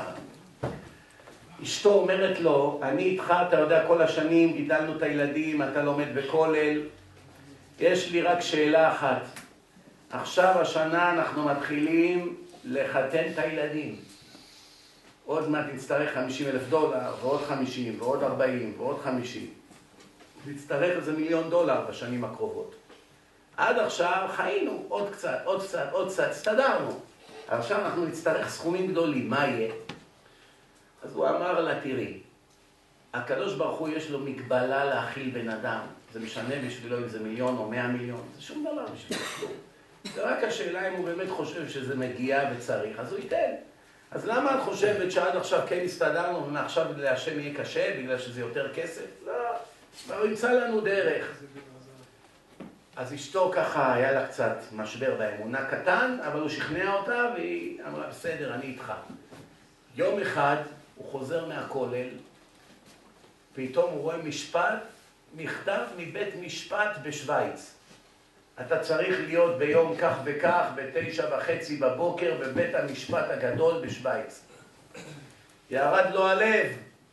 אשתו אומרת לו, אני איתך, אתה יודע, כל השנים גידלנו את הילדים, אתה לומד בכולל. יש לי רק שאלה אחת. עכשיו השנה אנחנו מתחילים לחתן את הילדים. עוד מעט נצטרך $50,000, ועוד 50, ועוד 40, ועוד 50. נצטרך איזה $1,000,000 בשנים הקרובות. עד עכשיו חיינו, עוד קצת, עוד קצת, עוד קצת, הסתדרנו. עכשיו אנחנו נצטרך סכומים גדולים, מה יהיה? אז הוא אמר לה, תראי, הקדוש ברוך הוא יש לו מגבלה להכיל בן אדם. זה משנה בשבילו אם זה 1,000,000 או 100,000,000, זה שום דבר בשבילו. זה רק השאלה אם הוא באמת חושב שזה מגיע וצריך, אז הוא ייתן. אז למה את חושבת שעד עכשיו כן הסתדרנו ומעכשיו להשם יהיה קשה בגלל שזה יותר כסף? לא, הוא ימצא לנו דרך. אז אשתו ככה היה לה קצת משבר באמונה קטן, אבל הוא שכנע אותה והיא אמרה, בסדר, אני איתך. יום אחד הוא חוזר מהכולל, פתאום הוא רואה מכתב מבית משפט בשוויץ. אתה צריך להיות ביום כך וכך, 9:30 בבוקר, בבית המשפט הגדול בשוויץ. ירד לו הלב.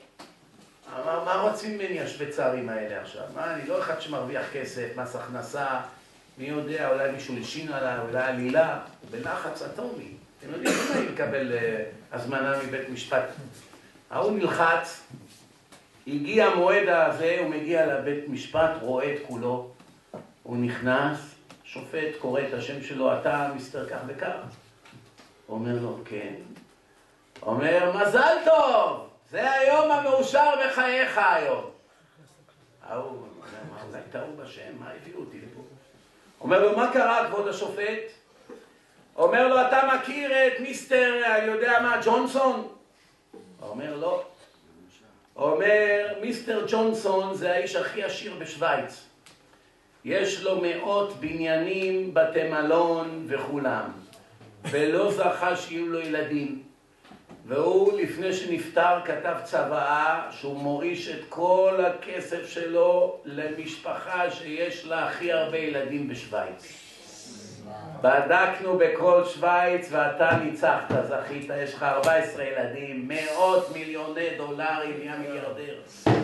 אמר, מה רוצים ממני השוויצרים האלה עכשיו? מה, אני לא אחד שמרוויח כסף, מס הכנסה, מי יודע, אולי מישהו לשין עליו, אולי עלילה, בלחץ אטומי. אתם יודעים, לא נעים לקבל הזמנה מבית משפט. ההוא נלחץ, הגיע המועד הזה, הוא מגיע לבית משפט, רואה את כולו, הוא נכנס, שופט, קורא את השם שלו, אתה מיסטר כך וכך. אומר לו, כן. אומר, מזל טוב, זה היום המאושר בחייך היום. ההוא אומר, אולי טעו בשם, מה הביאו אותי לפה? אומר לו, מה קרה כבוד השופט? אומר לו, אתה מכיר את מיסטר, אני יודע מה, ג'ונסון? אומר לו, אומר, מיסטר ג'ונסון זה האיש הכי עשיר בשוויץ. יש לו מאות בניינים, בתי מלון וכולם. ולא זכה שיהיו לו ילדים. והוא לפני שנפטר כתב צוואה שהוא מוריש את כל הכסף שלו למשפחה שיש לה הכי הרבה ילדים בשוויץ. בדקנו בכל שוויץ ואתה ניצחת, זכית, יש לך 14 ילדים, מאות מיליוני דולרים, נהיה מיליארדר.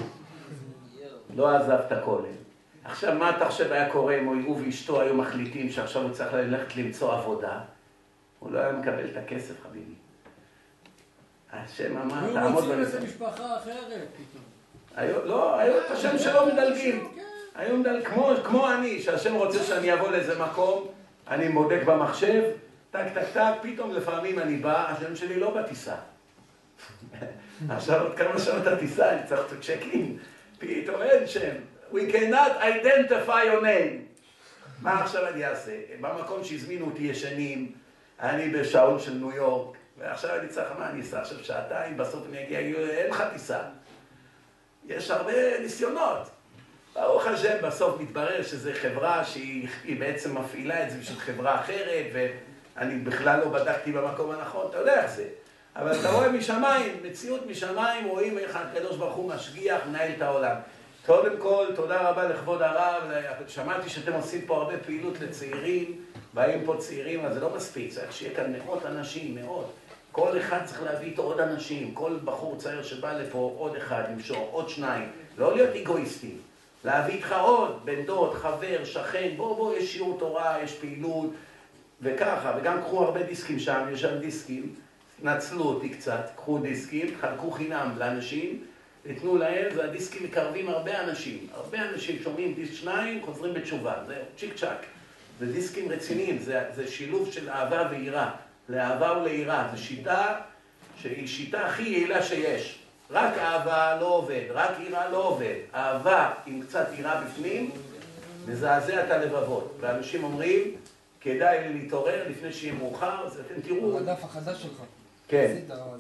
לא עזב את הכולל. עכשיו מה אתה חושב היה קורה אם הוא ואשתו היו מחליטים שעכשיו הוא צריך ללכת למצוא עבודה? הוא לא היה מקבל את הכסף, חביבי. השם אמר, תעמוד היו רוצים איזה משפחה אחרת פתאום. לא, היו את השם שלו מדלגים. היו מדלגים, כמו אני, שהשם רוצה שאני אבוא לאיזה מקום, אני מודק במחשב, טק טק טק, פתאום לפעמים אני בא, השם שלי לא בטיסה. עכשיו עוד כמה שעות הטיסה, אני צריך to check in. פתאום אין שם. We cannot identify your name. מה עכשיו אני אעשה? במקום שהזמינו אותי ישנים, אני בשעון של ניו יורק, ועכשיו אני צריך, מה אני אעשה עכשיו שעתיים, בסוף אני אגיע, אין לך טיסה. יש הרבה ניסיונות. ברוך השם, בסוף מתברר שזו חברה שהיא בעצם מפעילה את זה בשביל חברה אחרת, ואני בכלל לא בדקתי במקום הנכון, אתה יודע איך זה. אבל אתה רואה משמיים, מציאות משמיים, רואים איך הקדוש ברוך הוא משגיח, מנהל את העולם. קודם כל, תודה רבה לכבוד הרב, שמעתי שאתם עושים פה הרבה פעילות לצעירים, באים פה צעירים, אז זה לא מספיק, צריך שיהיה כאן מאות אנשים, מאות. כל אחד צריך להביא איתו עוד אנשים, כל בחור צעיר שבא לפה עוד אחד, למשור, עוד שניים, לא להיות אגואיסטים. להביא איתך עוד, בן דוד, חבר, שכן, בוא, יש שיעור תורה, יש פעילות, וככה, וגם קחו הרבה דיסקים שם, יש שם דיסקים, נצלו אותי קצת, קחו דיסקים, חלקו חינם לאנשים, תתנו להם, והדיסקים מקרבים הרבה אנשים שומעים דיסק 2, חוזרים בתשובה, זה צ'יק צ'ק, זה דיסקים רציניים, זה שילוב של אהבה ויראה, לאהבה וליראה, זו שיטה שהיא שיטה הכי יעילה שיש. רק אהבה לא עובד, רק יראה לא עובד. אהבה עם קצת יראה בפנים, מזעזע את הלבבות. ואנשים אומרים, כדאי להתעורר לפני שיהיה מאוחר, אז אתם תראו. הדף החדש שלך. כן.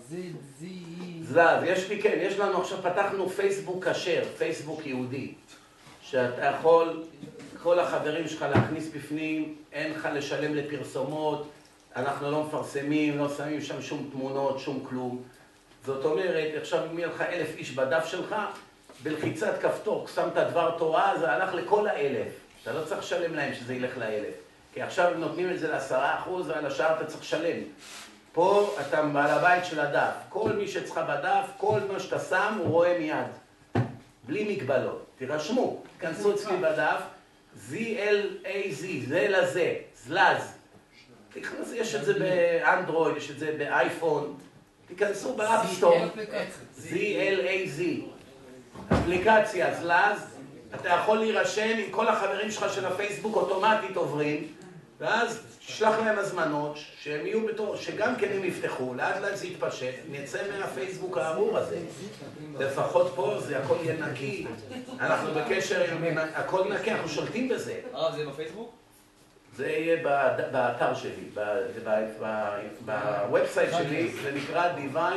זלז. יש לנו עכשיו, פתחנו פייסבוק כשר, פייסבוק יהודי. שאתה יכול, כל החברים שלך להכניס בפנים, אין לך לשלם לפרסומות, אנחנו לא מפרסמים, לא שמים שם שום תמונות, שום כלום. זאת אומרת, עכשיו אם יהיה לך 1,000 איש בדף שלך, בלחיצת כפתור, שמת דבר תורה, זה הלך לכל 1,000. אתה לא צריך לשלם להם שזה ילך ל1,000. כי עכשיו הם נותנים את זה ל10%, ועל השאר אתה צריך לשלם. פה אתה בעל הבית של הדף. כל מי שצריך בדף, כל מה שאתה שם, הוא רואה מיד. בלי מגבלות. תירשמו, תכנסו אצלי בדף, ZLAZ, זה לזה, זלז. יש את זה באנדרואיד, יש את זה באייפון. תיכנסו באפסטור, ZLAZ, אפליקציה, זלז, אתה יכול להירשם עם כל החברים שלך של הפייסבוק אוטומטית עוברים, ואז תשלח להם הזמנות, שהם יהיו בתור, שגם כן הם יפתחו, לאט לאט זה יתפשט, נצא מהפייסבוק הארור הזה. לפחות פה זה הכל יהיה נקי, אנחנו בקשר עם הכל נקי, אנחנו שולטים בזה. הרב, זה בפייסבוק? זה יהיה באתר שלי, בוובסייט שלי, זה נקרא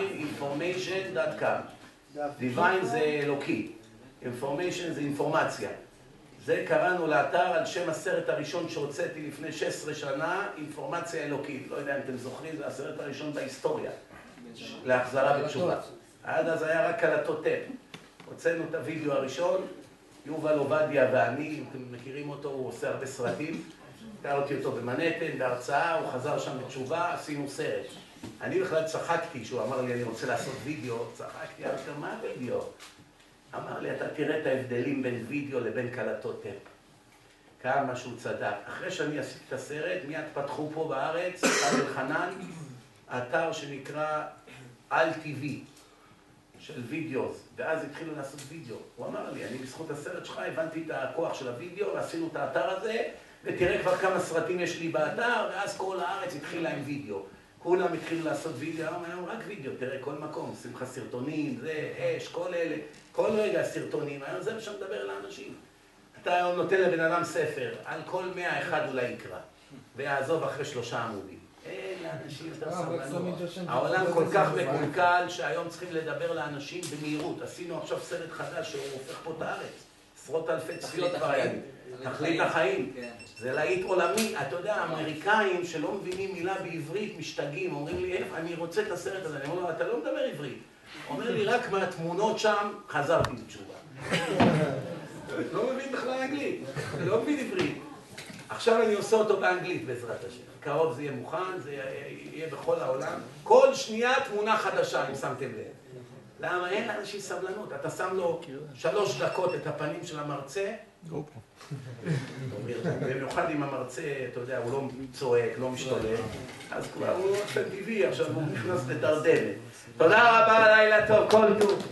divineinformation.com. Divine זה אלוקי, information זה אינפורמציה. זה קראנו לאתר על שם הסרט הראשון שהוצאתי לפני 16 שנה, אינפורמציה אלוקית. לא יודע אם אתם זוכרים, זה הסרט הראשון בהיסטוריה, להחזרה בתשובה. עד אז היה רק קלטות טאפ. הוצאנו את הוידאו הראשון, יובל עובדיה ואני, אתם מכירים אותו, הוא עושה הרבה סרטים. קראתי אותו במנהטן, בהרצאה, הוא חזר שם בתשובה, עשינו סרט. אני בכלל צחקתי, שהוא אמר לי, אני רוצה לעשות וידאו, צחקתי, אמרתי, מה וידאו? אמר לי, אתה תראה את ההבדלים בין וידאו לבין קלטות טאפ. כמה שהוא צדק. אחרי שאני עשיתי את הסרט, מיד פתחו פה בארץ, אל חנן, אתר שנקרא על-TV, של וידאו, ואז התחילו לעשות וידאו. הוא אמר לי, אני בזכות הסרט שלך הבנתי את הכוח של הוידאו, ועשינו את האתר הזה, ותראה כבר כמה סרטים יש לי באתר, ואז כל הארץ התחילה עם וידאו. כולם התחילו לעשות וידאו, היום רק וידאו, תראה כל מקום, עושים לך סרטונים, זה, אש, כל אלה, כל רגע סרטונים, היום זה מה שמדבר לאנשים. אתה היום נותן לבן אדם ספר, על כל 100 אחד אולי יקרא, ויעזוב אחרי 3 עמודים. אין לאנשים יותר סבלנות. העולם כל כך מקולקל שהיום צריכים לדבר לאנשים במהירות. עשינו עכשיו סרט חדש שהוא הופך פה את הארץ. עשרות אלפי צפיות כבר היה. תכלית החיים. זה להיט עולמי. אתה יודע, האמריקאים שלא מבינים מילה בעברית משתגעים. אומרים לי, אני רוצה את הסרט הזה. אני אומר לו, אתה לא מדבר עברית. אומר לי, רק מהתמונות שם חזרתי בתשובה. לא מבין בכלל אנגלית. לא מבין עברית. עכשיו אני עושה אותו באנגלית בעזרת השם. קרוב זה יהיה מוכן, זה יהיה בכל העולם. כל שנייה תמונה חדשה, אם שמתם לב. למה? אין לאנשים סבלנות. אתה שם לו 3 דקות את הפנים של המרצה. במיוחד אם המרצה, אתה יודע, הוא לא צועק, לא משתולל. אז כבר הוא עושה טבעי, עכשיו הוא נכנס לדרדמת. תודה רבה, לילה טוב, כל טוב.